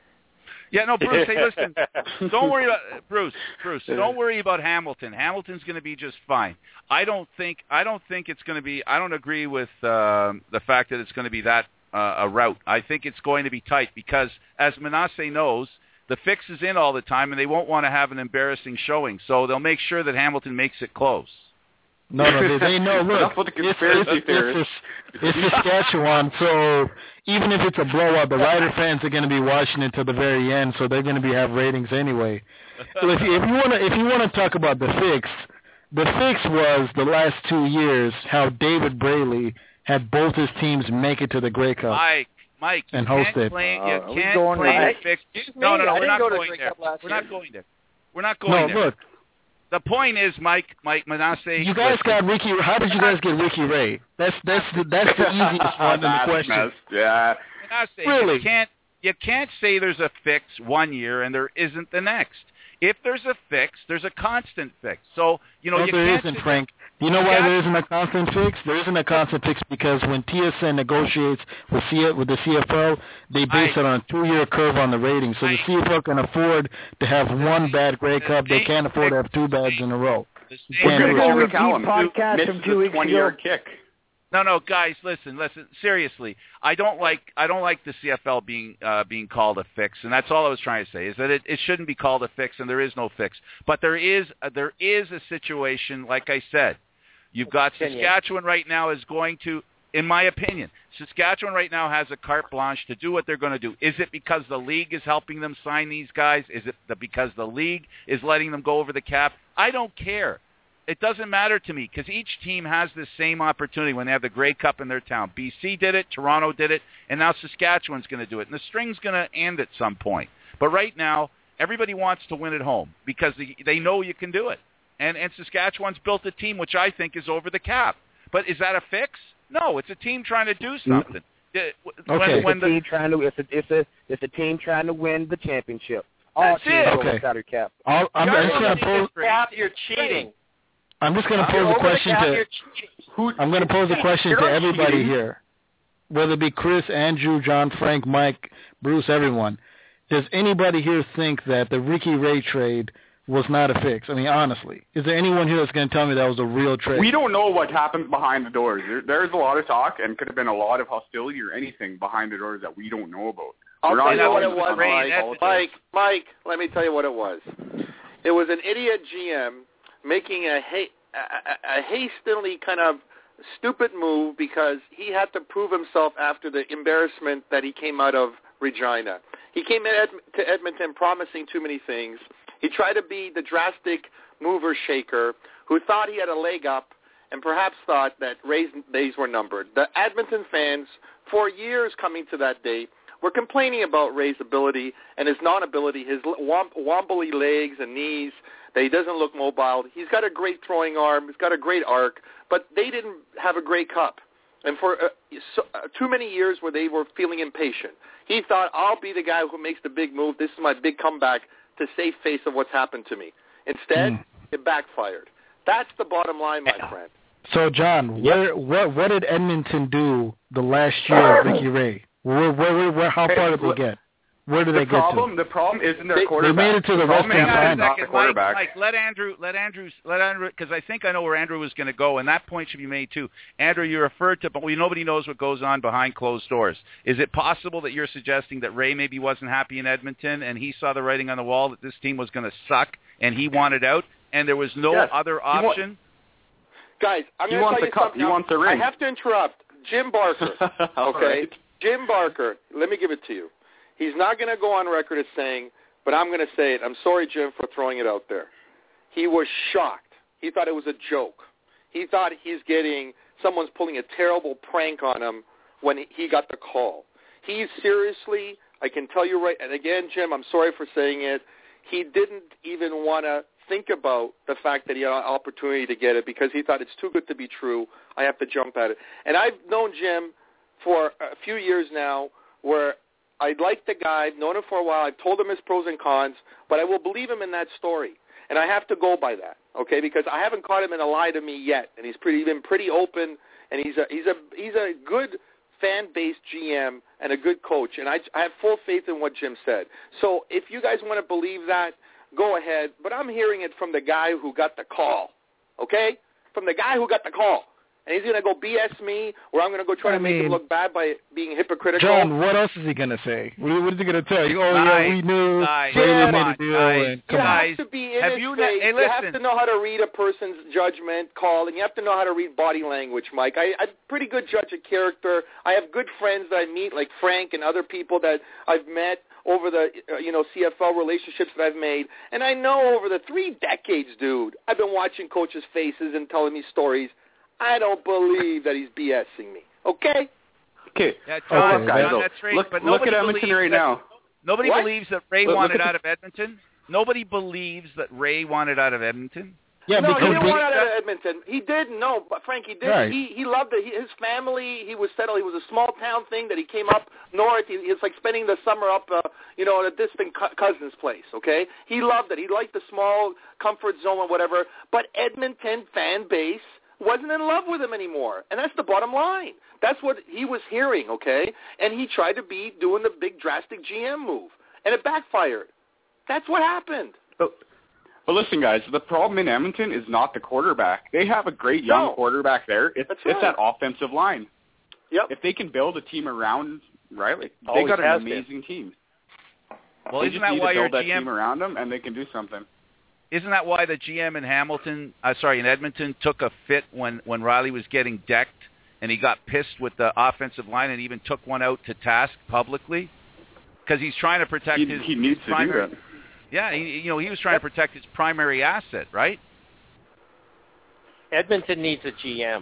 Yeah, no, Bruce, hey, listen, don't worry about Bruce. Bruce, don't worry about Hamilton. Hamilton's going to be just fine. I don't think. I don't think it's going to be. I don't agree with uh, the fact that it's going to be that uh, a route. I think it's going to be tight because, as Manasseh knows, the fix is in all the time, and they won't want to have an embarrassing showing. So they'll make sure that Hamilton makes it close. No, no, they, they know. Look, the conspiracy it's, it's, it's, it's Saskatchewan, so even if it's a blowout, the Rider fans are going to be watching it to the very end, so they're going to be have ratings anyway. So if you, if you want to, if you want to talk about the fix, the fix was the last two years how David Braley had both his teams make it to the Grey Cup. Mike, Mike, you and can't host it. claim, Uh, you can't claim a fix. No, no, no, we're not going there. We're not going there. We're not going no, there. look. The point is, Mike, Mike Manasseh. You guys listen. got Ricky. How did you guys get Ricky Ray? That's that's the, that's the easiest one in the question. Messed. Yeah. Manasseh, really? You can't you can't say there's a fix one year and there isn't the next. If there's a fix, there's a constant fix. So you know no, you there can't. isn't, Frank. You know why there isn't a constant fix? There isn't a constant fix because when T S N negotiates with C- with the C F L, they base I, it on a two-year curve on the rating. So I, the C F L can afford to have one bad Grey Cup. They can't afford to have two bads in a row. We're going to go with Callum. Podcast from two weeks twenty-yard ago. kick. No, no, guys, listen, listen. Seriously, I don't like I don't like the C F L being uh, being called a fix, and that's all I was trying to say is that it, it shouldn't be called a fix, and there is no fix. But there is uh, there is a situation, like I said, you've got Saskatchewan right now is going to, in my opinion, Saskatchewan right now has a carte blanche to do what they're going to do. Is it because the league is helping them sign these guys? Is it the, because the league is letting them go over the cap? I don't care. It doesn't matter to me because each team has the same opportunity when they have the Grey Cup in their town. B C did it, Toronto did it, and now Saskatchewan's going to do it. And the string's going to end at some point. But right now, everybody wants to win at home because they, they know you can do it. And, and Saskatchewan's built a team which I think is over the cap. But is that a fix? No, it's a team trying to do something. Okay. When, when it's, a team trying to, it's, a, it's, a, it's a team trying to win the championship. All That's teams it. over Okay. the salary cap. I'll, I'm, I'm just going to pose. Cap, you're cheating. I'm just going to pose a question to. Who, I'm going to pose a question to everybody cheating. here, whether it be Chris, Andrew, John, Frank, Mike, Bruce, everyone. Does anybody here think that the Ricky Ray trade was not a fix? I mean, honestly, is there anyone here that's going to tell me that was a real trade? We don't know what happens behind the doors. There, there's a lot of talk and could have been a lot of hostility or anything behind the doors that we don't know about. I'll We're tell not you what it knowing was, the Mike. Mike, Mike, let me tell you what it was. It was an idiot G M making a, ha- a, a hastily kind of stupid move because he had to prove himself after the embarrassment that he came out of Regina. He came in Ed- to Edmonton promising too many things. He tried to be the drastic mover shaker who thought he had a leg up and perhaps thought that Ray's days were numbered. The Edmonton fans, for years coming to that day, were complaining about Ray's ability and his non-ability, his womp- wobbly legs and knees, that he doesn't look mobile. He's got a great throwing arm. He's got a great arc, but they didn't have a great cup. And for uh, so, uh, too many years where they were feeling impatient, he thought, I'll be the guy who makes the big move. This is my big comeback to save face of what's happened to me. Instead, Mm. it backfired. That's the bottom line, my friend. So, John, where, what what did Edmonton do the last year of Ricky Ray? Where, where, where, where how far did they get? Where did the they get problem, to? The problem isn't their They- quarterback. they made it to the problem Western is Final. not the Second, quarterback. Mike, Mike, let Andrew, let Andrew, let Andrew, because I think I know where Andrew was going to go, and that point should be made too. Andrew, you referred to, but we, nobody knows what goes on behind closed doors. Is it possible that you're suggesting that Ray maybe wasn't happy in Edmonton, and he saw the writing on the wall that this team was going to suck, and he wanted out, and there was no Yes. other He wa- option? Guys, I'm He going to wants tell the you cup. something. He else. wants the ring. I have to interrupt. Jim Barker, All okay? right. Jim Barker, let me give it to you. He's not going to go on record as saying, but I'm going to say it. I'm sorry, Jim, for throwing it out there. He was shocked. He thought it was a joke. He thought he's getting, someone's pulling a terrible prank on him when he got the call. He seriously, I can tell you right, and again, Jim, I'm sorry for saying it, he didn't even want to think about the fact that he had an opportunity to get it because he thought it's too good to be true. I have to jump at it. And I've known Jim for a few years now where I like the guy. I've known him for a while. I've told him his pros and cons, but I will believe him in that story. And I have to go by that, okay, because I haven't caught him in a lie to me yet. And he's pretty been pretty open, and he's a, he's a, he's a good fan-based G M and a good coach. And I, I have full faith in what Jim said. So if you guys want to believe that, go ahead, but I'm hearing it from the guy who got the call, okay? From the guy who got the call. And he's going to go B S me, or I'm going to go try I to make him mean, look bad by being hypocritical. John, what else is he going to say? What, what is he going to tell you? Oh, Guys, yeah, we knew. guys, Brady come made on, a deal. guys, and, You come on. have to be in Have his you face. ne- hey, you have listen. to know how to read a person's judgment call, and you have to know how to read body language, Mike. I, I'm a pretty good judge of character. I have good friends that I meet, like Frank and other people that I've met over the, uh, you know, C F L relationships that I've made. And I know over the three decades, dude, I've been watching coaches' faces and telling me stories. I don't believe that he's BSing me. Okay? Okay. Yeah, John, Okay, guys, John, look, that's right. look, but look nobody at Edmonton believes right that, now. Nobody What? believes that Ray Look- look wanted at out the- of Edmonton. Nobody believes that Ray wanted out of Edmonton. Yeah, no, he because didn't we- want out of Edmonton. He didn't. No, but Frank, he did. Right. He he loved it. He, his family. He was settled. He was a small town thing that he came up north. He, it's like spending the summer up, uh, you know, at a distant co- cousin's place. Okay, he loved it. He liked the small comfort zone and whatever. But Edmonton fan base wasn't in love with him anymore, and that's the bottom line. That's what he was hearing. Okay, and he tried to be doing the big drastic G M move, and it backfired. That's what happened. But, but listen, guys, the problem in Edmonton is not the quarterback. They have a great young No. quarterback there. It's, That's it's right. that offensive line. Yep. If they can build a team around Riley, they Always got an has been. amazing team. Well, they isn't just that need why to your build that G M? team around them, and they can do something. Isn't that why the G M in Hamilton, uh, sorry, in Edmonton, took a fit when when Riley was getting decked, and he got pissed with the offensive line, and even took one out to task publicly, because he's trying to protect He, his. he needs his to primary, do that. Yeah, he, you know, he was trying to protect his primary asset, right? Edmonton needs a G M.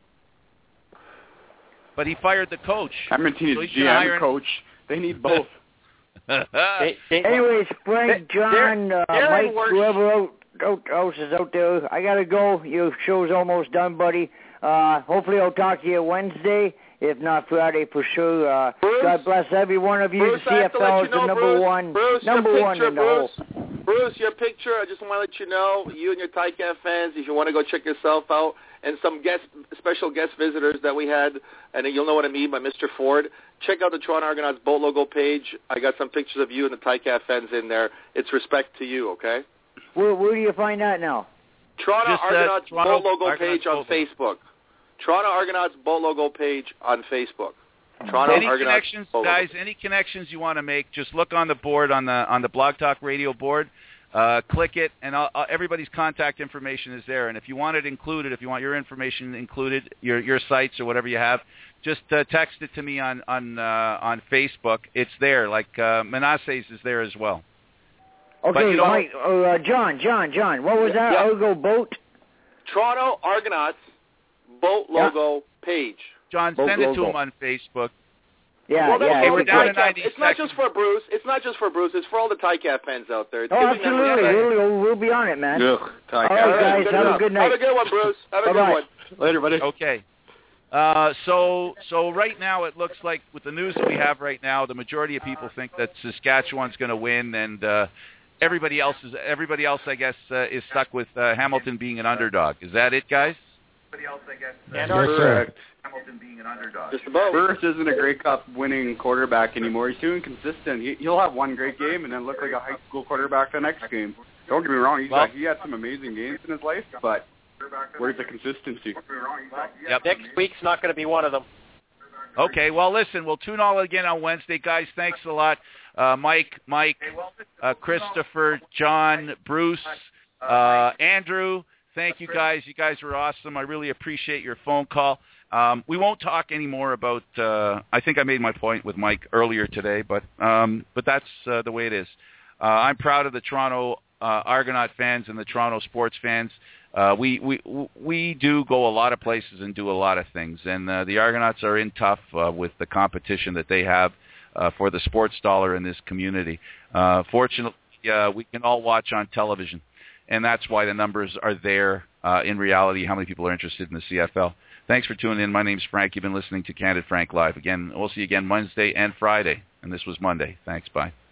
But he fired the coach. Edmonton needs So he's G gonna M, hire an- coach. They need both. They, they, Anyways, Frank, They're- John, uh, they're in Mike, worse- whoever out, out, else is out there, I gotta go. Your show's almost done, buddy. Uh, hopefully I'll talk to you Wednesday, if not Friday for sure. Uh, Bruce? God bless every one of you. Bruce, the I have to C F L let is you know, the number Bruce, one, Bruce, number your one picture, in the Bruce, whole. Bruce, your picture, I just want to let you know, you and your Ticaf fans, if you want to go check yourself out, and some guest, special guest visitors that we had, and you'll know what I mean by Mister Ford, check out the Toronto Argonauts boat logo page. I got some pictures of you and the Ticaf fans in there. It's respect to you, okay? Where, where do you find that now? Toronto Just, uh, Argonauts Toronto boat logo Argonauts page on boat. Facebook. Toronto Argonauts boat logo page on Facebook. Toronto Any Argonauts connections, boat logo guys? Any connections you want to make? Just look on the board on the on the Blog Talk Radio board. Uh, click it, and I'll, uh, everybody's contact information is there. And if you want it included, if you want your information included, your your sites or whatever you have, just uh, text it to me on on uh, on Facebook. It's there. Like uh, Manasses is there as well. But Okay, you know- Mike, uh, John, John, John, what was that? Yeah. Argo boat? Toronto Argonauts boat Yeah. logo page. John, Boat send it to logo. him on Facebook. Yeah, well, that's yeah. all we're the down to Ticaf. ninety It's not seconds. just for Bruce. It's not just for Bruce. It's for all the Ticaf fans out there. It's Oh, giving them absolutely. respect. We'll, we'll be on it, man. Ugh, All Ticaf. right, guys. Good Have enough. a good night. Have a good one, Bruce. Have a Bye-bye. good one. Later, buddy. Okay. Uh, so so right now it looks like with the news that we have right now, the majority of people think that Saskatchewan's going to win, and uh, everybody else is everybody else, I guess, uh, is stuck with uh, Hamilton being an underdog. Is that it, guys? Everybody else, I guess. And yes, sir. Hamilton being an underdog. Just about. Burris isn't a Grey Cup winning quarterback anymore. He's too inconsistent. He, he'll have one great game and then look like a high school quarterback the next game. Don't get me wrong. He's well, got, he had some amazing games in his life, but where's the consistency? Yep. Next week's not going to be one of them. Okay, well, listen, we'll tune all again on Wednesday. Guys, thanks a lot. Uh, Mike, Mike, uh, Christopher, John, Bruce, uh, Andrew, thank you guys. You guys were awesome. I really appreciate your phone call. Um, we won't talk anymore about uh, – I think I made my point with Mike earlier today, but um, but that's uh, the way it is. Uh, I'm proud of the Toronto uh, Argonaut fans and the Toronto sports fans. Uh, we, we we do go a lot of places and do a lot of things, and uh, the Argonauts are in tough uh, with the competition that they have uh, for the sports dollar in this community. Uh, fortunately, uh, we can all watch on television, and that's why the numbers are there uh, in reality, how many people are interested in the C F L. Thanks for tuning in. My name's Frank. You've been listening to Candid Frank Live. Again, we'll see you again Wednesday and Friday, and this was Monday. Thanks. Bye.